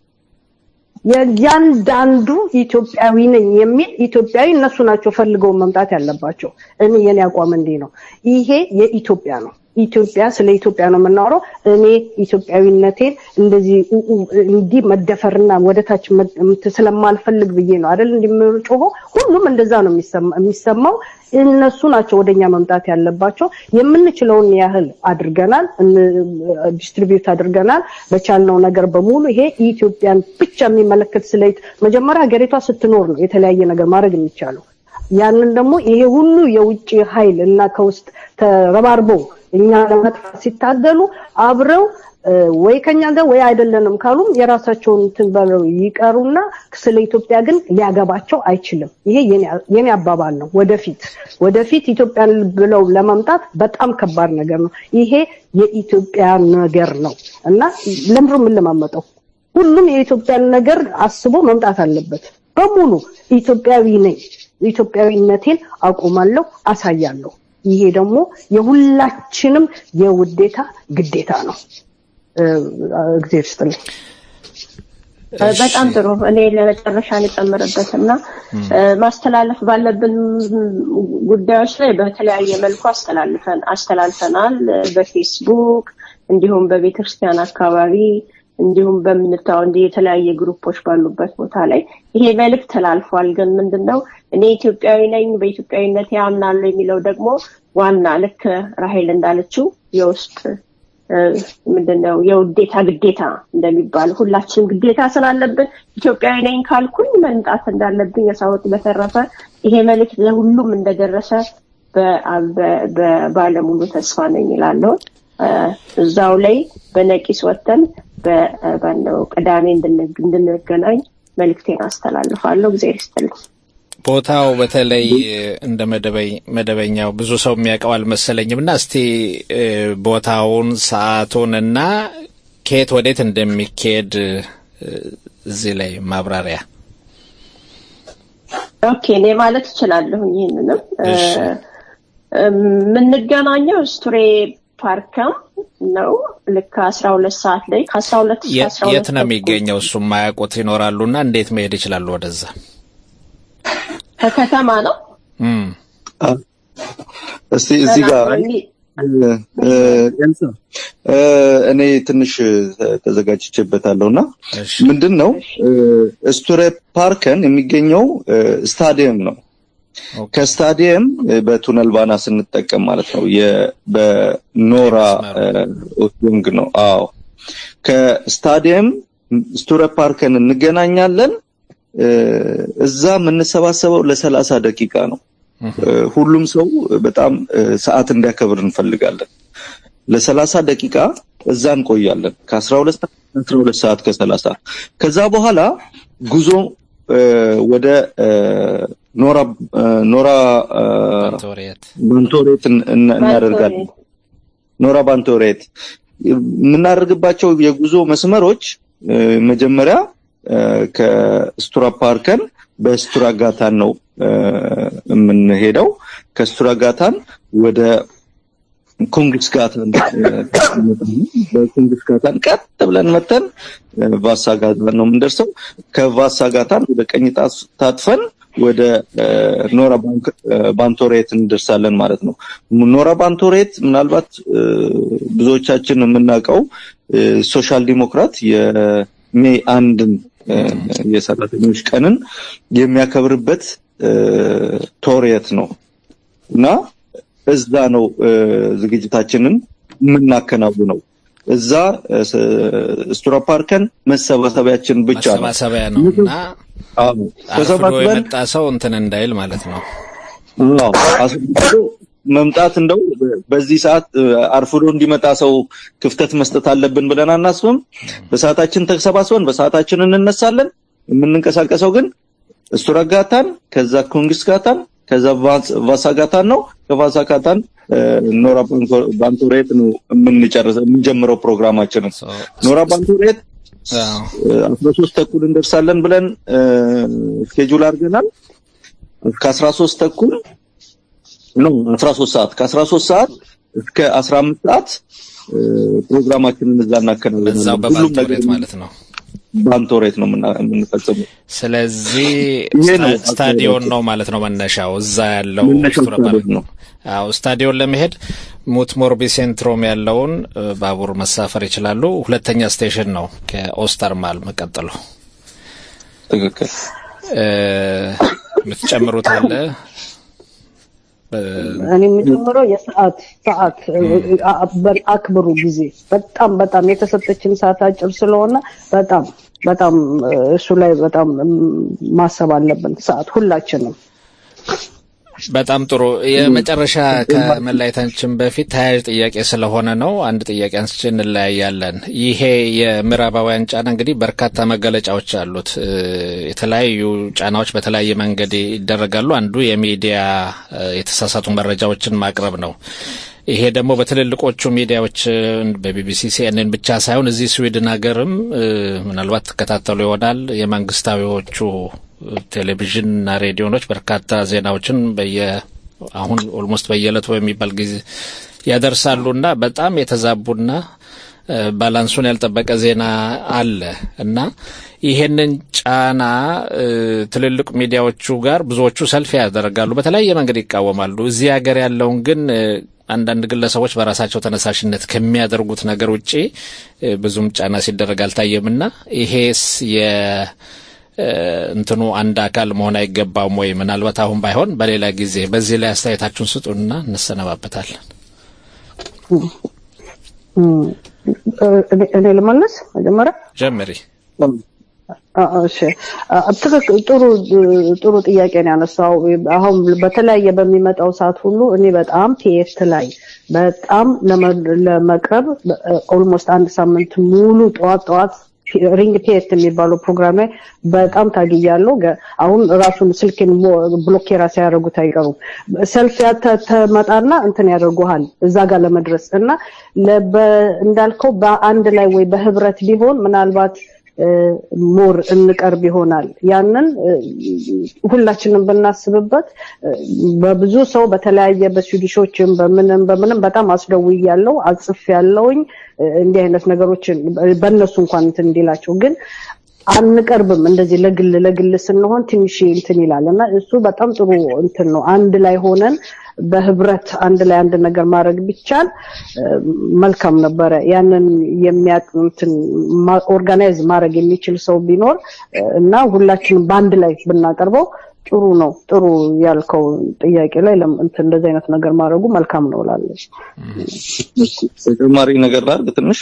የያንዳንዱ ኢትዮጵያዊ ነኝ የሚል ኢትዮጵያዊ እነሱ ናቸው ፈልገው መምጣት ያለባቸው እኔ የኔ አቋም እንዴ ነው ይሄ የኢትዮጵያ ነው ኢትዮጵያ ስለ ኢትዮጵያ ነው የምናወራው እኔ ኢትዮጵያዊነቴን እንደዚህ እንዲ መደፈርና ወደታች ስለማልፈልግ ብዬ ነው አይደል እንደምጮሆ ሁሉም እንደዛ ነው የሚሰማው እነሱ ናቸው ወደኛ መምጣት ያለባቸው የምንችለውን ያህል አድርገናል ዲስትሪቢዩት አድርገናል በቻልነው ነገር በሙሉ ይሄ ኢትዮጵያን ብቻ የሚመለከት ስለይት መጀመሪያ ሀገሪቷ ስትኖር ነው የተለያየ ነገር ማድረግ የሚቻለው ያንን ደግሞ ይሄ ሁሉ የውጪ ኃይል እና ከውስጥ ተረባርበው እኛ ለማጥፋት ሲታገሉ አብረው ወይ ከኛ ጋር ወይ አይደለንም ካሉም የራሳቸውን ትንበለው ይቀሩና ስለ ኢትዮጵያ ግን ሊያገባቸው አይችልም ይሄ የኔ የኔ አባባል ነው ወደፊት ወደፊት ኢትዮጵያን ብለው ለማምጣት በጣም ከባድ ነገር ነው ይሄ የኢትዮጵያ ነገር ነው እና ለምሩ ምን ለማመጣው ሁሉም የኢትዮጵያን ነገር አስቦ መምጣት አለበት በሙሉ ኢትዮጵያዊ ነኝ ኢትዮጵያዊነቴን አቆማለሁ አሳያለሁ ይሄ ደግሞ የሁላችንም የውዴታ ግዴታ ነው እግዚአብሔር ይስጥልኝ በጣም ጥሩ እኔ ለመጨረሻ እንጨምርበትና ማስተላለፍ ባለብን ጉዳዮች ላይ በተለያየ መልኩ አስተላልፈን አስተላልፈናል በፌስቡክ እንዲሁም በቤተክርስቲያን አካባቢ እንዲሁም በምንታው እንደ የተለያየ ግሩፖች ባሉበት ቦታ ላይ ይሄ መልእክት ተላልፏል ግን ምንድነው እኔ ኢትዮጵያዊ ነኝ በኢትዮጵያዊነት ያምናለሁ የሚለው ደግሞ ዋና ልክ ራሄል እንዳለችው የውስጥ ምንድነው የውዴታ ግዴታ እንደሚባል ሁላችንም ግዴታ ስላለብን ኢትዮጵያዊ ነኝ ካልኩኝ መንጣት እንዳለብኝ ያሳውት በተረፈ ይሄ መልእክት ለሁሉም እንደደረሰ በባለሙሉ ተስፋ ነኝ ይላልው እዛው ላይ በነቂስ ወተን በባለው ቀዳሜ እንድንገናኝ መልእክቴን አስተላልፋለሁ እግዚአብሔር ይስጥልኝ ቦታው በተለይ እንደ መደበኝ መደበኛው ብዙ ሰው የሚያውቀው አልመሰለኝምና እስቲ ቦታውን ሰዓቱንና ከየት ወዴት እንደሚኬድ እዚህ ላይ ማብራሪያ ኦኬ እኔ ማለት እችላለሁ ይሄንንም ምን ገናኛው ስትሬ ፓርካም ነው ለካ አስራ ሁለት ሰዓት ላይ ከአስራ ሁለት እስከ አስራ ሁለት የት ነው የሚገኘው እሱም ማያውቁት ይኖራሉና እንዴት መሄድ ይችላሉ ወደዛ ከተማ ነው እም እስቲ እዚህ ጋር ኤልሳ እኔ ትንሽ ተዘጋጅቼበታለሁና ምንድነው ስቱሬ ፓርከን የሚገኘው ስታዲየም ነው ከስታዲየም በቱነል ባና ስንጠቀም ማለት ነው በኖራ ኦትንግ ነው አዎ ከስታዲየም ስቱሬ ፓርከን እንገናኛለን እዛ የምንሰባሰበው ለሰላሳ ደቂቃ ነው ሁሉም ሰው በጣም ሰዓት እንዲያከብር እንፈልጋለን ለሰላሳ ደቂቃ እዛ እንቆያለን ከ12 ሰዓት አስራ ሁለት ሰዓት ከሰላሳ ከዛ በኋላ ጉዞ ወደ ኖራ ኖራ ባንቶሬት ባንቶሬት እናደርጋለን ኖራ ባንቶሬት የምናደርግባቸው የጉዞ መስመሮች መጀመሪያ ከስቱራ ፓርከን በስቱራ ጋታን ነው የምንሄደው ከስቱራ ጋታን ወደ ኮንግስ ጋታን በኮንግስ ጋታን ቀጥ ብለን መተን ቫሳ ጋታን ነው የምንደርሰው ከቫሳ ጋታን ወደ ቀኝ ታጥፈን ወደ ኖራ ባንቶሬት እንደርሳለን ማለት ነው ኖራ ባንቶሬት ምናልባት ብዙዎቻችን የምናውቀው ሶሻል ዲሞክራት የሜይ አንድን የሰራተኞች ቀንን የሚያከብርበት ቶሬት ነው እና እዛ ነው ዝግጅታችንን የምናከናውነው እዛ ስቱራ ፓርከን መሰባሰቢያችን ብቻ ነው መሰባሰቢያ ነውና አዎ ተሰባስበን የመጣ ሰው እንትን እንዳይል ማለት ነው አዎ አስፈቅዶ መምጣት እንደው በዚህ ሰዓት አርፍዶ እንዲመጣ ሰው ክፍተት መስጠት አለብን ብለን አናስብም በሰዓታችን ተሰባስበን በሰዓታችን እንነሳለን የምንንቀሳቀሰው ግን ስቱራ ጋታን ከዛ ኮንግስ ጋታን ከዛ ቫሳ ጋታን ነው ከቫሳ ጋታን ኖራ ባንቶሬት ነው የምንጨርሰው የምንጀምረው ፕሮግራማችንን ኖራ ባንቶሬት አስራ ሶስት ተኩል እንደርሳለን ብለን ስኬጁል አድርገናል ከ13 ተኩል ነው አስራ ሶስት ሰዓት ከ13 ሰዓት እስከ አስራ አምስት ሰዓት ፕሮግራማችንን እዛ እናከናውናለን በዛው በባንቶሬት ማለት ነው ባንቶሬት ነው የምንፈጽመው ስለዚህ ስታዲዮን ነው ማለት ነው መነሻው እዛ ያለው ነው አው ስታዲዮን ለመሄድ ሙት ሞርቢ ሴንትሮም ያለውን ባቡር መሳፈር ይችላሉ ሁለተኛ ስቴሽን ነው ከኦስተርማል መቀጠሉ ትክክል እ ምትጨምሩት አለ እኔ የምጨምረው የሰዓት ሰዓት አክብሩ ጊዜ በጣም በጣም የተሰጠችን ሰዓት አጭር ስለሆነ በጣም በጣም እሱ ላይ በጣም ማሰብ አለብን ሰዓት ሁላችንም በጣም ጥሩ የመጨረሻ ከመላይታችን በፊት ታያጅ ጥያቄ ስለሆነ ነው አንድ ጥያቄ አንስቼ እንለያያለን ይሄ የምዕራባውያን ጫና እንግዲህ በርካታ መገለጫዎች አሉት የተለያዩ ጫናዎች በተለያየ መንገድ ይደረጋሉ አንዱ የሚዲያ የተሳሳቱ መረጃዎችን ማቅረብ ነው ይሄ ደግሞ በትልልቆቹ ሚዲያዎች በቢቢሲ ሲኤንኤን ብቻ ሳይሆን እዚህ ስዊድን ሀገርም ምናልባት ተከታተሉ ይሆናል የመንግስታዊዎቹ ቴሌቪዥን እና ሬዲዮኖች በርካታ ዜናዎችን በየ አሁን ኦልሞስት በየለቱ በሚባል ጊዜ ያደርሳሉና በጣም የተዛቡና ባላንሱን ያልጠበቀ ዜና አለ እና ይሄንን ጫና ትልልቅ ሚዲያዎቹ ጋር ብዙዎቹ ሰልፍ ያደርጋሉ በተለያየ መንገድ ይቃወማሉ እዚህ ሀገር ያለውን ግን አንዳንድ ግለሰቦች በራሳቸው ተነሳሽነት ከሚያደርጉት ነገር ውጪ ብዙም ጫና ሲደረግ አልታየምና ይሄስ የ እንትኑ አንድ አካል መሆን አይገባውም ወይ ምናልባት አሁን ባይሆን በሌላ ጊዜ በዚህ ላይ አስተያየታችሁን ስጡና እንሰነባበታለን እኔ ለማለስ መጀመሪያ ጀምሪ እሺ ጥሩ ጥሩ ጥያቄ ነው ያነሳው አሁን በተለያየ በሚመጣው ሰዓት ሁሉ እኔ በጣም ቲኤስ ላይ በጣም ለመቅረብ ኦልሞስት አንድ ሳምንት ሙሉ ጧት ጧት ሪንግ ቴስት የሚባለው ፕሮግራም ላይ በጣም ታግያለሁ አሁን ራሱን ስልክን ብሎኬራ ሲያደርጉት አይቀሩም ሰልፍ ያተመጣና እንትን ያደርጉሃል እዛ ጋር ለመድረስ እና እንዳልከው በአንድ ላይ ወይ በህብረት ቢሆን ምናልባት ሞር እንቀርብ ይሆናል ያንን ሁላችንም በእናስብበት በብዙ ሰው በተለያየ በስዊዲሾችም በምንም በምንም በጣም አስደውያለሁ አጽፍ ያለውኝ እንዲህ አይነት ነገሮችን በእነሱ እንኳን እንትን እንዲላቸው ግን አንቀርብም እንደዚህ ለግል ለግል ስንሆን ትንሽ እንትን ይላልና እሱ በጣም ጥሩ እንትን ነው አንድ ላይ ሆነን በህብረት አንድ ላይ አንድ ነገር ማድረግ ቢቻል መልካም ነበር ያንን የሚያቅንትን ኦርጋናይዝ ማድረግ የሚችል ሰው ቢኖር እና ሁላችንም ባንድ ላይ ብናቀርበው ጥሩ ነው ጥሩ ያልከው ጥያቄ ላይ እንትን እንደዚህ አይነት ነገር ማድረጉ መልካም ነው ላለች ተጨማሪ ነገር ላድርግ ትንሽ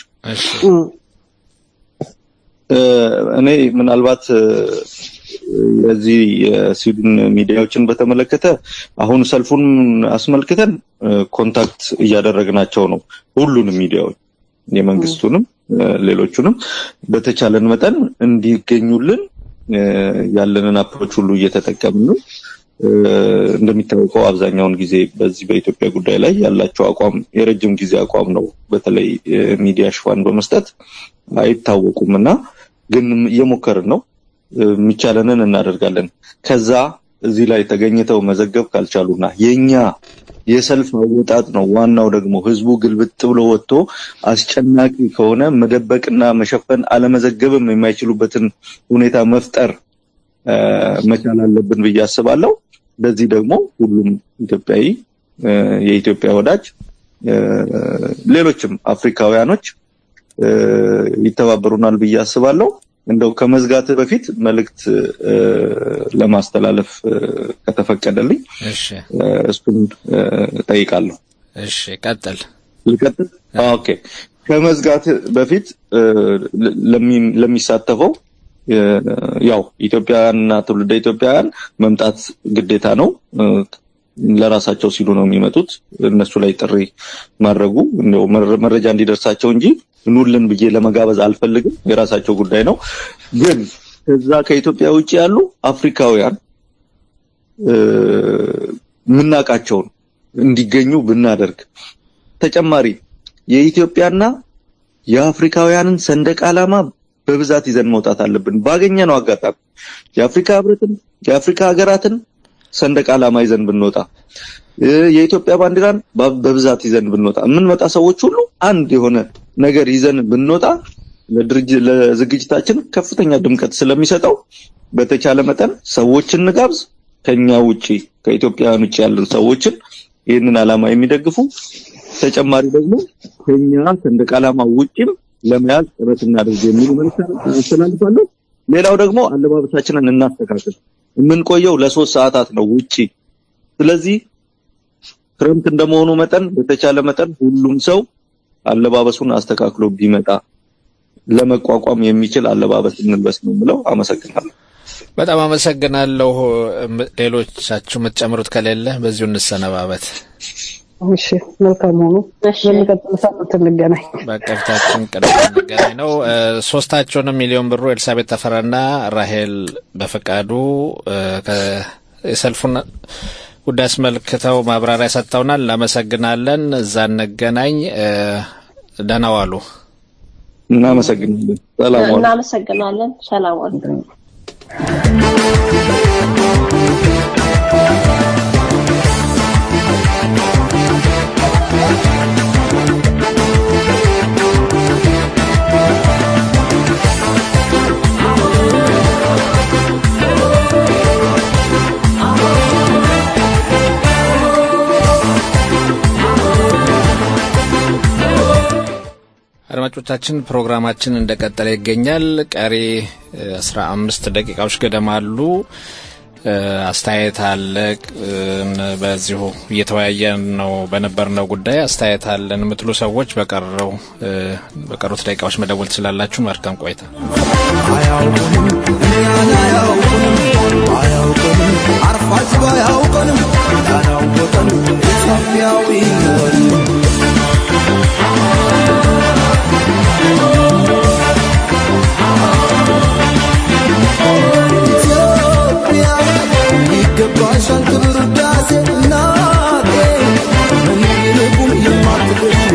እኔ ምናልባት የዚህ የስዊድን ሚዲያዎችን በተመለከተ አሁን ሰልፉን አስመልክተን ኮንታክት እያደረግናቸው ነው ሁሉንም ሚዲያዎች የመንግስቱንም ሌሎቹንም በተቻለን መጠን እንዲገኙልን ያለንን አፕሮች ሁሉ እየተጠቀምን ነው እንደሚታወቀው አብዛኛውን ጊዜ በዚህ በኢትዮጵያ ጉዳይ ላይ ያላቸው አቋም የረጅም ጊዜ አቋም ነው በተለይ ሚዲያ ሽፋን በመስጠት አይታወቁምና ግን እየሞከርን ነው የሚቻለንን እናደርጋለን ከዛ እዚህ ላይ ተገኝተው መዘገብ ካልቻሉና የኛ የሰልፍ መውጣት ነው ዋናው ደግሞ ህዝቡ ግልብጥ ብሎ ወጥቶ አስጨናቂ ከሆነ መደበቅና መሸፈን አለመዘገብም የማይችሉበትን ሁኔታ መፍጠር መቻል አለብን ብዬ አስባለሁ በዚህ ደግሞ ሁሉም ኢትዮጵያዊ የኢትዮጵያ ወዳጅ ሌሎችም አፍሪካውያኖች ይተባበሩናል ብዬ አስባለሁ እንደው ከመዝጋት በፊት መልእክት ለማስተላለፍ ከተፈቀደልኝ እሺ እሱን ጠይቃለሁ እሺ ቀጥል ልቀጥል ኦኬ ከመዝጋት በፊት ለሚሳተፈው ያው ኢትዮጵያና ትውልደ ኢትዮጵያውያን መምጣት ግዴታ ነው ለራሳቸው ሲሉ ነው የሚመጡት እነሱ ላይ ጥሪ ማድረጉ ነው መረጃ እንዲደርሳቸው እንጂ ኑልን ብዬ ለመጋበዝ አልፈልግም የራሳቸው ጉዳይ ነው ግን ከዛ ከኢትዮጵያ ውጪ ያሉ አፍሪካውያን ምናቃቸው እንዲገኙ ብናደርግ ተጨማሪ የኢትዮጵያና የአፍሪካውያንን ሰንደቅ ዓላማ በብዛት ይዘን መውጣት አለብን ባገኘነው አጋጣሚ የአፍሪካ ህብረትን የአፍሪካ ሀገራትን ሰንደቅ ዓላማ ይዘን ብንወጣ የኢትዮጵያ ባንዲራን በብዛት ይዘን ብንወጣ ምን መጣ ሰዎች ሁሉ አንድ የሆነ ነገር ይዘን ብንወጣ ለድርጅት ለዝግጅታችን ከፍተኛ ድምቀት ስለሚሰጠው በተቻለ መጠን ሰዎችን ንጋብዝ ከኛ ውጪ ከኢትዮጵያውያን ውጪ ያሉ ሰዎችን ይህንን ዓላማ የሚደግፉ ተጨማሪ ደግሞ ከኛ ሰንደቅ ዓላማ ውጪም ለመያዝ ጥረት እናድርግ የሚል መልእክት አስተላልፋለሁ ሌላው ደግሞ አለባበሳችንን እናስተካክል ምን ቆየው ለሶስት ሰዓታት ነው ውጪ ስለዚህ ክረምት እንደመሆኑ መጠን በተቻለ መጠን ሁሉም ሰው አለባበሱን አስተካክሎ ቢመጣ ለመቋቋም የሚችል አለባበስ እንልበስ ነው ብለው አመሰግናለሁ በጣም አመሰግናለሁ ሌሎቻችሁ መጨመሩት ከሌለ በዚሁ እንሰነባበት እሺ መልካም ሆኖ ለሚቀጥለው ሳምንት እንገናኝ በቀፍታችን ቀደም እንገናኝ ነው ሶስታቸውንም ሚሊዮን ብሩ ኤልሳቤት ተፈራና ራሄል በፈቃዱ ከሰልፉን ጉዳይ አስመልክተው ማብራሪያ ሰጥተውናል እናመሰግናለን እዛ እንገናኝ ደህና ዋሉ እናመሰግናለን ሰላም ዋሉ እናመሰግናለን ሰላም ዋሉ አድማጮቻችን ፕሮግራማችን እንደቀጠለ ይገኛል ቀሪ አስራ አምስት ደቂቃዎች ገደማ አሉ አስተያየት አለ በዚሁ እየተወያየን ነው በነበርነው ጉዳይ አስተያየት አለን የምትሉ ሰዎች በቀረው በቀሩት ደቂቃዎች መደወል ትችላላችሁ መልካም ቆይታ አያውቁንም አያውቁንም አያውቁንም አርፋጅ ባያውቁንም ያናወጠን ኢትዮጵያዊ ነው ይገባሻል ክብር ዳሴ እናቴ ምን ይልቁም የማትገኝ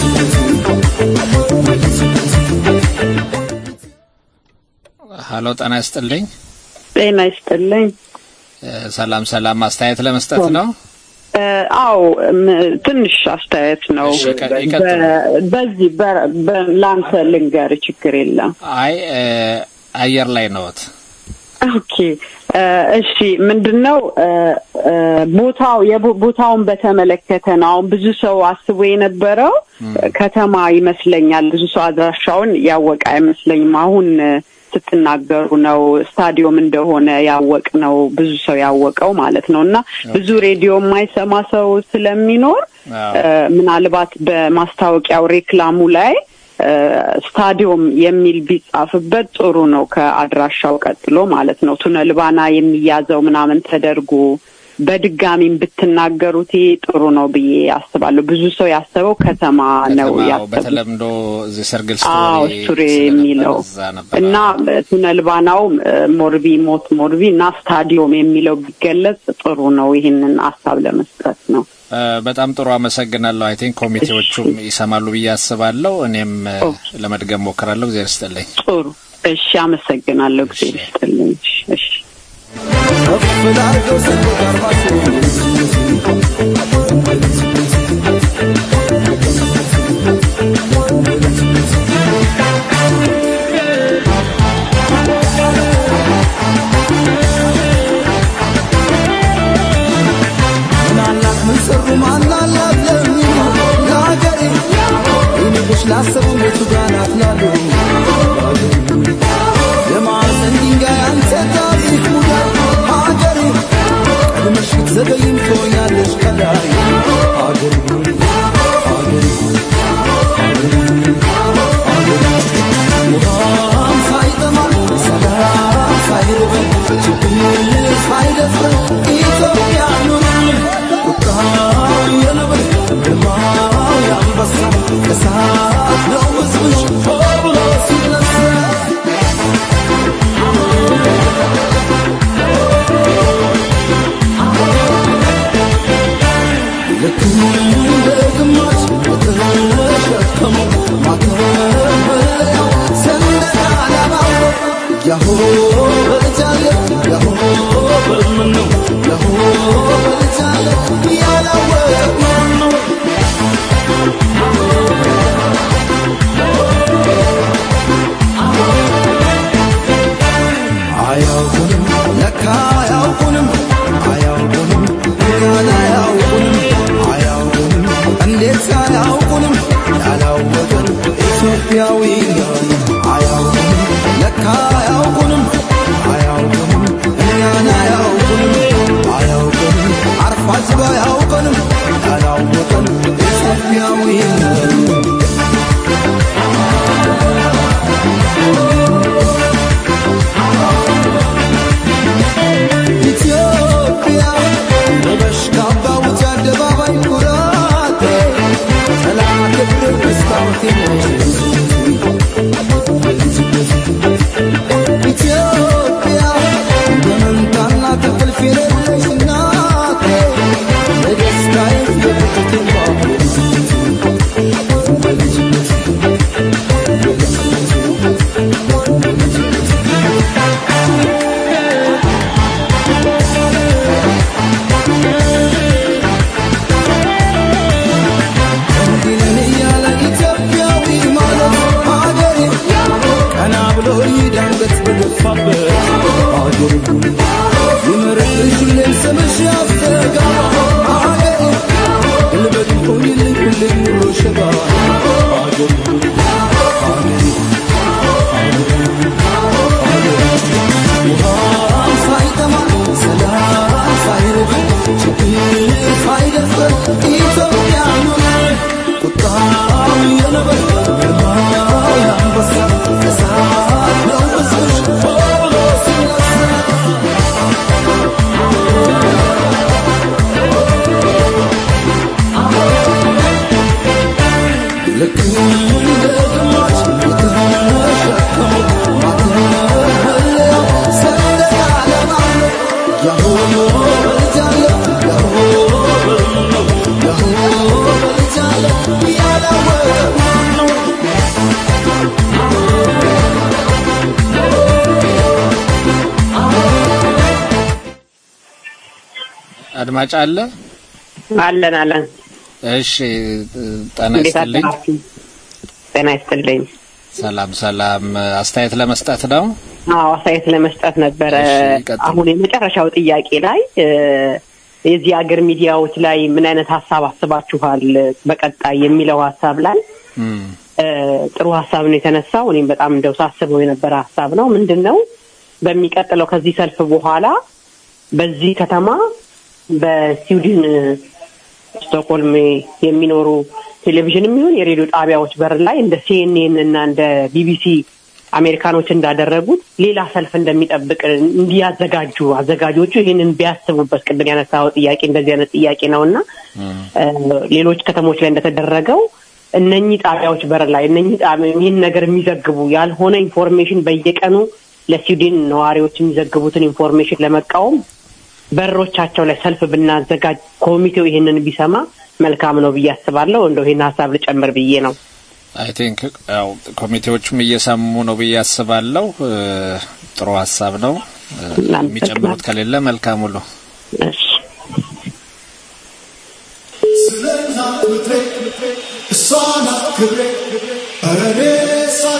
ሃሎ ጤና ይስጥልኝ ጤና ይስጥልኝ ሰላም ሰላም አስተያየት ለመስጠት ነው አው ትንሽ አስተያየት ነው በዚህ በላንተ ልንገር ችግር የለም አይ አየር ላይ ነውት ኦኬ እሺ ምንድነው ቦታው የቦታውን በተመለከተ ነው ብዙ ሰው አስቦ የነበረው ከተማ ይመስለኛል ብዙ ሰው አድራሻውን ያወቀ አይመስለኝም አሁን ስትናገሩ ነው ስታዲየም እንደሆነ ያወቅ ነው ብዙ ሰው ያወቀው ማለት ነውና ብዙ ሬዲዮ የማይሰማ ሰው ስለሚኖር ምናልባት በማስታወቂያው ሬክላሙ ላይ ስታዲየም የሚል ቢጻፍበት ጥሩ ነው ከአድራሻው ቀጥሎ ማለት ነው ቱነልባና የሚያዘው ምናምን ተደርጎ በድጋሚም ብትናገሩት ጥሩ ነው ብዬ አስባለሁ ብዙ ሰው ያሰበው ከተማ ነው ያሰበው በተለምዶ እዚ ሰርግል ስቶሪ የሚለው እና ቱነልባናው ሞርቢ ሞት ሞርቢ እና ስታዲየም የሚለው ቢገለጽ ጥሩ ነው ይሄንን ሐሳብ ለመስጠት ነው በጣም ጥሩ አመሰግናለሁ አይ ቲንክ ኮሚቴዎቹም ይሰማሉ ብዬ አስባለሁ እኔም ለመድገም ሞክራለሁ እግዚአብሔር ይስጥልኝ ጥሩ እሺ አመሰግናለሁ እግዚአብሔር ይስጥልኝ እሺ أفلاك وسبك أربعتين من علق من سر ما علق لمي لا قري إني بش لا سبو لتبانات لالو لما سندين قاي أنت تاريخ مدى هاجري المشيت زبين كويا ليش كلاي هاجري هاجري مغام سايدة ما سلام سايرة جبيل سايدة إيتوبيا نور وطاي ينبر لما ينبس كسات لو مزمش فوق سيلسة አድማጭ አለ አለን አለን እሺ ጤና ይስጥልኝ ጤና ይስጥልኝ ሰላም ሰላም አስተያየት ለመስጠት ነው አዎ አስተያየት ለመስጠት ነበር አሁን የመጨረሻው ጥያቄ ላይ የዚህ ሀገር ሚዲያዎች ላይ ምን አይነት ሐሳብ አስባችኋል በቀጣይ የሚለው ሐሳብ ላይ ጥሩ ሐሳብ ነው የተነሳው። እኔም በጣም እንደው ሳስበው የነበረ ሐሳብ ነው። ምንድነው በሚቀጥለው ከዚህ ሰልፍ በኋላ በዚህ ከተማ በስዊድን ስቶክሆልም የሚኖሩ ቴሌቪዥንም ይሁን የሬዲዮ ጣቢያዎች በር ላይ እንደ ሲኤንኤን እና እንደ ቢቢሲ አሜሪካኖች እንዳደረጉት ሌላ ሰልፍ እንደሚጠብቅ እንዲያዘጋጁ አዘጋጆቹ ይሄንን ቢያስቡበት ቅድም ያነሳው ጥያቄ እንደዚህ አይነት ጥያቄ ነውና ሌሎች ከተሞች ላይ እንደተደረገው እነኚህ ጣቢያዎች በር ላይ እነኚህ ጣቢያዎች ይሄን ነገር የሚዘግቡ ያልሆነ ኢንፎርሜሽን በየቀኑ ለስዊድን ነዋሪዎች የሚዘግቡትን ኢንፎርሜሽን ለመቃወም በሮቻቸው ላይ ሰልፍ ብናዘጋጅ ኮሚቴው ይሄንን ቢሰማ መልካም ነው ብዬ አስባለሁ። እንደው ይሄን ሐሳብ ልጨምር ብዬ ነው። አይ ቲንክ ያው ኮሚቴዎቹም እየሰሙ ነው ብዬ አስባለሁ። ጥሩ ሐሳብ ነው። የሚጨምሩት ከሌለ መልካም ሁሉ እሺ ስለና ምትሬ እሷና ክብሬ አረኔ ሳገ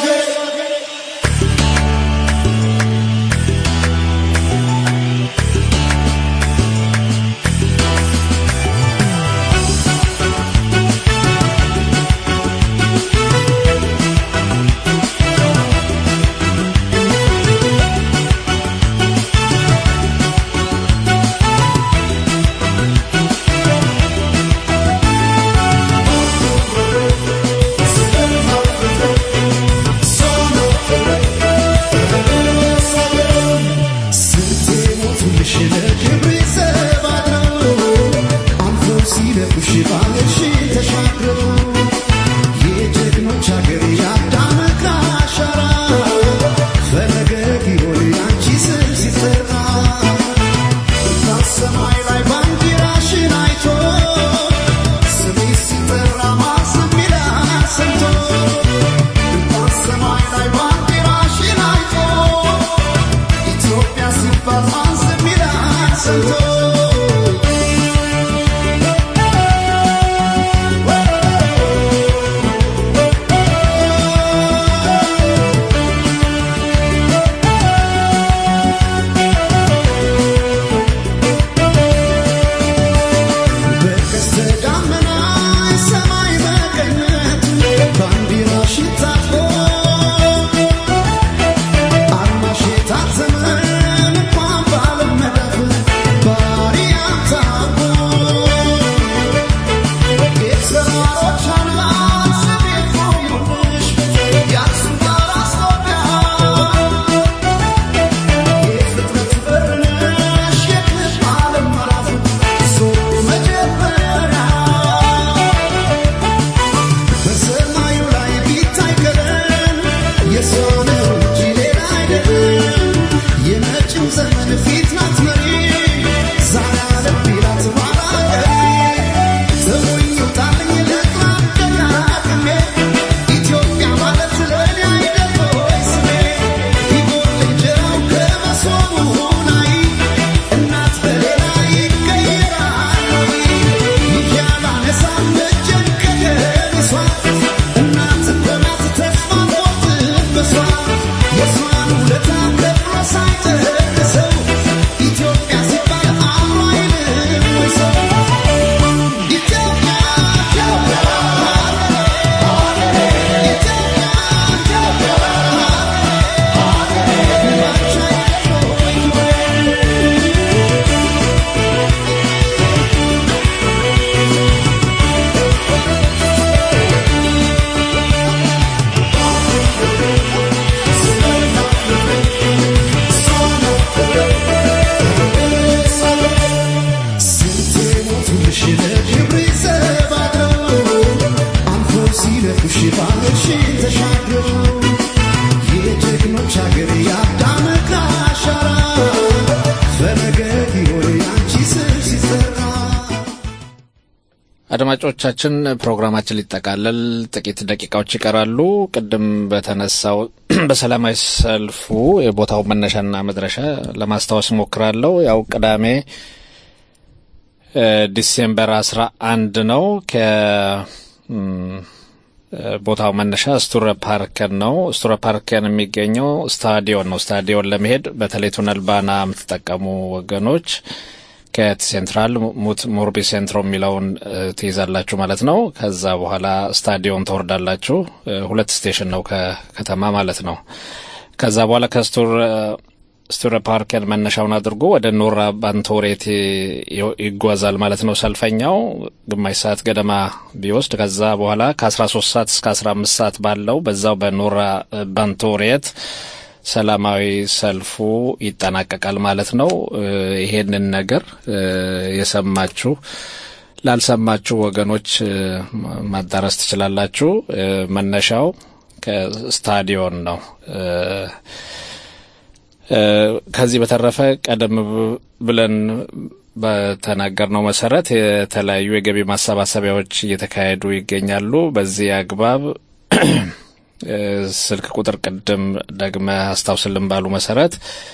አድማጮቻችን ፕሮግራማችን ሊጠቃለል ጥቂት ደቂቃዎች ይቀራሉ። ቅድም በተነሳው በሰላማዊ ሰልፉ የቦታው መነሻና መድረሻ ለማስታወስ ሞክራለሁ። ያው ቅዳሜ ዲሴምበር አስራ አንድ ነው። ከ ቦታው መነሻ ስቱረ ፓርክን ነው። ስቱረ ፓርክን የሚገኘው ስታዲዮን ነው። ስታዲዮን ለመሄድ በተለይ ቱነል ባና የምትጠቀሙ ወገኖች ከት ሴንትራል ሙት ሞርቢ ሴንትሮ የሚለውን ትይዛላችሁ ማለት ነው። ከዛ በኋላ ስታዲዮን ተወርዳላችሁ። ሁለት ስቴሽን ነው ከከተማ ማለት ነው። ከዛ በኋላ ከስቶር ስቶር ፓርክን መነሻውን አድርጎ ወደ ኖራ ባንቶሬት ይጓዛል ማለት ነው። ሰልፈኛው ግማሽ ሰዓት ገደማ ቢወስድ ከዛ በኋላ ከ13 ሰዓት እስከ አስራ አምስት ሰዓት ባለው በዛው በኖራ ባንቶሬት ሰላማዊ ሰልፉ ይጠናቀቃል ማለት ነው። ይሄንን ነገር የሰማችሁ ላልሰማችሁ ወገኖች ማዳረስ ትችላላችሁ። መነሻው ከስታዲዮን ነው። ከዚህ በተረፈ ቀደም ብለን በተናገርነው መሰረት የተለያዩ የገቢ ማሰባሰቢያዎች እየተካሄዱ ይገኛሉ። በዚህ አግባብ ስልክ ቁጥር ቀደም ደግመ አስታውስልን ባሉ መሰረት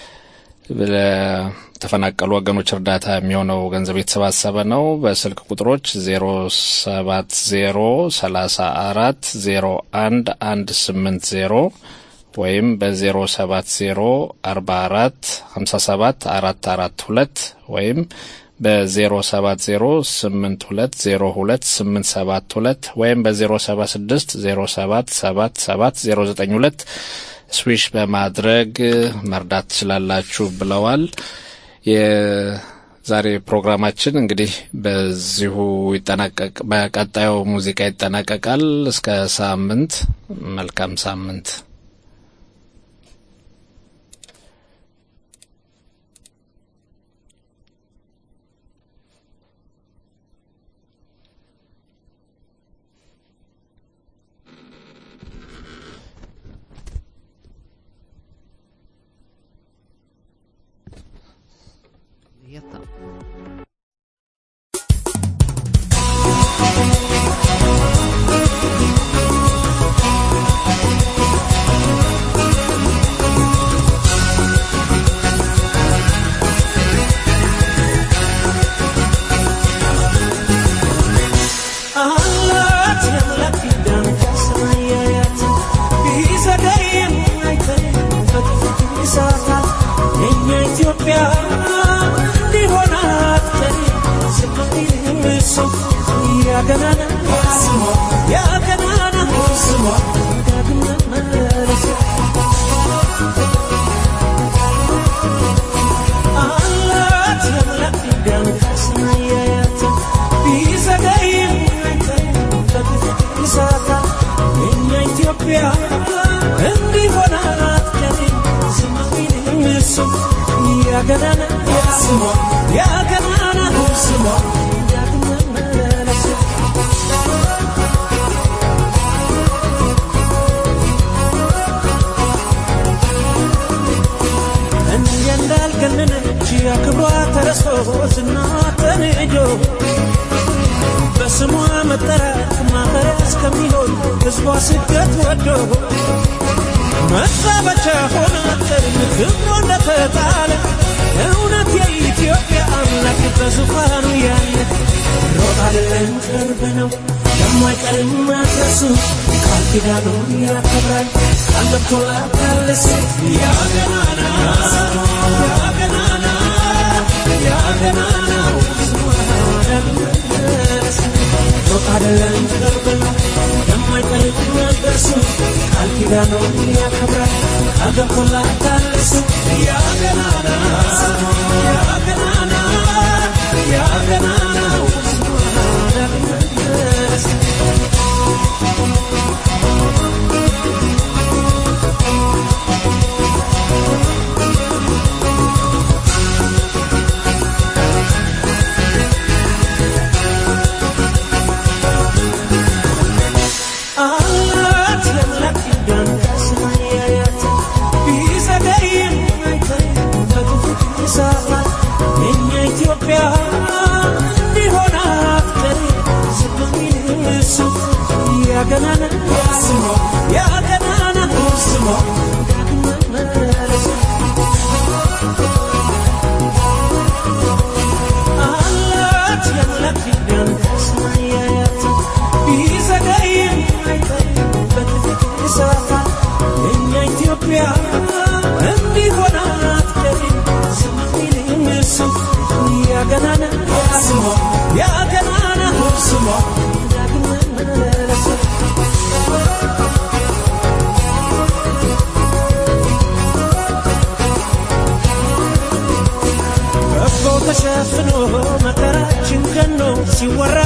ለተፈናቀሉ ወገኖች እርዳታ የሚሆነው ገንዘብ የተሰባሰበ ነው። በስልክ ቁጥሮች ዜሮ ሰባት ዜሮ ሰላሳ አራት ዜሮ አንድ አንድ ስምንት ዜሮ ወይም በዜሮ ሰባት ዜሮ አርባ አራት ሀምሳ ሰባት አራት አራት ሁለት ወይም በዜሮ ሰባት ዜሮ ስምንት ሁለት ዜሮ ሁለት ስምንት ሰባት ሁለት ወይም በዜሮ ሰባት ስድስት ዜሮ ሰባት ሰባት ሰባት ዜሮ ዘጠኝ ሁለት ስዊሽ በማድረግ መርዳት ትችላላችሁ ብለዋል። የዛሬ ፕሮግራማችን እንግዲህ በዚሁ ይጠናቀቅ በቀጣዩ ሙዚቃ ይጠናቀቃል። እስከ ሳምንት መልካም ሳምንት። Gonna ታፍኖ መከራችን ገኖ ሲወራ